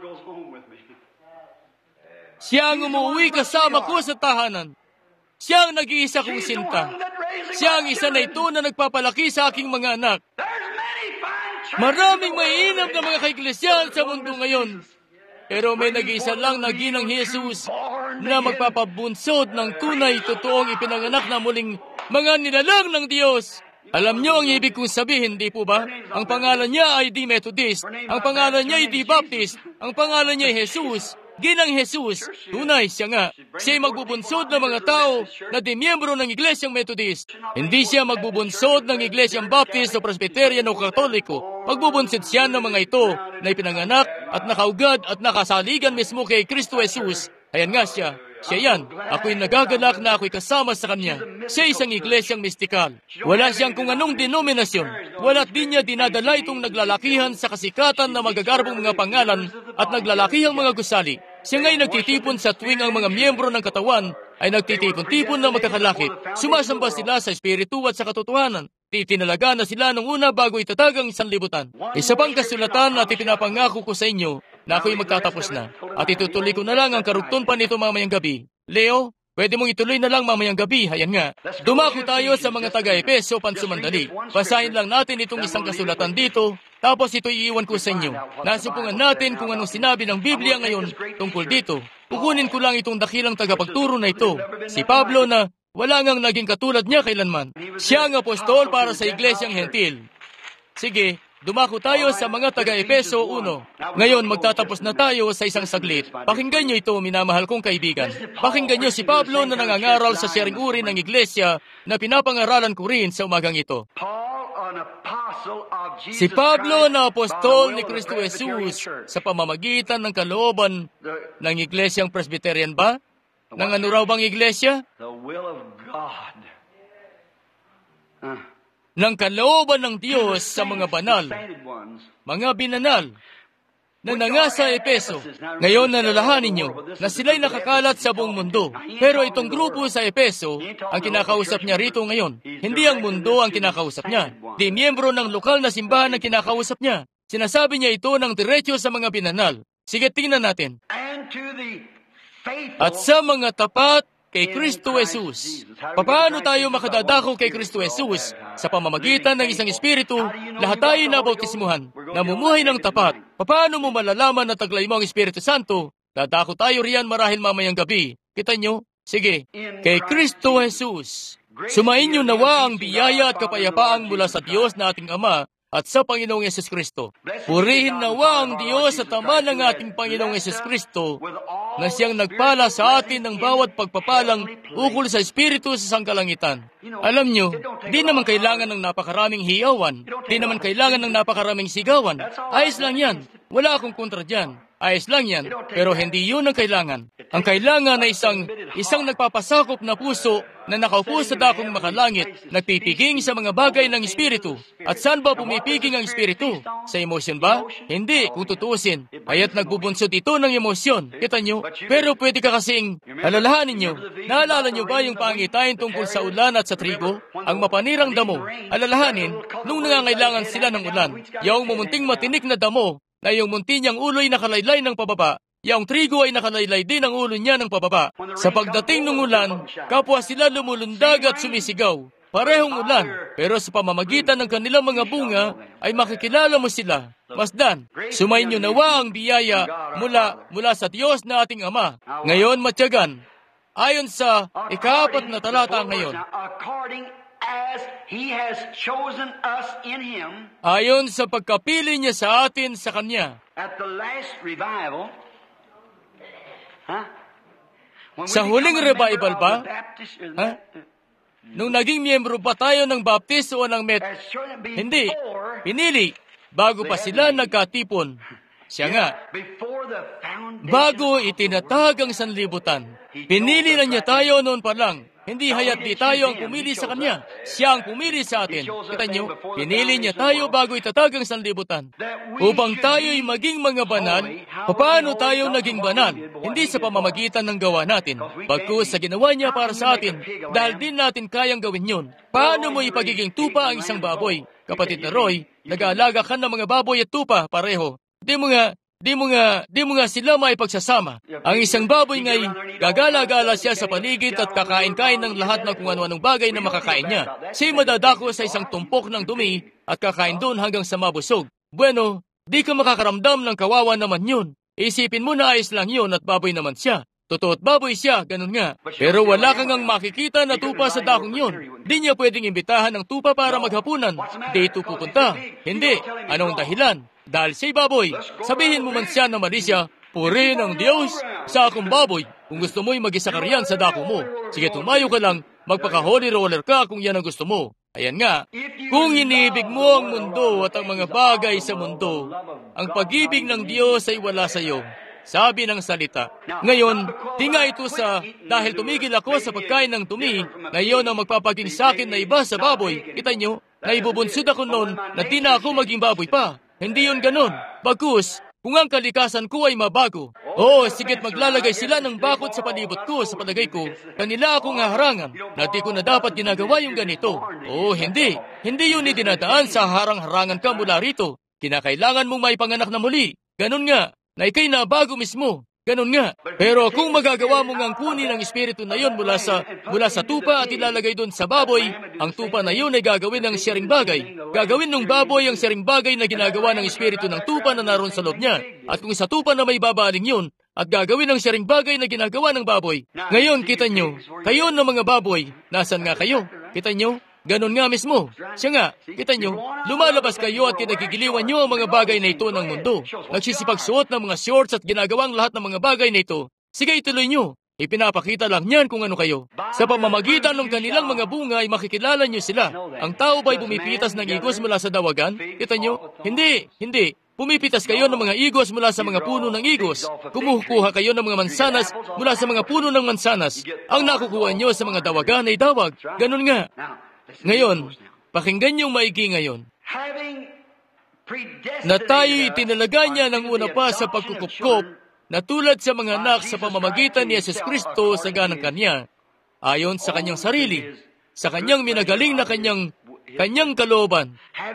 Siya ang umuwi kasama ko sa tahanan. Siya ang nag-iisa kong sinta. Siya ang isa na ito na nagpapalaki sa aking mga anak. Maraming maiinam na mga kaiglesyal sa mundo ngayon. Pero may nag-iisa lang na ginang Jesus na magpapabunsod ng tunay totoong ipinanganak na muling mga nilalang ng Diyos. Alam niyo ang ibig kong sabihin, di po ba? Ang pangalan niya ay di Methodist. Ang pangalan niya ay di Baptist. Ang pangalan niya ay Jesus. Ginang Jesus. Tunay siya nga. Siya ay magbubunsod ng mga tao na di miyembro ng Iglesyang Methodist. Hindi siya magbubunsod ng Iglesyang Baptist o Presbyterian o Katoliko. Magbubunsod siya ng mga ito na ipinanganak at nakaugad at nakasaligan mismo kay Kristo Jesus. Ayan nga siya. Siya yan. Ako'y nagagalak na ako'y kasama sa kanya. Siya isang iglesyang mistikal. Wala siyang kung anong denominasyon. Wala't di niya dinadala itong naglalakihan sa kasikatan na magagarbong mga pangalan at naglalakihang mga gusali. Siya nga'y nagtitipon sa tuwing ang mga miyembro ng katawan ay nagtitipon-tipon na magkakalakip. Sumasamba sila sa espiritu at sa katotohanan. Titinalaga na sila nung una bago itatag ang sanlibutan. Isa pang kasulatan at ipinapangako ko sa inyo na ako'y magtatapos na. At itutuloy ko na lang ang karugtong pa nito mamayang gabi. Leo, pwede mong ituloy na lang mamayang gabi. Hayan nga. Dumako tayo sa mga taga-Epeso pansumandali. Basahin lang natin itong isang kasulatan dito. Tapos ito iiwan ko sa inyo. Nasupungan natin kung anong sinabi ng Biblia ngayon tungkol dito. Kukunin ko lang itong dakilang tagapagturo na ito. Si Pablo na wala ngang naging katulad niya kailanman. Siya ang apostol para sa iglesyang hentil. Sige, dumako tayo sa mga taga-Epeso 1. Ngayon, magtatapos na tayo sa isang saglit. Pakinggan niyo ito, minamahal kong kaibigan. Pakinggan niyo si Pablo na nangangaral sa siyang uri ng iglesia na pinapangaralan ko rin sa umagang ito. Si Pablo na apostol ni Kristo Jesus sa pamamagitan ng kalooban ng iglesyang Presbyterian ba? Ng ano raw bang iglesia? Ng kalooban ng Diyos sa mga banal, mga binanal, na nangasa Epeso. Ngayon nalalahanin niyo na sila'y nakakalat sa buong mundo. Pero itong grupo sa Epeso, ang kinakausap niya rito ngayon. Hindi ang mundo ang kinakausap niya. Di miyembro ng lokal na simbahan ang kinakausap niya. Sinasabi niya ito ng diretso sa mga binanal. Sige, tingnan natin. At sa mga tapat kay Kristo Jesus. Paano tayo makadadako kay Kristo Jesus? Sa pamamagitan ng isang espiritu, lahat tayo nabautismuhan, namumuhay ng tapat. Paano mo malalaman na taglay mo ang Espiritu Santo? Dadako tayo riyan marahil mamayang gabi. Kita nyo? Sige. Kay Kristo Jesus. Sumainyo nawa ang biyaya at kapayapaang mula sa Diyos na ating Ama at sa Panginoong Yesus Kristo. Purihin nawa ang Diyos at Ama ng ating Panginoong Yesus Kristo na siyang nagpala sa atin ng bawat pagpapalang ukol sa Espiritu sa sangkalangitan. Alam nyo, di naman kailangan ng napakaraming hiyawan. Di naman kailangan ng napakaraming sigawan. Ayos lang yan. Wala akong kontra dyan. Ayos lang yan. Pero hindi yun ang kailangan. Ang kailangan ay isang nagpapasakop na puso na nakaupo sa dakong makalangit, nagpipiging sa mga bagay ng Espiritu. At saan ba pumipiging ang Espiritu? Sa emosyon ba? Hindi, kung tutuusin. Kaya't nagbubunsod ito ng emosyon. Kita nyo? Pero pwede ka kasing alalahanin nyo. Naalala nyo ba yung pangitain tungkol sa ulan at sa trigo? Ang mapanirang damo. Alalahanin, nung nangangailangan sila ng ulan, yung mumunting matinik na damo, na yung munti niyang ulo'y nakalaylay ng pababa, yung trigo ay nakalaylay din ang ulo niya ng pababa. Sa pagdating ng ulan, kapwa sila lumulundag at sumisigaw. Parehong ulan, pero sa pamamagitan ng kanilang mga bunga, ay makikilala mo sila. Masdan, sumainyo nawa ang biyaya mula sa Diyos na ating Ama. Ngayon, matyagan, ayon sa ika-4 na talata ngayon, as He has chosen us in Him. Ayon sa pagkapili niya sa atin sa Kanya. At the last revival, sa huling revival ba? Nung naging miyembro pa tayo ng Baptist o ng Met? Hindi. Pinili. Bago pa sila nagkatipon. Siya nga. Bago itinatag ang sanlibutan. Pinili na niya tayo noon pa lang. Hindi hayat di tayo ang pumili sa Kanya. Siya ang pumili sa atin. Kita niyo, pinili niya tayo bago itatag ang sanlibutan. Upang tayo'y maging mga banal, paano tayo naging banal? Hindi sa pamamagitan ng gawa natin. Bagkus sa ginawa niya para sa atin, dahil din natin kayang gawin yun. Paano mo ipagiging tupa ang isang baboy? Kapatid na Roy, nag-aalaga ka ng mga baboy at tupa pareho. Di mo nga sila maipagsasama. Ang isang baboy nga'y gagala-gala siya sa paligid at kakain-kain ng lahat ng kung ano-anong bagay na makakain niya. Siya'y madadako sa isang tumpok ng dumi at kakain doon hanggang sa mabusog. Bueno, di ka makakaramdam ng kawawa naman yun. Isipin mo na ayos lang yun at baboy naman siya. Totoo at baboy siya, ganun nga. Pero wala kang ang makikita na tupa sa dakong yun. Di niya pwedeng imbitahan ng tupa para maghapunan. Di ito pupunta. Hindi. Anong dahilan? Dahil siya'y baboy. Sabihin mo man siya na mali siya, puri ng Diyos sa akong baboy. Kung gusto mo'y mag-isa ka riyan sa dako mo. Sige, tumayo ka lang. Magpaka-holy roller ka kung yan ang gusto mo. Ayan nga. Kung iniibig mo ang mundo at ang mga bagay sa mundo, ang pag-ibig ng Diyos ay wala sa iyo. Sabi ng salita. Ngayon, di nga ito dahil tumigil ako sa pagkain ng tumi, na iyon ang magpapaging sa akin na iba sa baboy. Kita nyo, na ibubunsod ako noon na di na ako maging baboy pa. Hindi yun ganun. Bagkus, kung ang kalikasan ko ay mabago. Sigit maglalagay sila ng bakod sa palibot ko. Sa palagay ko, kanila akong haharangan na di ko na dapat ginagawa yung ganito. Hindi. Hindi yun idinadaan sa harang-harangan ka mula rito. Kinakailangan mong maipanganak na muli. Ganun nga, na ikay nabago mismo. Ganun nga. Pero kung magagawa mong ang kunin ang espiritu na yun mula sa tupa at ilalagay doon sa baboy, ang tupa na yun ay gagawin ng siyaring bagay. Gagawin ng baboy ang siyaring bagay na ginagawa ng espiritu ng tupa na naroon sa loob niya. At kung sa tupa na may babaling yun, at gagawin ng siyaring bagay na ginagawa ng baboy. Ngayon, kita nyo, kayo ng mga baboy, nasan nga kayo? Kita nyo? Ganon nga mismo. Siya nga, kita nyo, lumalabas kayo at kinagigiliwan nyo ang mga bagay na ito ng mundo. Nagsisipagsuot ng mga shorts at ginagawang lahat ng mga bagay na ito. Sige, ituloy nyo. Ipinapakita lang niyan kung ano kayo. Sa pamamagitan ng kanilang mga bunga ay makikilala nyo sila. Ang tao ba'y bumipitas ng igos mula sa dawagan? Kita nyo? Hindi. Pumipitas kayo ng mga igos mula sa mga puno ng igos. Kumukuha kayo ng mga mansanas mula sa mga puno ng mansanas. Ang nakukuha nyo sa mga dawagan ay dawag. Ganon nga. Ngayon, pakinggan niyong maigi ngayon, na tayo'y tinalaga niya ng una pa sa pagkukupkop na tulad sa mga anak sa pamamagitan ni Jesus Kristo sa ganang Kanya, ayon sa Kanyang sarili, sa Kanyang minagaling na Kanyang kalooban,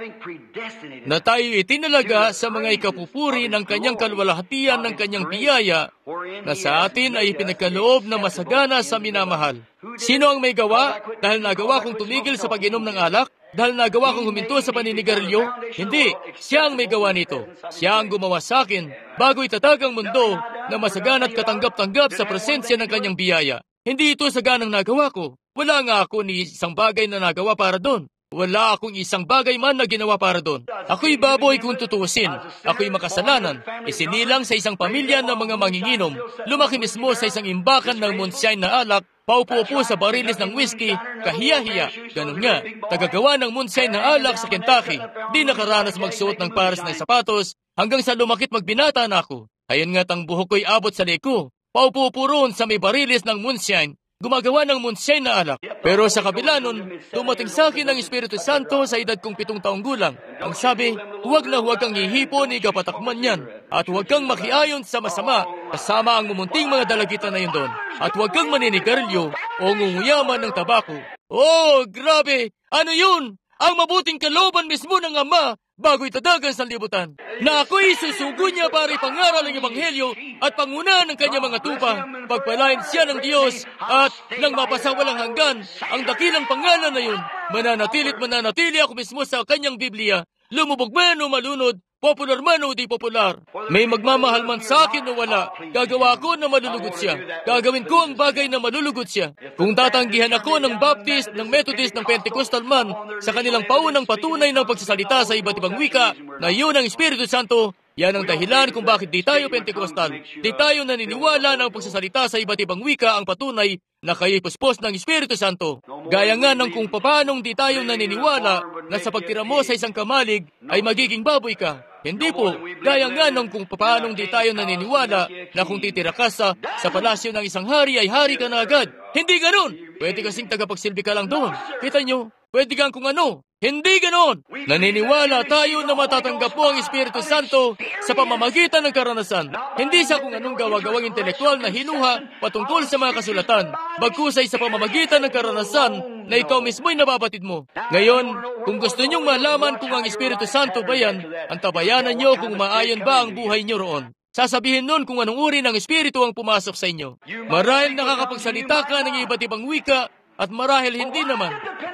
na tayo'y itinalaga sa mga ikapupuri ng Kanyang kalwalhatian ng Kanyang biyaya, na sa atin ay pinagkaloob na masagana sa minamahal. Sino ang may gawa? Dahil nagawa kong tumigil sa pag-inom ng alak? Dahil nagawa kong huminto sa paninigarilyo? Hindi. Siya ang may gawa nito. Siya ang gumawa sa akin bago itatag ang mundo na masagana at katanggap-tanggap sa presensya ng Kanyang biyaya. Hindi ito saganang nagawa ko. Wala nga ako ni isang bagay na nagawa para doon. Wala akong isang bagay man na ginawa para doon. Ako'y baboy kung tutuusin. Ako'y makasalanan. Isinilang sa isang pamilya ng mga manginginom. Lumaki mismo sa isang imbakan ng moonshine na alak. Paupo-upo sa barilis ng whiskey. Kahiya-hiya. Ganun nga. Tagagawa ng moonshine na alak sa Kentucky. Di nakaranas magsuot ng pares ng sapatos. Hanggang sa lumakit magbinata na ako. Ayun nga't ang buhok ko'y abot sa liko. Paupo-upo roon sa may barilis ng moonshine. Gumagawa ng moonshine na alak. Pero sa kabila nun, dumating sa akin ang Espiritu Santo sa edad kong 7 taong gulang. Ang sabi, huwag na huwag kang hihipo ni kapatakman yan. At huwag kang makiayon sa masama, kasama ang mumunting mga dalagitan na yun doon. At huwag kang maninigarilyo o ngunguyaman ng tabako. Grabe! Ano yun? Ang mabuting kalooban mismo ng Ama bago itadagan sa libutan, na ako'y susugo niya para ipangaral ang Ebanghelyo at pangunahan ng kanyang mga tupa. Pagpalain siya ng Diyos at nang mapasawalang hanggan ang dakilang pangalan na yun. Mananatili ako mismo sa kanyang Biblia. Lumubog man o malunod, popular man o di popular. May magmamahal man sa akin o wala, gagawa ko na malulugod siya. Gagawin ko ang bagay na malulugod siya. Kung tatanggihan ako ng Baptist, ng Methodist, ng Pentecostal man, sa kanilang paunang patunay ng pagsasalita sa iba't ibang wika, na yun ang Espiritu Santo, yan ang dahilan kung bakit di tayo Pentecostal. Di tayo naniniwala ng pagsasalita sa iba't ibang wika ang patunay na kayo'y puspos ng Espiritu Santo. Gaya nga ng kung paanong di tayo naniniwala na sa pagtira mo sa isang kamalig ay magiging baboy ka. Hindi po. Gaya nga ng kung paanong di tayo naniniwala na kung titira ka sa palasyo ng isang hari ay hari ka na agad. Hindi ganun. Pwede kasing tagapagsilbi ka lang doon. Kita nyo? Pwede kang kung ano. Hindi ganon! Naniniwala tayo na matatanggap mo ang Espiritu Santo sa pamamagitan ng karanasan. Hindi sa kung anong gawa-gawang intelektual na hinuha patungkol sa mga kasulatan, bagkusay sa pamamagitan ng karanasan na ikaw mismo'y nababatid mo. Ngayon, kung gusto niyong malaman kung ang Espiritu Santo ba yan, antabayanan niyo kung maayon ba ang buhay niyo roon. Sasabihin nun kung anong uri ng Espiritu ang pumasok sa inyo. Marahil nakakapagsalita ka ng iba't ibang wika, at marahil hindi naman.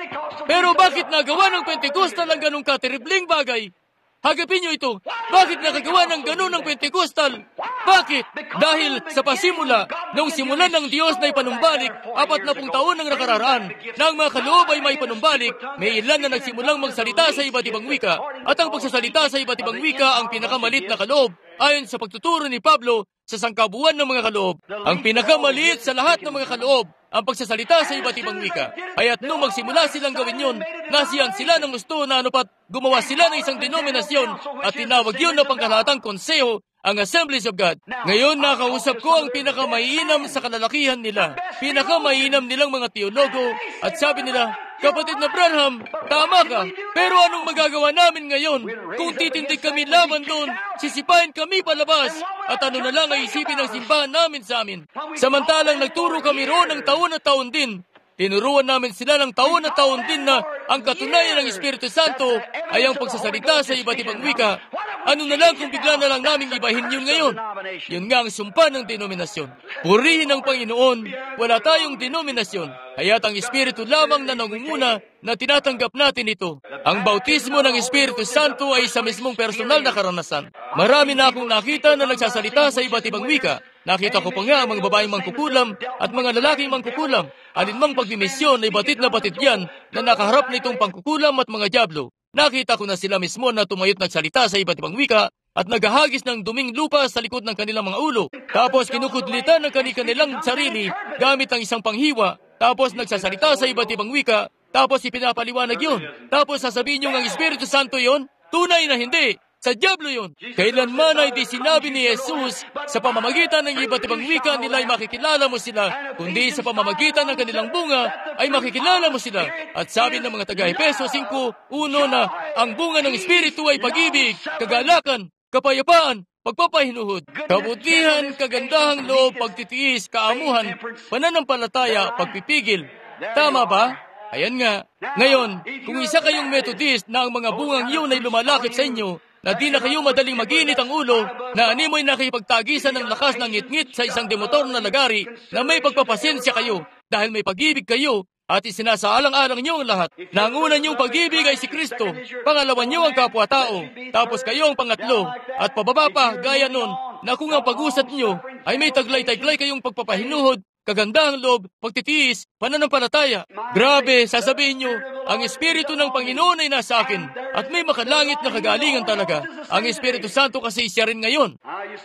Pero bakit nagawa ng Pentecostal ang ganong kateribling bagay? Hagapin niyo ito. Bakit nakagawa ng ganon ng Pentecostal? Bakit? Dahil sa pasimula, nung simulan ng Diyos na ipanumbalik, 40 taon ang nakararaan, na ang mga kaloob ay may panumbalik, may ilan na nagsimulang magsalita sa iba't ibang wika, at ang pagsasalita sa iba't ibang wika ang pinakamalit na kaloob, ayon sa pagtuturo ni Pablo sa sangkabuuan ng mga kaloob. Ang pinakamaliit sa lahat ng mga kaloob, ang pagsasalita sa iba't ibang wika. Kaya't nung magsimula silang gawin yun, nasiyan sila ng gusto na gumawa sila ng isang denominasyon at tinawag yun na pangkalahatang konseho, ang Assemblies of God. Ngayon, nakausap ko ang pinakamainam sa kalalakihan nila. Pinakamainam nilang mga teologo at sabi nila, Kapatid na Branham, tama ka. Pero anong magagawa namin ngayon? Kung titindig kami laban doon, sisipain kami palabas. At ano na lang ay isipin ng simbahan namin sa amin. Samantalang nagturo kami roon ng taon at taon din. Tinuruan namin sila ng taon at taon din na ang katunayan ng Espiritu Santo ay ang pagsasalita sa iba't ibang wika. Ano na lang kung bigla na lang namin ibahin yun ngayon? Yun nga ang sumpa ng denominasyon. Purihin ang Panginoon, wala tayong denominasyon. Kaya't ang Espiritu lamang na nangunguna na tinatanggap natin ito. Ang bautismo ng Espiritu Santo ay sa mismong personal na karanasan. Marami na akong nakita na nagsasalita sa iba't ibang wika. Nakita ko pa nga ang mga babaeng mangkukulam at mga lalaking mangkukulam. Alinmang pagmimisyon ay batit na batit yan na nakaharap nitong pangkukulam at mga dyablo. Nakita ko na sila mismo na tumayot nagsalita sa iba't ibang wika at naghahagis ng duming lupa sa likod ng kanilang mga ulo. Tapos kinukudlitan ng kanilang sarili gamit ang isang panghiwa. Tapos nagsasalita sa iba't ibang wika. Tapos ipinapaliwanag yun. Tapos sasabihin nyo ang Espiritu Santo yon? Tunay na hindi. Sa dyablo yun. Kailanman ay di sinabi ni Jesus, sa pamamagitan ng iba't ibang wika nila ay makikilala mo sila, kundi sa pamamagitan ng kanilang bunga ay makikilala mo sila. At sabi ng mga taga-Efeso 5:1 na ang bunga ng Espiritu ay pag-ibig, kagalakan, kapayapaan, pagpapahinuhod, kabutihan, kagandahang loob, pagtitiis, kaamuhan, pananampalataya, pagpipigil. Tama ba? Ayan nga. Ngayon, kung isa kayong Methodist na ang mga bungang yun ay lumalakit sa inyo, na di na kayo madaling mag-init ang ulo, na animoy nakipagtagisan ng lakas ng ngit-ngit sa isang demotor na lagari, na may pagpapasensya kayo, dahil may pag-ibig kayo, at isinasaalang-alang niyo ang lahat. Na ang una niyong pag-ibig ay si Kristo, pangalawa niyo ang kapwa-tao, tapos kayo ang pangatlo, at pababa pa, gaya nun, na kung ang pag-usat niyo ay may taglay-taglay kayong pagpapahinuhod, kagandahang loob, pagtitiis, pananampalataya. Grabe, sasabihin nyo, ang Espiritu ng Panginoon ay nasa akin at may makalangit na kagalingan talaga. Ang Espiritu Santo kasi siya rin ngayon.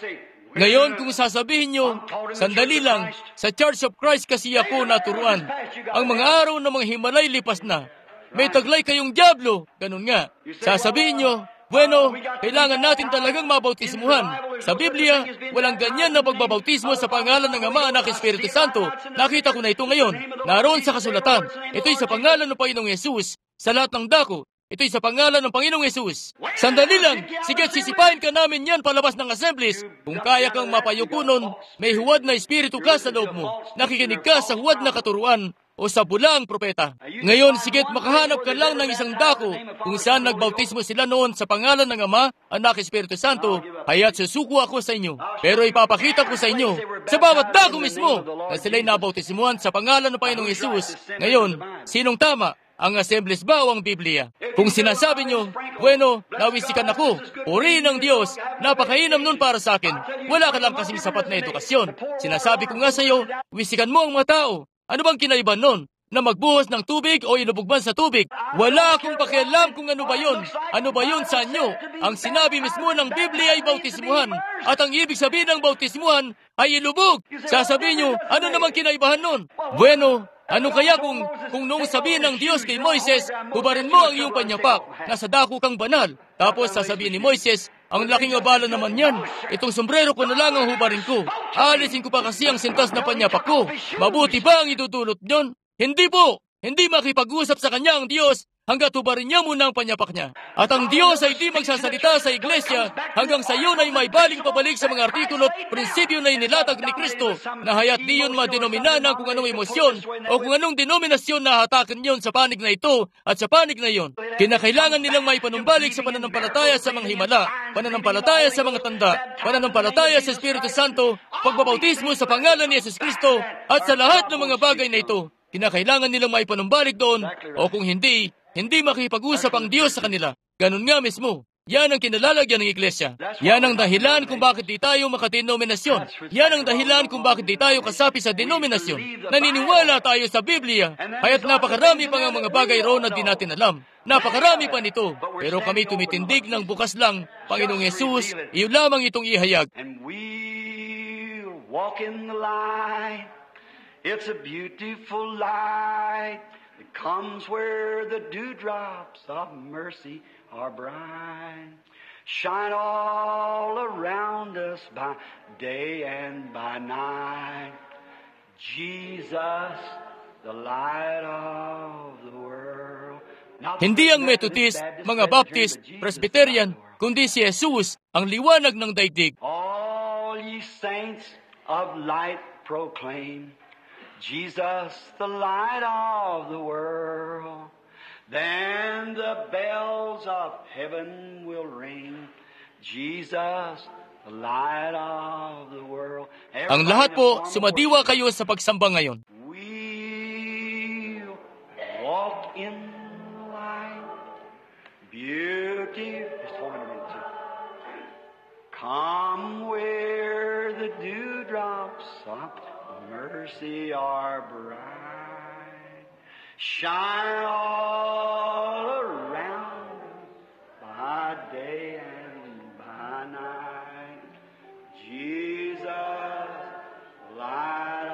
Ngayon, kung sasabihin nyo, sandali lang, sa Church of Christ kasi ako naturuan. Ang mga araw ng mga Himalay lipas na. May taglay kayong dyablo, ganun nga. Sasabihin nyo, bueno, kailangan natin talagang mabautismuhan. Sa Biblia, walang ganyan na pagbabautismo sa pangalan ng Ama, Anak, Espiritu Santo. Nakita ko na ito ngayon. Naroon sa kasulatan. Ito'y sa pangalan ng Panginoong Yesus. Sa lahat ng dako, ito'y sa pangalan ng Panginoong Yesus. Sandali lang, sige sisipain ka namin yan palabas ng assemblies. Kung kaya kang mapayuko nun, may huwad na espiritu ka sa loob mo. Nakikinig ka sa huwad na katuruan o sa bulang propeta. Ngayon, sige't makahanap ka lang ng isang dako kung saan nagbautismo sila noon sa pangalan ng Ama, Anak, Espiritu Santo, haya't susuko ako sa inyo. Pero ipapakita ko sa inyo, sa bawat dako mismo, na sila'y nabautismuhan sa pangalan ng Panginoong Yesus. Ngayon, sinong tama? Ang assemblies ba o ang Biblia? Kung sinasabi nyo, bueno, nawisikan ako, purihin ng Diyos, napakainam nun para sa akin. Wala ka lang kasing sapat na edukasyon. Sinasabi ko nga sa iyo, wisikan mo ang mga tao. Ano bang kinaiban nun? Na magbuhos ng tubig o inubugban sa tubig? Wala akong pakialam kung ano ba yun. Ano ba yun sa inyo? Ang sinabi mismo ng Biblia ay bautismuhan. At ang ibig sabihin ng bautismuhan ay ilubog. Sasabihin nyo, ano namang kinaibahan nun? Bueno, ano kaya kung noong sabihin ng Diyos kay Moises, hubarin mo ang iyong panyapak, nasa dako kang banal. Tapos sasabihin ni Moises, ang laking abala naman yan. Itong sombrero ko na lang ang hubarin ko. Aalisin ko pa kasi ang sintas na panyapak ko. Mabuti ba ang idudulot nyon? Hindi po! Hindi makipag-usap sa kanya ang Diyos hanggat hubarin niya muna ang panyapak niya. At ang Diyos ay di magsasalita sa iglesia hanggang sa iyon ay may baling pabalik sa mga artikulo at prinsipyo na inilatag ni Kristo na hayat di yun madenomina ng kung anong emosyon o kung anong denominasyon na hatakan yun sa panig na ito at sa panig na iyon. Kinakailangan nilang may panumbalik sa pananampalataya sa mga himala, pananampalataya sa mga tanda, pananampalataya sa Espiritu Santo, pagbabautismo sa pangalan ni Jesus Kristo at sa lahat ng mga bagay na ito. Kinakailangan nilang may panumbalik doon o kung hindi makipag-usap ang Diyos sa kanila. Ganun nga mismo. Yan ang kinalalagyan ng iglesia. Yan ang dahilan kung bakit di tayo makadenominasyon. Yan ang dahilan kung bakit di tayo kasapi sa denominasyon. Naniniwala tayo sa Biblia. Kaya't napakarami pa nga mga bagay roon na di natin alam. Napakarami pa nito. Pero kami tumitindig ng bukas lang. Panginoong Yesus, iyo lamang itong ihayag. And we'll walk in the light. It's a beautiful light that comes where the dewdrops of mercy are bright. Shine all around us by day and by night. Jesus, the light of the world. Not Hindi ang the Methodist, mga Baptist, Jesus, Presbyterian, the world. kundi si Jesus, ang liwanag ng daigdig. All ye saints of light proclaim, Jesus, the light of the world. Then the bells of heaven will ring, Jesus, the light of the world. Ang lahat po, sumadiwa kayo sa pagsamba ngayon. We'll walk in light, beauty. Just hold it a minute, too. Come where the dewdrops of mercy are bright, shine all around us by day and by night. Jesus, light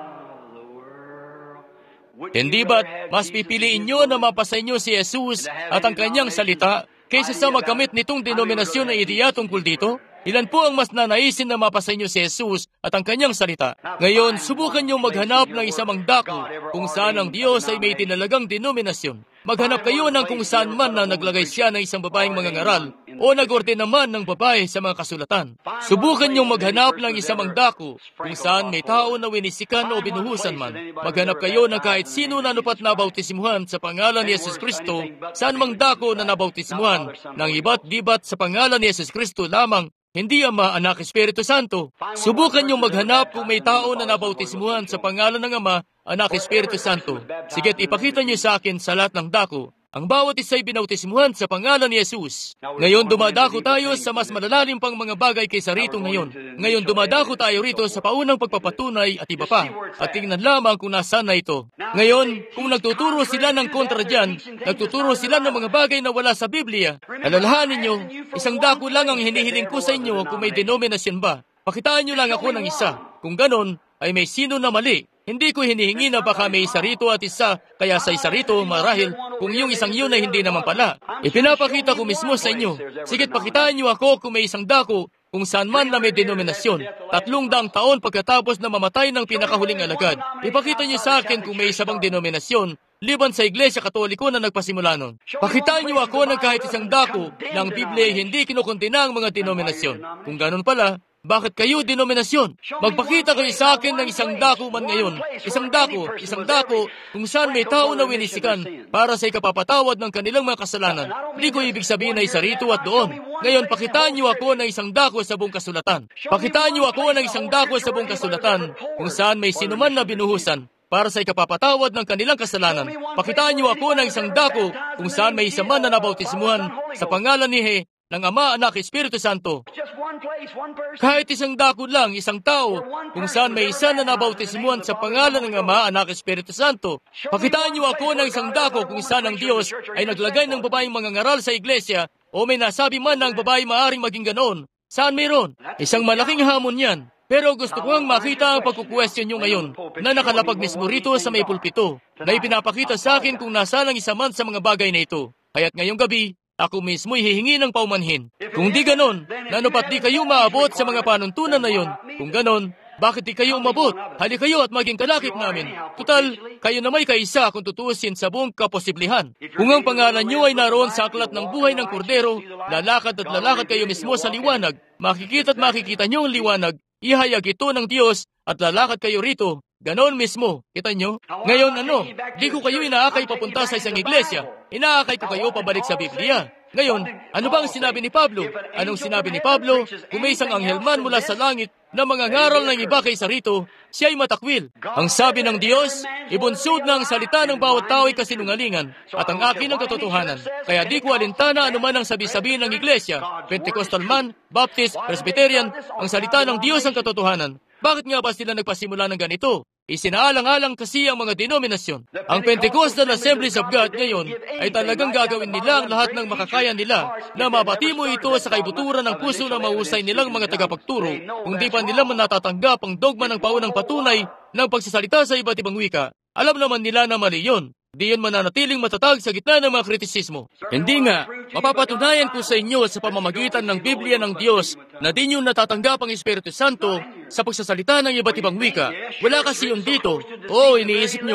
of the world. Hindi ba't mas pipiliin nyo na mapasa inyo si Jesus at ang kanyang salita kaysa sa magkamit nitong denominasyon na ideya tungkol dito? Ilan po ang mas nanaisin na mapasa inyo si Jesus at ang kanyang salita? Ngayon, subukan nyo maghanap ng isang dako kung saan ang Diyos ay may tinalagang denominasyon. Maghanap kayo ng kung saan man na naglagay siya ng isang babaeng mangangaral o nag-orte naman ng babae sa mga kasulatan. Subukan nyo maghanap ng isang dako kung saan may tao na winisikan o binuhusan man. Maghanap kayo ng kahit sino na nupat na bautismuhan sa pangalan ni Jesus Kristo, saan mang dako na nabautismuhan ng iba't dibat sa pangalan ni Jesus Kristo lamang, hindi Ama, Anak, Espiritu Santo. Subukan niyong maghanap kung may tao na nabautismuhan sa pangalan ng Ama, Anak, Espiritu Santo. Sige't ipakita niyo sa akin sa lahat ng dako. Ang bawat isa'y binautismuhan sa pangalan ni Jesus. Ngayon dumadako tayo sa mas malalalim pang mga bagay kaysa rito ngayon. Ngayon dumadako tayo rito sa paunang pagpapatunay at iba pa. At tingnan lamang kung nasaan na ito. Ngayon, kung nagtuturo sila ng kontra dyan, nagtuturo sila ng mga bagay na wala sa Biblia, alalahanin nyo, isang dako lang ang hinihiling ko sa inyo kung may denominasyon ba. Pakitaan nyo lang ako ng isa. Kung ganon, ay may sino na mali. Hindi ko hinihingi na baka may isa rito at isa, kaya sa isa rito, marahil, kung yung isang yun ay hindi naman pala. Ipinapakita ko mismo sa inyo. Sige't pakitaan niyo ako kung may isang dako, kung saan man na may denominasyon. 300 taon pagkatapos na mamatay ng pinakahuling alagad. Ipakita niyo sa akin kung may isa bang denominasyon, liban sa Iglesia Katoliko na nagpasimula nun. Pakitaan niyo ako ng kahit isang dako na ang Biblia hindi kinukundina ang mga denominasyon. Kung ganun pala, bakit kayo denominasyon? Magpakita kayo sa akin ng isang dako man ngayon. Isang dako, kung saan may tao na winisikan para sa ikapapatawad ng kanilang mga kasalanan. Hindi ko ibig sabihin na isa rito at doon. Ngayon, pakitaan niyo ako ng isang dako sa buong kasulatan. Pakitaan niyo ako ng isang dako sa buong kasulatan kung saan may sinuman na binuhusan para sa ikapapatawad ng kanilang kasalanan. Pakitaan niyo ako ng isang dako kung saan may isa man na nabautismuhan sa pangalan ni ng Ama, Anak, Espiritu Santo. Kahit isang dako lang, isang tao, kung saan may isa na nabautismuhan sa pangalan ng Ama, Anak, Espiritu Santo. Pakitaan niyo ako ng isang dako kung saan ang Diyos ay naglagay ng babaeng mangangaral sa iglesia o may nasabi man na ang babae maaaring maging ganoon. Saan mayroon? Isang malaking hamon yan. Pero gusto ko ang makita ang pagkukwestiyon nyo ngayon na nakalapag mismo rito sa may pulpito na ipinapakita sa akin kung nasaan ang isa man sa mga bagay na ito. Kaya't ngayong gabi, ako mismo hihingi ng paumanhin. Kung di ganon, nanupat di kayo maabot sa mga panuntunan na yon. Kung ganon, bakit di kayo umabot? Hali kayo at maging kalakip namin. Tutal, kayo na may kaisa kung tutusin sa buong kaposiblihan. Kung ang pangalan nyo ay naroon sa aklat ng buhay ng kordero, lalakad at lalakad kayo mismo sa liwanag. Makikita at makikita nyo ang liwanag. Ihayag ito ng Diyos at lalakad kayo rito. Ganon mismo. Kita nyo? Ngayon di ko kayo inaakay papunta sa isang iglesia. Inaakay ko kayo pabalik sa Biblia. Ngayon, ano ba ang sinabi ni Pablo? Anong sinabi ni Pablo? Kung may isang anghel man mula sa langit na mangangaral ng iba kaysa rito, siya ay matakwil. Ang sabi ng Diyos, ibunsod na ang salita ng bawat tao ay kasinungalingan at ang akin ang katotohanan. Kaya di ko alintana anuman ang sabi-sabihin ng iglesia, Pentecostal man, Baptist, Presbyterian, ang salita ng Diyos ang katotohanan. Bakit nga ba sila nagpasimula ng ganito? Isinaalang-alang kasi ang mga denominasyon. Ang Pentecostal Assemblies of God ngayon ay talagang gagawin nila ang lahat ng makakaya nila na mabatimo ito sa kaibuturan ng puso ng mahusay nilang mga tagapagturo kung di pa nila natatanggap ang dogma ng paunang patunay ng pagsasalita sa iba't ibang wika. Alam naman nila na mali yun. Di yun mananatiling matatag sa gitna ng mga kritisismo. Hindi nga, mapapatunayan ko sa inyo sa pamamagitan ng Biblia ng Diyos na di nyo natatanggap ang Espiritu Santo sa pagsasalita ng iba't ibang wika. Wala kasi yun dito. Oo, iniisip nyo,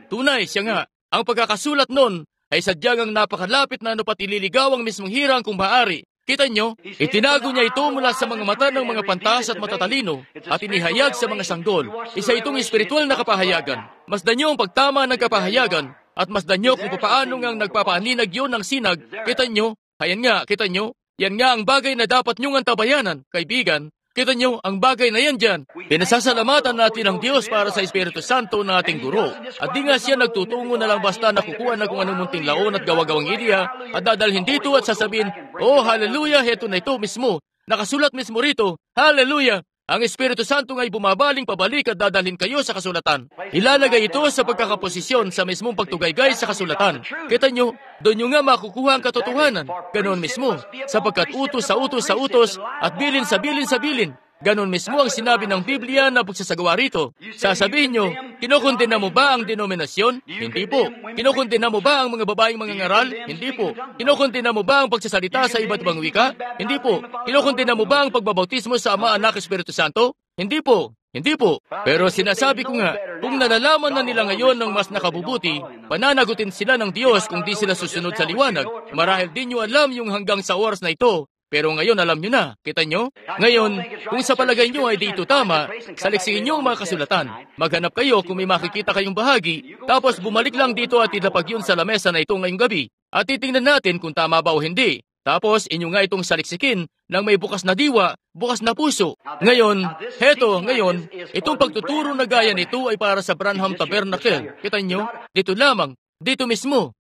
Tunay, siya nga. Ang pagkakasulat nun ay sadyang ang napakalapit na pat ililigaw ang mismong hirang kung maaari. Kita nyo, itinago niya ito mula sa mga mata ng mga pantas at matatalino at inihayag sa mga sanggol. Isa itong espiritual na kapahayagan. Masdan nyo ang pagtama ng kapahayagan at masdan nyo kung paano ngang nagpapaaninag yun ng sinag. Kita nyo, ayan nga, kita nyo, yan nga ang bagay na dapat nyong antabayanan, kaibigan. Kita nyo, ang bagay na yan dyan. Pinasasalamatan natin ang Diyos para sa Espiritu Santo na ating guro. At di nga siya nagtutungo na lang basta nakukuha na kung anong munting laon at gawagawang iliya at dadalhin dito at sasabihin, oh, hallelujah, heto na ito mismo. Nakasulat mismo rito, hallelujah. Ang Espiritu Santo nga'y bumabaling pabalik at dadalhin kayo sa kasulatan. Ilalagay ito sa pagkakaposisyon sa mismong pagtugaygay sa kasulatan. Kita nyo, doon nyo nga makukuha ang katotohanan. Ganoon mismo, sapagkat utos sa utos sa utos at bilin sa bilin sa bilin. Ganon mismo ang sinabi ng Biblia na pagsasagawa rito. Sasabihin nyo, kinukundena mo ba ang denominasyon? Hindi po. Kinukundena mo ba ang mga babaeng mga ngaral? Hindi po. Kinukundena mo ba ang pagsasalita sa iba't ibang wika? Hindi po. Kinukundena mo ba ang pagbabautismo sa Ama, Anak, Espiritu Santo? Hindi po. Hindi po. Pero sinasabi ko nga, kung nalalaman na nila ngayon ng mas nakabubuti, pananagutin sila ng Diyos kung di sila susunod sa liwanag. Marahil di nyo alam yung hanggang sa oras na ito. Pero ngayon alam nyo na, kita nyo? Ngayon, kung sa palagay nyo ay dito tama, saliksihin nyo ang mga kasulatan. Maghanap kayo kung may makikita kayong bahagi, tapos bumalik lang dito at ilapag yun sa lamesa na ito ngayong gabi. At titingnan natin kung tama ba o hindi. Tapos inyo nga itong saliksikin ng may bukas na diwa, bukas na puso. Ngayon, itong pagtuturo na gaya nito ay para sa Branham Tabernacle. Kita nyo? Dito lamang, dito mismo.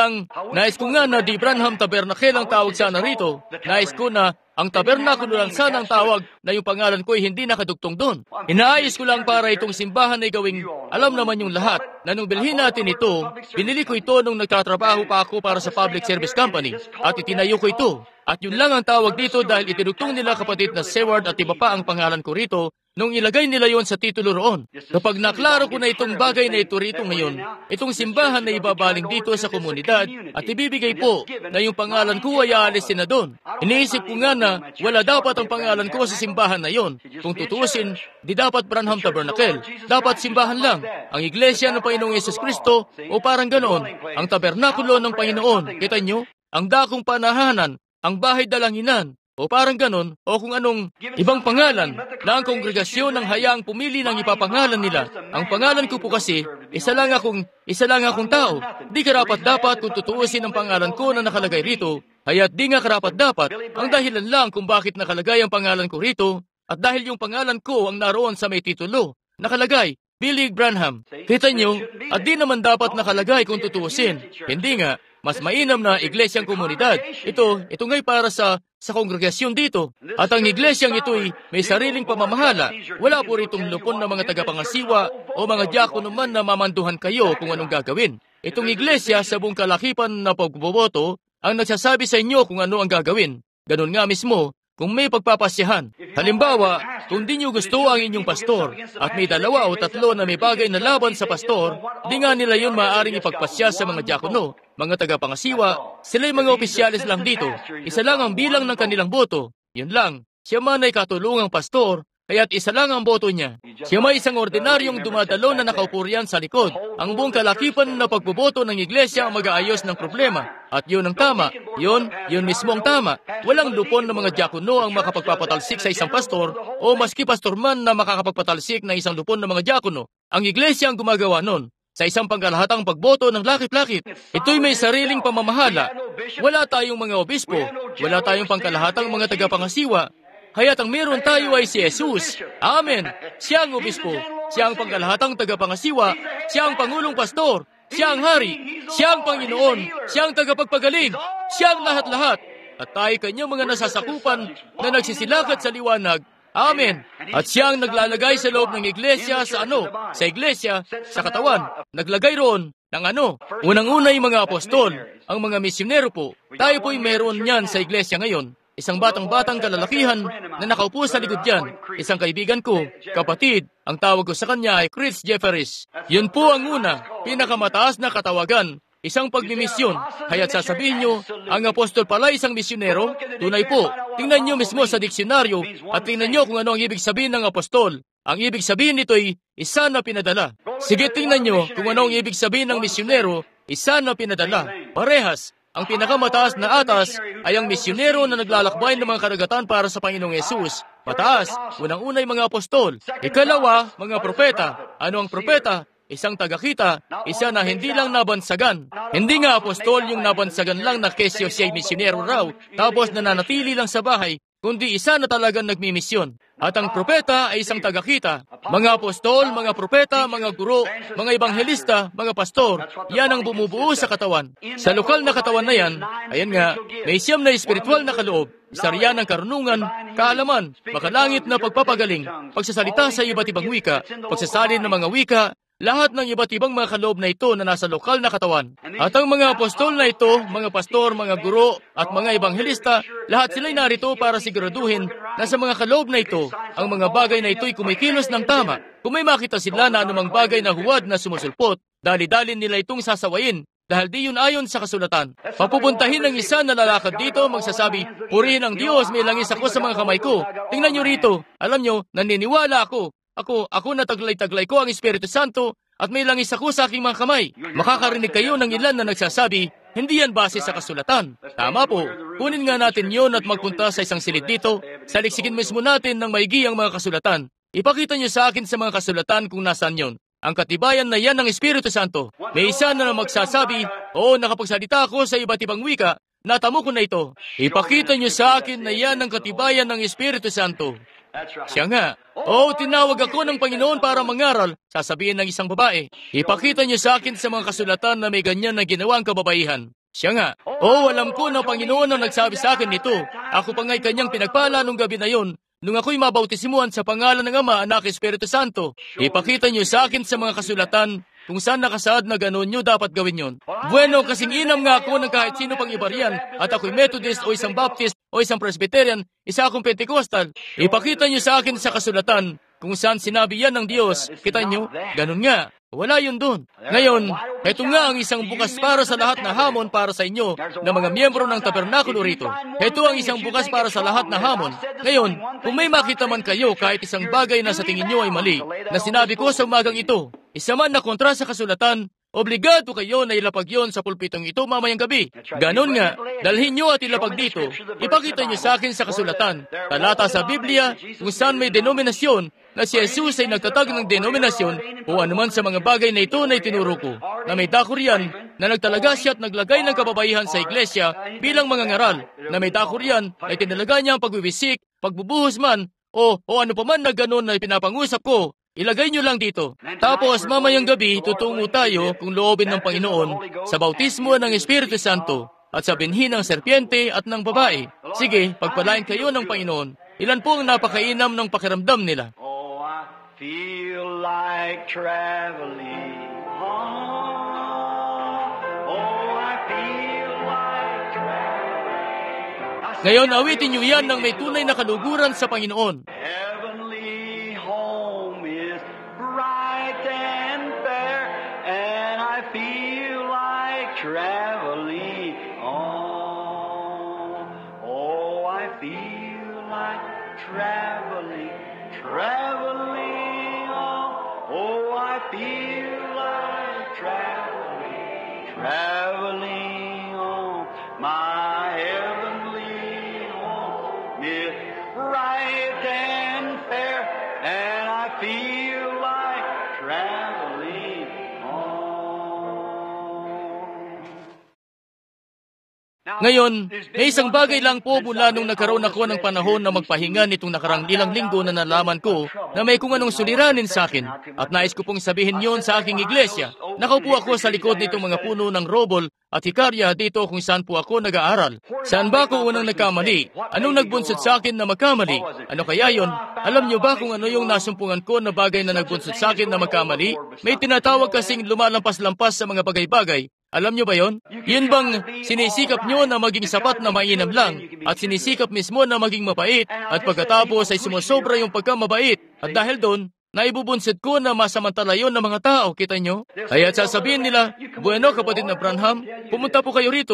Nais ko nga na di Branham Tabernacle ang tawag sana rito. Nais ko na ang tabernakulo lang sana ang tawag na yung pangalan ko ay hindi nakadugtong doon. Inaayos ko lang para itong simbahan ay gawing alam naman yung lahat na nung bilhin natin ito, binili ko ito nung nagtatrabaho pa ako para sa Public Service Company at itinayo ko ito. At yun lang ang tawag dito dahil itinugtong nila kapatid na Seward at iba pa ang pangalan ko rito nung ilagay nila yon sa titulo roon. Kapag naklaro ko na itong bagay na ito rito ngayon, itong simbahan na ibabaling dito sa komunidad at ibibigay po na yung pangalan ko ay aalisin na doon. Iniisip ko nga na wala dapat ang pangalan ko sa simbahan na yon. Kung tutusin, di dapat Branham Tabernacle. Dapat simbahan lang. Ang iglesia ng Panginoong Yesus Kristo o parang ganoon. Ang tabernakulo ng Panginoon. Kita nyo? Ang dakong panahanan. Ang bahay dalanginan. O parang ganon, o kung anong ibang pangalan na ang kongregasyon ng hayaang pumili ng ipapangalan nila. Ang pangalan ko po kasi, isa lang akong tao. Di karapat-dapat kung tutuusin ang pangalan ko na nakalagay rito, haya't di nga karapat-dapat. Ang dahilan lang kung bakit nakalagay ang pangalan ko rito, at dahil yung pangalan ko ang naroon sa may titulo, nakalagay, Billy Branham. Kita nyo, at di naman dapat nakalagay kung tutuusin. Hindi nga, mas mainam na iglesyang komunidad. Ito ngay para sa kongregasyon dito. At ang iglesyang ito'y may sariling pamamahala. Wala po ritong lupon na mga tagapangasiwa o mga diakono man na mamanduhan kayo kung anong gagawin. Itong iglesia sa buong kalakipan na pagboboto ang nagsasabi sa inyo kung ano ang gagawin. Ganon nga mismo kung may pagpapasyahan. Halimbawa, kung di nyo gusto ang inyong pastor at may 2 o 3 na may bagay na laban sa pastor, di nga nila yun maaaring ipagpasya sa mga diakono, mga tagapangasiwa, sila'y mga opisyalis lang dito. Isa lang ang bilang ng kanilang boto. Yun lang. Siya man ay katulungang pastor, kaya't isa lang ang boto niya. Siya may isang ordinaryong dumadalo na nakaupo riyan sa likod. Ang buong kalakipan na pagboboto ng iglesia ang mag-aayos ng problema. At yun ang tama. Yun mismo ang tama. Walang lupon ng mga diakono ang makapagpapatalsik sa isang pastor o maski pastor man na makakapagpatalsik ng isang lupon ng mga diakono. Ang iglesia ang gumagawa nun. Sa isang pangkalahatang pagboto ng lakit-lakit. Ito'y may sariling pamamahala. Wala tayong mga obispo. Wala tayong pangkalahatang mga tagapangasiwa. Haya't ang meron tayo ay si Jesus. Amen. Siya ang obispo. Siya ang pangkalahatang tagapangasiwa. Siya ang pangulong pastor. Siya ang hari. Siya ang Panginoon. Siya ang tagapagpagaling. Siya ang lahat-lahat. At tayo kanyang mga nasasakupan na nagsisilakat sa liwanag. Amen. At siya ang naglalagay sa loob ng iglesia sa iglesia, sa katawan. Naglagay roon ng Unang-una yung mga apostol, ang mga misyonero po. Tayo po'y meron niyan sa iglesia ngayon. Isang batang-batang kalalakihan na nakaupo sa likod yan. Isang kaibigan ko, kapatid, ang tawag ko sa kanya ay Chris Jefferies. Yun po ang una, pinakamataas na katawagan. Isang pagmimisyon. Kaya't sasabihin nyo, ang apostol pala isang misyonero? Tunay po. Tingnan nyo mismo sa diksyonaryo at tingnan nyo kung ano ang ibig sabihin ng apostol. Ang ibig sabihin nito ay isa na pinadala. Sige, tingnan nyo kung ano ang ibig sabihin ng misyonero, isa na pinadala. Parehas. Ang pinakamataas na atas ay ang misyonero na naglalakbay ng mga karagatan para sa Panginoong Yesus. Mataas, unang-unay mga apostol. Ikalawa, mga propeta. Ano ang propeta? Isang tagakita, isa na hindi lang nabansagan. Hindi nga apostol yung nabansagan lang na kesyo siya'y misyonero raw, tapos nananatili lang sa bahay, kundi isa na talagang nagmimisyon. At ang propeta ay isang tagakita. Mga apostol, mga propeta, mga guro, mga ebanghelista, mga pastor, yan ang bumubuo sa katawan. Sa lokal na katawan na yan, ayan nga, may siyam na espiritual na kaloob. Isa riyan ng karunungan, kaalaman, makalangit na pagpapagaling, pagsasalita sa iba't ibang wika, pagsasalin ng mga wika, lahat ng iba't ibang mga kaloob na ito na nasa lokal na katawan. At ang mga apostol na ito, mga pastor, mga guro, at mga ebanghelista, lahat sila'y narito para siguraduhin na sa mga kaloob na ito, ang mga bagay na ito'y kumikilos ng tama. Kung may makita sila na anumang bagay na huwad na sumusulpot, dali-dalin nila itong sasawayin, dahil di yun ayon sa kasulatan. Papupuntahin ng isa na lalakad dito, magsasabi, purihin ang Diyos, may langis ako sa mga kamay ko. Tingnan nyo rito, alam nyo, naniniwala ako. Ako na taglay-taglay ko ang Espiritu Santo at may langis ako sa aking mga kamay. Makakarinig kayo ng ilan na nagsasabi, hindi yan base sa kasulatan. Tama po, kunin nga natin yon at magpunta sa isang silid dito. Saliksikin mismo natin ng maigi ang mga kasulatan. Ipakita nyo sa akin sa mga kasulatan kung nasaan yon. Ang katibayan na yan ng Espiritu Santo. May isa na magsasabi, oo, nakapagsalita ako sa iba't ibang wika, natamo ko na ito. Ipakita nyo sa akin na yan ang katibayan ng Espiritu Santo. Siya nga, tinawag ako ng Panginoon para mangaral, sasabihin ng isang babae. Ipakita niyo sa akin sa mga kasulatan na may ganyan na ginawang kababaihan. Siya nga, alam ko na Panginoon ang nagsabi sa akin nito. Ako pa nga'y kanyang pinagpala nung gabi na yon, nung ako'y mabautisimuhan sa pangalan ng Ama, Anak, Espiritu Santo. Ipakita niyo sa akin sa mga kasulatan kung saan nakasaad na gano'n nyo dapat gawin yon. Bueno, kasing inam nga ako ng kahit sino pang ibariyan, at ako'y Methodist o isang Baptist o isang Presbyterian, isa akong Pentecostal. Ipakita nyo sa akin sa kasulatan kung saan sinabi yan ng Diyos. Kita nyo, gano'n nga. Wala yun doon. Ngayon, ito nga ang isang bukas para sa lahat na hamon para sa inyo na mga miyembro ng tabernakulo rito. Ito ang isang bukas para sa lahat na hamon. Ngayon, kung may makita man kayo kahit isang bagay na sa tingin nyo ay mali, na sinabi ko sa umagang ito, isa man na kontra sa kasulatan, obligado kayo na ilapag yon sa pulpitong ito mamayang gabi. Ganon nga, dalhin nyo at ilapag dito. Ipakita nyo sa akin sa kasulatan, talata sa Biblia, kung saan may denominasyon, na si Jesus ay nagtatag ng denominasyon o anuman sa mga bagay na ito na itinuro ko, na may dakor yan, na nagtalaga siya at naglagay ng kababaihan sa iglesia bilang mga ngaral, na may dakor yan, na itinalaga niya ang pagbibisik, pagbubuhos man, o ano pa man na ganon na pinapangusap ko, ilagay nyo lang dito. Tapos mamayang gabi, tutungo tayo kung loobin ng Panginoon sa bautismo ng Espiritu Santo at sa binhi ng serpiente at ng babae. Sige, pagpalain kayo ng Panginoon. Ilan po ang napakainam ng pakiramdam nila? Feel like traveling I feel like traveling. Ngayon, awitin niyo yan ng may tunay na kaluguran sa Panginoon. Heavenly home is bright and fair, and I feel like traveling on. I feel like traveling on. I feel like traveling on. My heavenly home is bright and fair, and I feel like traveling on. Ngayon, may isang bagay lang po mula nung nagkaroon ako ng panahon na magpahinga nitong nakarang ilang linggo na nalaman ko na may kung anong suliranin sa akin at nais ko pong sabihin yon sa aking iglesia. Nakaupo ako sa likod nitong mga puno ng robol at hikarya dito kung saan po ako nag-aaral. Saan ba ako unang nagkamali? Anong nagbunsod sa akin na magkamali? Ano kaya yon? Alam niyo ba kung ano yung nasumpungan ko na bagay na nagbunsod sa akin na magkamali? May tinatawag kasing lumalampas-lampas sa mga bagay-bagay. Alam nyo ba yon? Yun bang sinisikap nyo na maging sapat na mainam lang at sinisikap mismo na maging mabait at pagkatapos ay sumusobra yung pagkamabait at dahil doon, naibubunsod ko na masamantala yon ng mga tao, kita nyo? Kaya sasabihin nila, bueno kapatid na Branham, pumunta po kayo rito.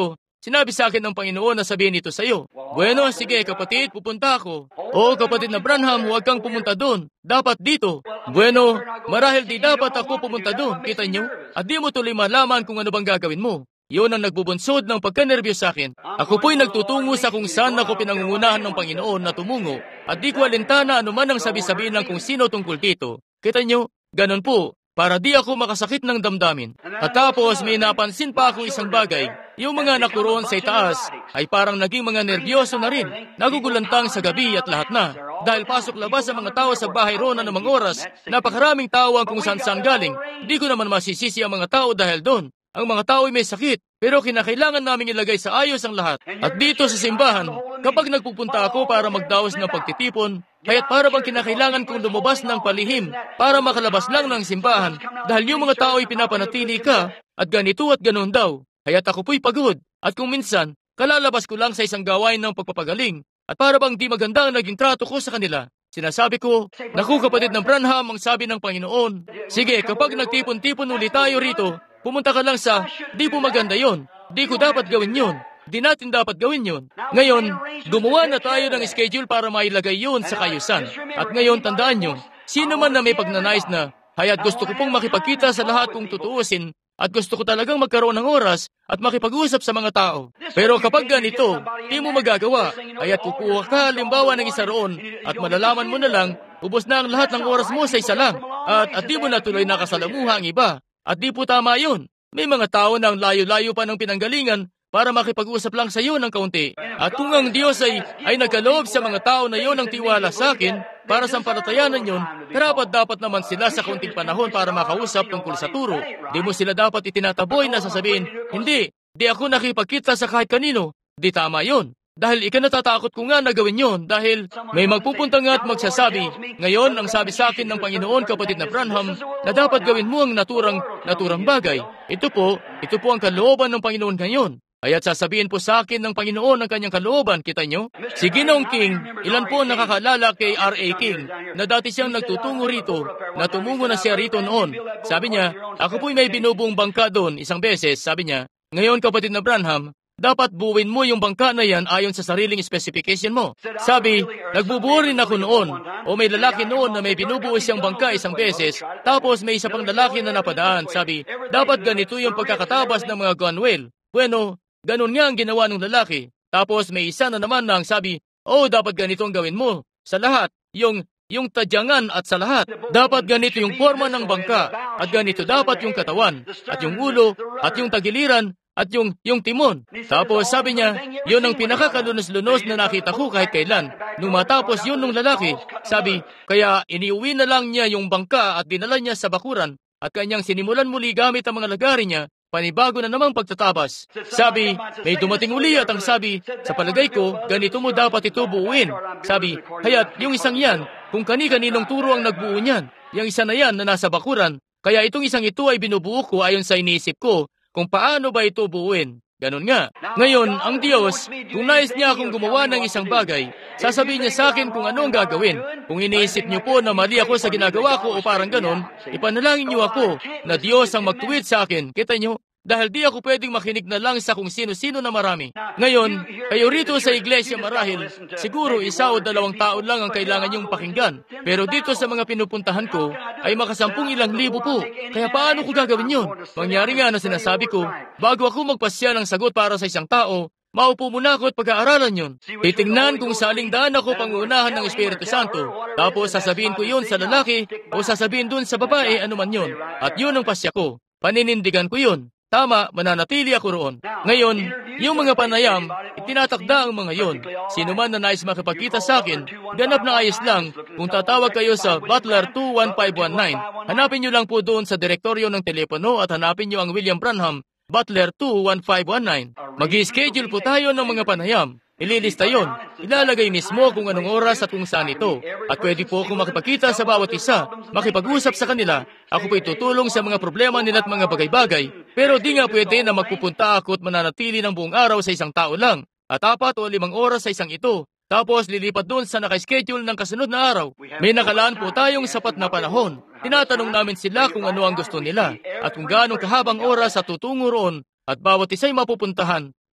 Sinabi sa akin ng Panginoon na sabihin ito sa iyo. Bueno, sige kapatid, pupunta ako. O kapatid na Branham, huwag kang pumunta doon. Dapat dito. Bueno, marahil di dapat ako pumunta doon. Kita niyo? At di mo tuloy malaman kung ano bang gagawin mo. Yun ang nagbubunsod ng pagkanerbiyos sa akin. Ako po'y nagtutungo sa kung saan ako pinangungunahan ng Panginoon na tumungo. At di ko alintana anuman ang sabi-sabihin ng kung sino tungkol dito. Kita niyo? Ganon po. Para di ako makasakit ng damdamin. At tapos may napansin pa ako isang bagay. Yung mga anak ko roon sa itaas ay parang naging mga nervyoso na rin. Nagugulantang sa gabi at lahat na. Dahil pasok-labas ang mga tao sa bahay roon anumang oras. Napakaraming tao ang kung saan-saan galing. Di ko naman masisisi ang mga tao dahil doon. Ang mga tao ay may sakit, pero kinakailangan namin ilagay sa ayos ang lahat. At dito sa simbahan, kapag nagpupunta ako para magdaos ng pagtitipon, kaya't para bang kinakailangan kong lumabas ng palihim para makalabas lang ng simbahan dahil yung mga tao ay pinapanatili ka at ganito at ganon daw. Kaya't ako po'y pagod at kung minsan, kalalabas ko lang sa isang gawain ng pagpapagaling at para bang di maganda ang naging trato ko sa kanila. Sinasabi ko, naku kapatid ng Branham, ang sabi ng Panginoon, sige kapag nagtipon-tipon ulit tayo rito, pumunta ka lang sa, di po maganda yon. Di ko dapat gawin yon. Di natin dapat gawin yon. Ngayon, gumawa na tayo ng schedule para mailagay yon sa kayusan. At ngayon, tandaan nyo, sino man na may pagnanais na, haya't gusto ko pong makipagkita sa lahat kung tutuusin, at gusto ko talagang magkaroon ng oras at makipag-usap sa mga tao. Pero kapag ganito, di mo magagawa, aya't kukuha ka halimbawa ng isa roon, at malalaman mo na lang, ubos na ang lahat ng oras mo sa isa lang, at di mo na tuloy nakasalamuha ang iba. At di po tama yun. May mga tao na ang layo-layo pa ng pinanggalingan para makipag-usap lang sa iyo ng kaunti. At kung ang Diyos ay nagkaloob sa mga tao na yon ng tiwala sa akin, para sa palatayanan yon, dapat naman sila sa kaunting panahon para makausap tungkol sa turo. Di mo sila dapat itinataboy na sasabihin, hindi, di ako nakipagkita sa kahit kanino. Di tama yon. Dahil ikinatatakot ko nga na gawin yon dahil may magpupunta nga at magsasabi, ngayon ang sabi sa akin ng Panginoon kapatid na Branham na dapat gawin mo ang naturang bagay. Ito po ang kalooban ng Panginoon ngayon. Aya't sasabihin po sa akin ng Panginoon ang kanyang kalooban, kita nyo? Si Ginoong King, ilan po nakakalala kay R.A. King na dati siyang nagtutungo rito, na tumungo na siya rito noon. Sabi niya, ako po'y may binubuong bangka doon isang beses, sabi niya, ngayon kapatid na Branham, dapat buuin mo yung bangka na yan ayon sa sariling specification mo. Sabi, nagbubuo rin ako noon, o may lalaki noon na may binubuo siyang bangka isang beses, tapos may isa pang lalaki na napadaan. Sabi, dapat ganito yung pagkakatabas ng mga gunwale. Bueno, ganun nga ang ginawa ng lalaki. Tapos may isa na naman na ang sabi, dapat ganito ang gawin mo. Sa lahat, yung tadyangan at sa lahat. Dapat ganito yung forma ng bangka, at ganito dapat yung katawan, at yung ulo, at yung tagiliran, at yung timon. Tapos sabi niya, yun ang pinakakalunos-lunos na nakita ko kahit kailan. Nung matapos yun nung lalaki, sabi, kaya iniuwi na lang niya yung bangka at dinala niya sa bakuran at kanyang sinimulan muli gamit ang mga lagari niya, panibago na namang pagtatabas. Sabi, may dumating uli at ang sabi, sa palagay ko, ganito mo dapat ito buuin. Sabi, haya't yung isang yan, kung kani-kaninong turo ang nagbuo niyan, yung isa na yan na nasa bakuran, kaya itong isang ito ay binubuo ko ayon sa iniisip ko, kung paano ba ito buuin. Ganon nga. Ngayon, ang Diyos, kung nais niya akong gumawa ng isang bagay, sasabihin niya sa akin kung ano ang gagawin. Kung iniisip niyo po na mali ako sa ginagawa ko o parang ganon, ipanalangin niyo ako na Diyos ang magtuwid sa akin. Kita niyo? Dahil di ako pwedeng makinig na lang sa kung sino-sino na marami. Ngayon, kayo rito sa iglesia marahil, siguro 1 o 2 tao lang ang kailangan niyong pakinggan. Pero dito sa mga pinupuntahan ko, ay makasampung ilang libo po. Kaya paano ko gagawin yun? Mangyari nga na sinasabi ko, bago ako magpasya ng sagot para sa isang tao, maupo muna ako at pag-aaralan yun. Titingnan kung saling daan ako pangunahan ng Espiritu Santo. Tapos sasabihin ko yun sa lalaki o sasabihin dun sa babae, anuman yun. At yun ang pasya ko. Paninindigan ko yun. Tama, mananatili ako roon. Ngayon, yung mga panayam, itinatakda ang mga yon. Sino man na nais makipagkita sa akin, ganap na ayos lang kung tatawag kayo sa Butler 21519. Hanapin nyo lang po doon sa direktoryo ng telepono at hanapin nyo ang William Branham, Butler 21519. Mag-i-schedule po tayo ng mga panayam. Ililista yon. Ilalagay mismo kung anong oras at kung saan ito. At pwede po akong makipagkita sa bawat isa, makipag-usap sa kanila. Ako po'y tutulong sa mga problema nila at mga bagay-bagay. Pero di nga pwede na magpupunta ako at mananatili ng buong araw sa isang tao lang. At 4 o 5 oras sa isang ito. Tapos lilipat doon sa naka-schedule ng kasunod na araw. May nakalaan po tayong sapat na panahon. Tinatanong namin sila kung ano ang gusto nila. At kung gaano kahabang oras at tutungo roon. At bawat isa'y mapupuntahan.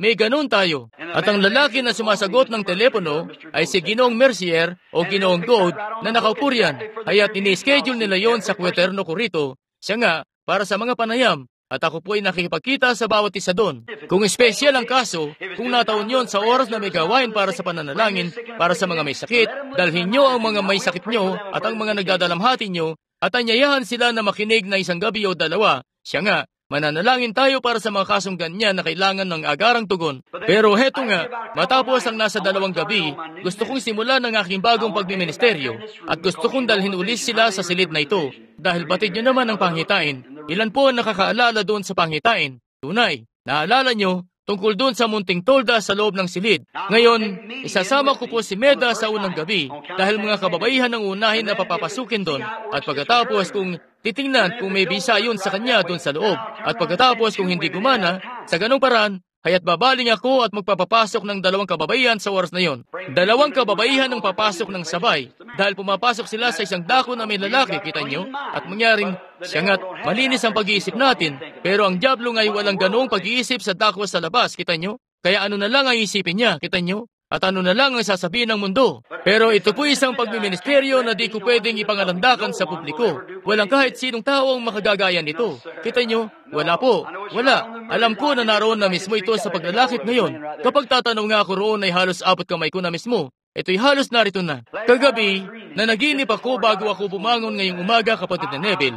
may ganun tayo. At ang lalaki na sumasagot ng telepono ay si Ginoong Mercier o Ginoong Gold na nakaupo riyan. Kaya't ini-schedule nila yon sa kwaterno ko rito. Siya nga, para sa mga panayam. At ako po ay nakikipagkita sa bawat isa doon. Kung espesyal ang kaso, kung nataon yon sa oras na may gawain para sa pananalangin, para sa mga may sakit, dalhin nyo ang mga may sakit nyo at ang mga nagdadalamhati nyo at anyayahan sila na makinig na isang gabi o dalawa. Siya nga, mananalangin tayo para sa mga kasong ganyan na kailangan ng agarang tugon. Pero heto nga, matapos ang nasa 2 gabi, gusto kong simulan ang aking bagong pagmiministeryo at gusto kong dalhin ulit sila sa silid na ito dahil batid nyo naman ang pangitain. Ilan po ang nakakaalala doon sa pangitain? Tunay, naalala nyo tungkol doon sa munting tolda sa loob ng silid. Ngayon, isasama ko po si Meda sa unang gabi dahil mga kababaihan ang unahin na papapasukin doon. At pagkatapos kung titingnan kung may bisa yun sa kanya doon sa loob. At pagkatapos kung hindi gumana, sa ganong paraan, kaya't babaling ako at magpapapasok ng 2 kababaihan sa oras na yon. 2 kababaihan ang papasok ng sabay dahil pumapasok sila sa isang dako na may lalaki, kita nyo? At mangyaring, siya nga't malinis ang pag-iisip natin, pero ang diablo ngay walang ganoong pag-iisip sa dako sa labas, kita nyo? Kaya ano na lang ang isipin niya, kita nyo? At ano na lang ang sasabihin ng mundo. Pero ito po isang pagmiministeryo na di ko pwedeng ipangalandakan sa publiko. Walang kahit sinong tao ang makagagaya nito. Kita nyo? Wala po. Wala. Alam ko na naroon na mismo ito sa paglalakip ngayon. Kapag tatanong nga ako roon ay halos 4 kamay ko na mismo. Ito'y halos narito na. Kagabi, na naginip ako bago ako bumangon ngayong umaga, kapatid na Neville.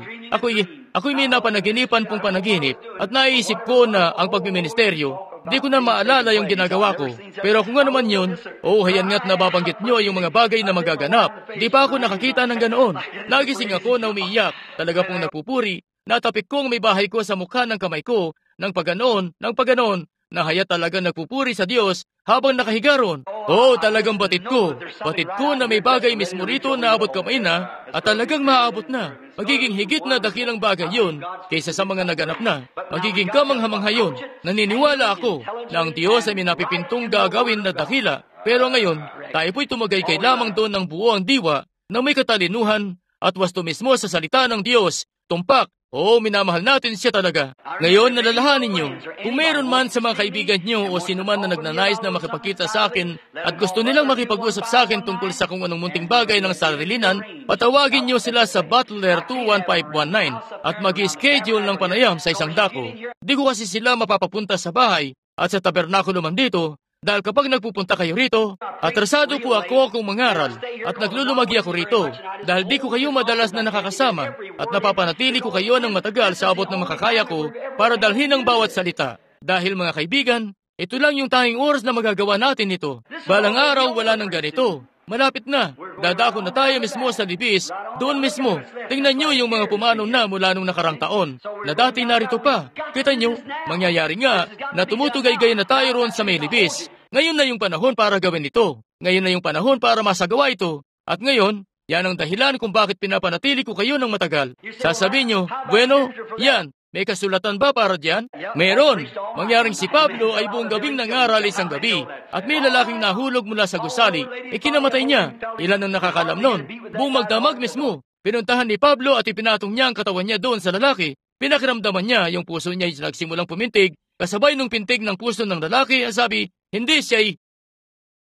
Ako'y may napanaginipan pong panaginip at naisip ko na ang pagmiministeryo, di ko na maalala yung ginagawa ko. Pero kung ano man yun, hayan nga't nababanggit nyo yung mga bagay na magaganap. Di pa ako nakakita ng ganoon. Nagising ako na umiiyak, talaga pong nagpupuri. Natapik kong may bahay ko sa mukha ng kamay ko, ng paganoon, na haya talaga nagpupuri sa Diyos habang nakahiga ron. Talagang batid ko na may bagay mismo rito na abot kamay na at talagang maaabot na. Magiging higit na dakilang bagay yun kaysa sa mga naganap na. Magiging kamangha-mangha yun. Naniniwala ako na ang Diyos ay may napipintong gagawin na dakila. Pero ngayon, tayo po'y tumagay lamang doon ng buo ang diwa na may katalinuhan at wasto mismo sa salita ng Diyos. Tumpak. Minamahal natin siya talaga. Ngayon, nalalahanin niyo, kung mayroon man sa mga kaibigan niyo o sino man na nagnanais na makipagkita sa akin at gusto nilang makipag-usap sa akin tungkol sa kung anong munting bagay ng sarilinan, patawagin niyo sila sa Butler 21519 at mag-schedule ng panayam sa isang dako. Di ko kasi sila mapapapunta sa bahay at sa tabernakulo man dito, dahil kapag nagpupunta kayo rito, atrasado po ako kung mangaral at naglulumagi ako rito dahil di ko kayo madalas na nakakasama at napapanatili ko kayo ng matagal sa abot ng makakaya ko para dalhin ang bawat salita. Dahil mga kaibigan, ito lang yung tanging oras na magagawa natin ito. Balang araw wala nang ganito. Malapit na. Dadako na tayo mismo sa libis. Doon mismo. Tingnan nyo yung mga pumanong na mula nung nakarang taon na dati narito pa. Kita nyo, mangyayari nga na tumutugay-gay na tayo roon sa may libis. Ngayon na yung panahon para gawin ito. Ngayon na yung panahon para masagawa ito. At ngayon, yan ang dahilan kung bakit pinapanatili ko kayo ng matagal. Sasabihin nyo, bueno, yan. May kasulatan ba para diyan? Meron. Mangyaring si Pablo ay buong gabing nangaral isang gabi at may lalaking nahulog mula sa gusali. Ikinamatay niya. Ilan ang nakakalam nun? Buong magdamag mismo. Pinuntahan ni Pablo at ipinatong niya ang katawan niya doon sa lalaki. Pinakiramdaman niya yung puso niya ay nagsimulang pumintig. Kasabay nung pintig ng puso ng lalaki, ang sabi, hindi siya ay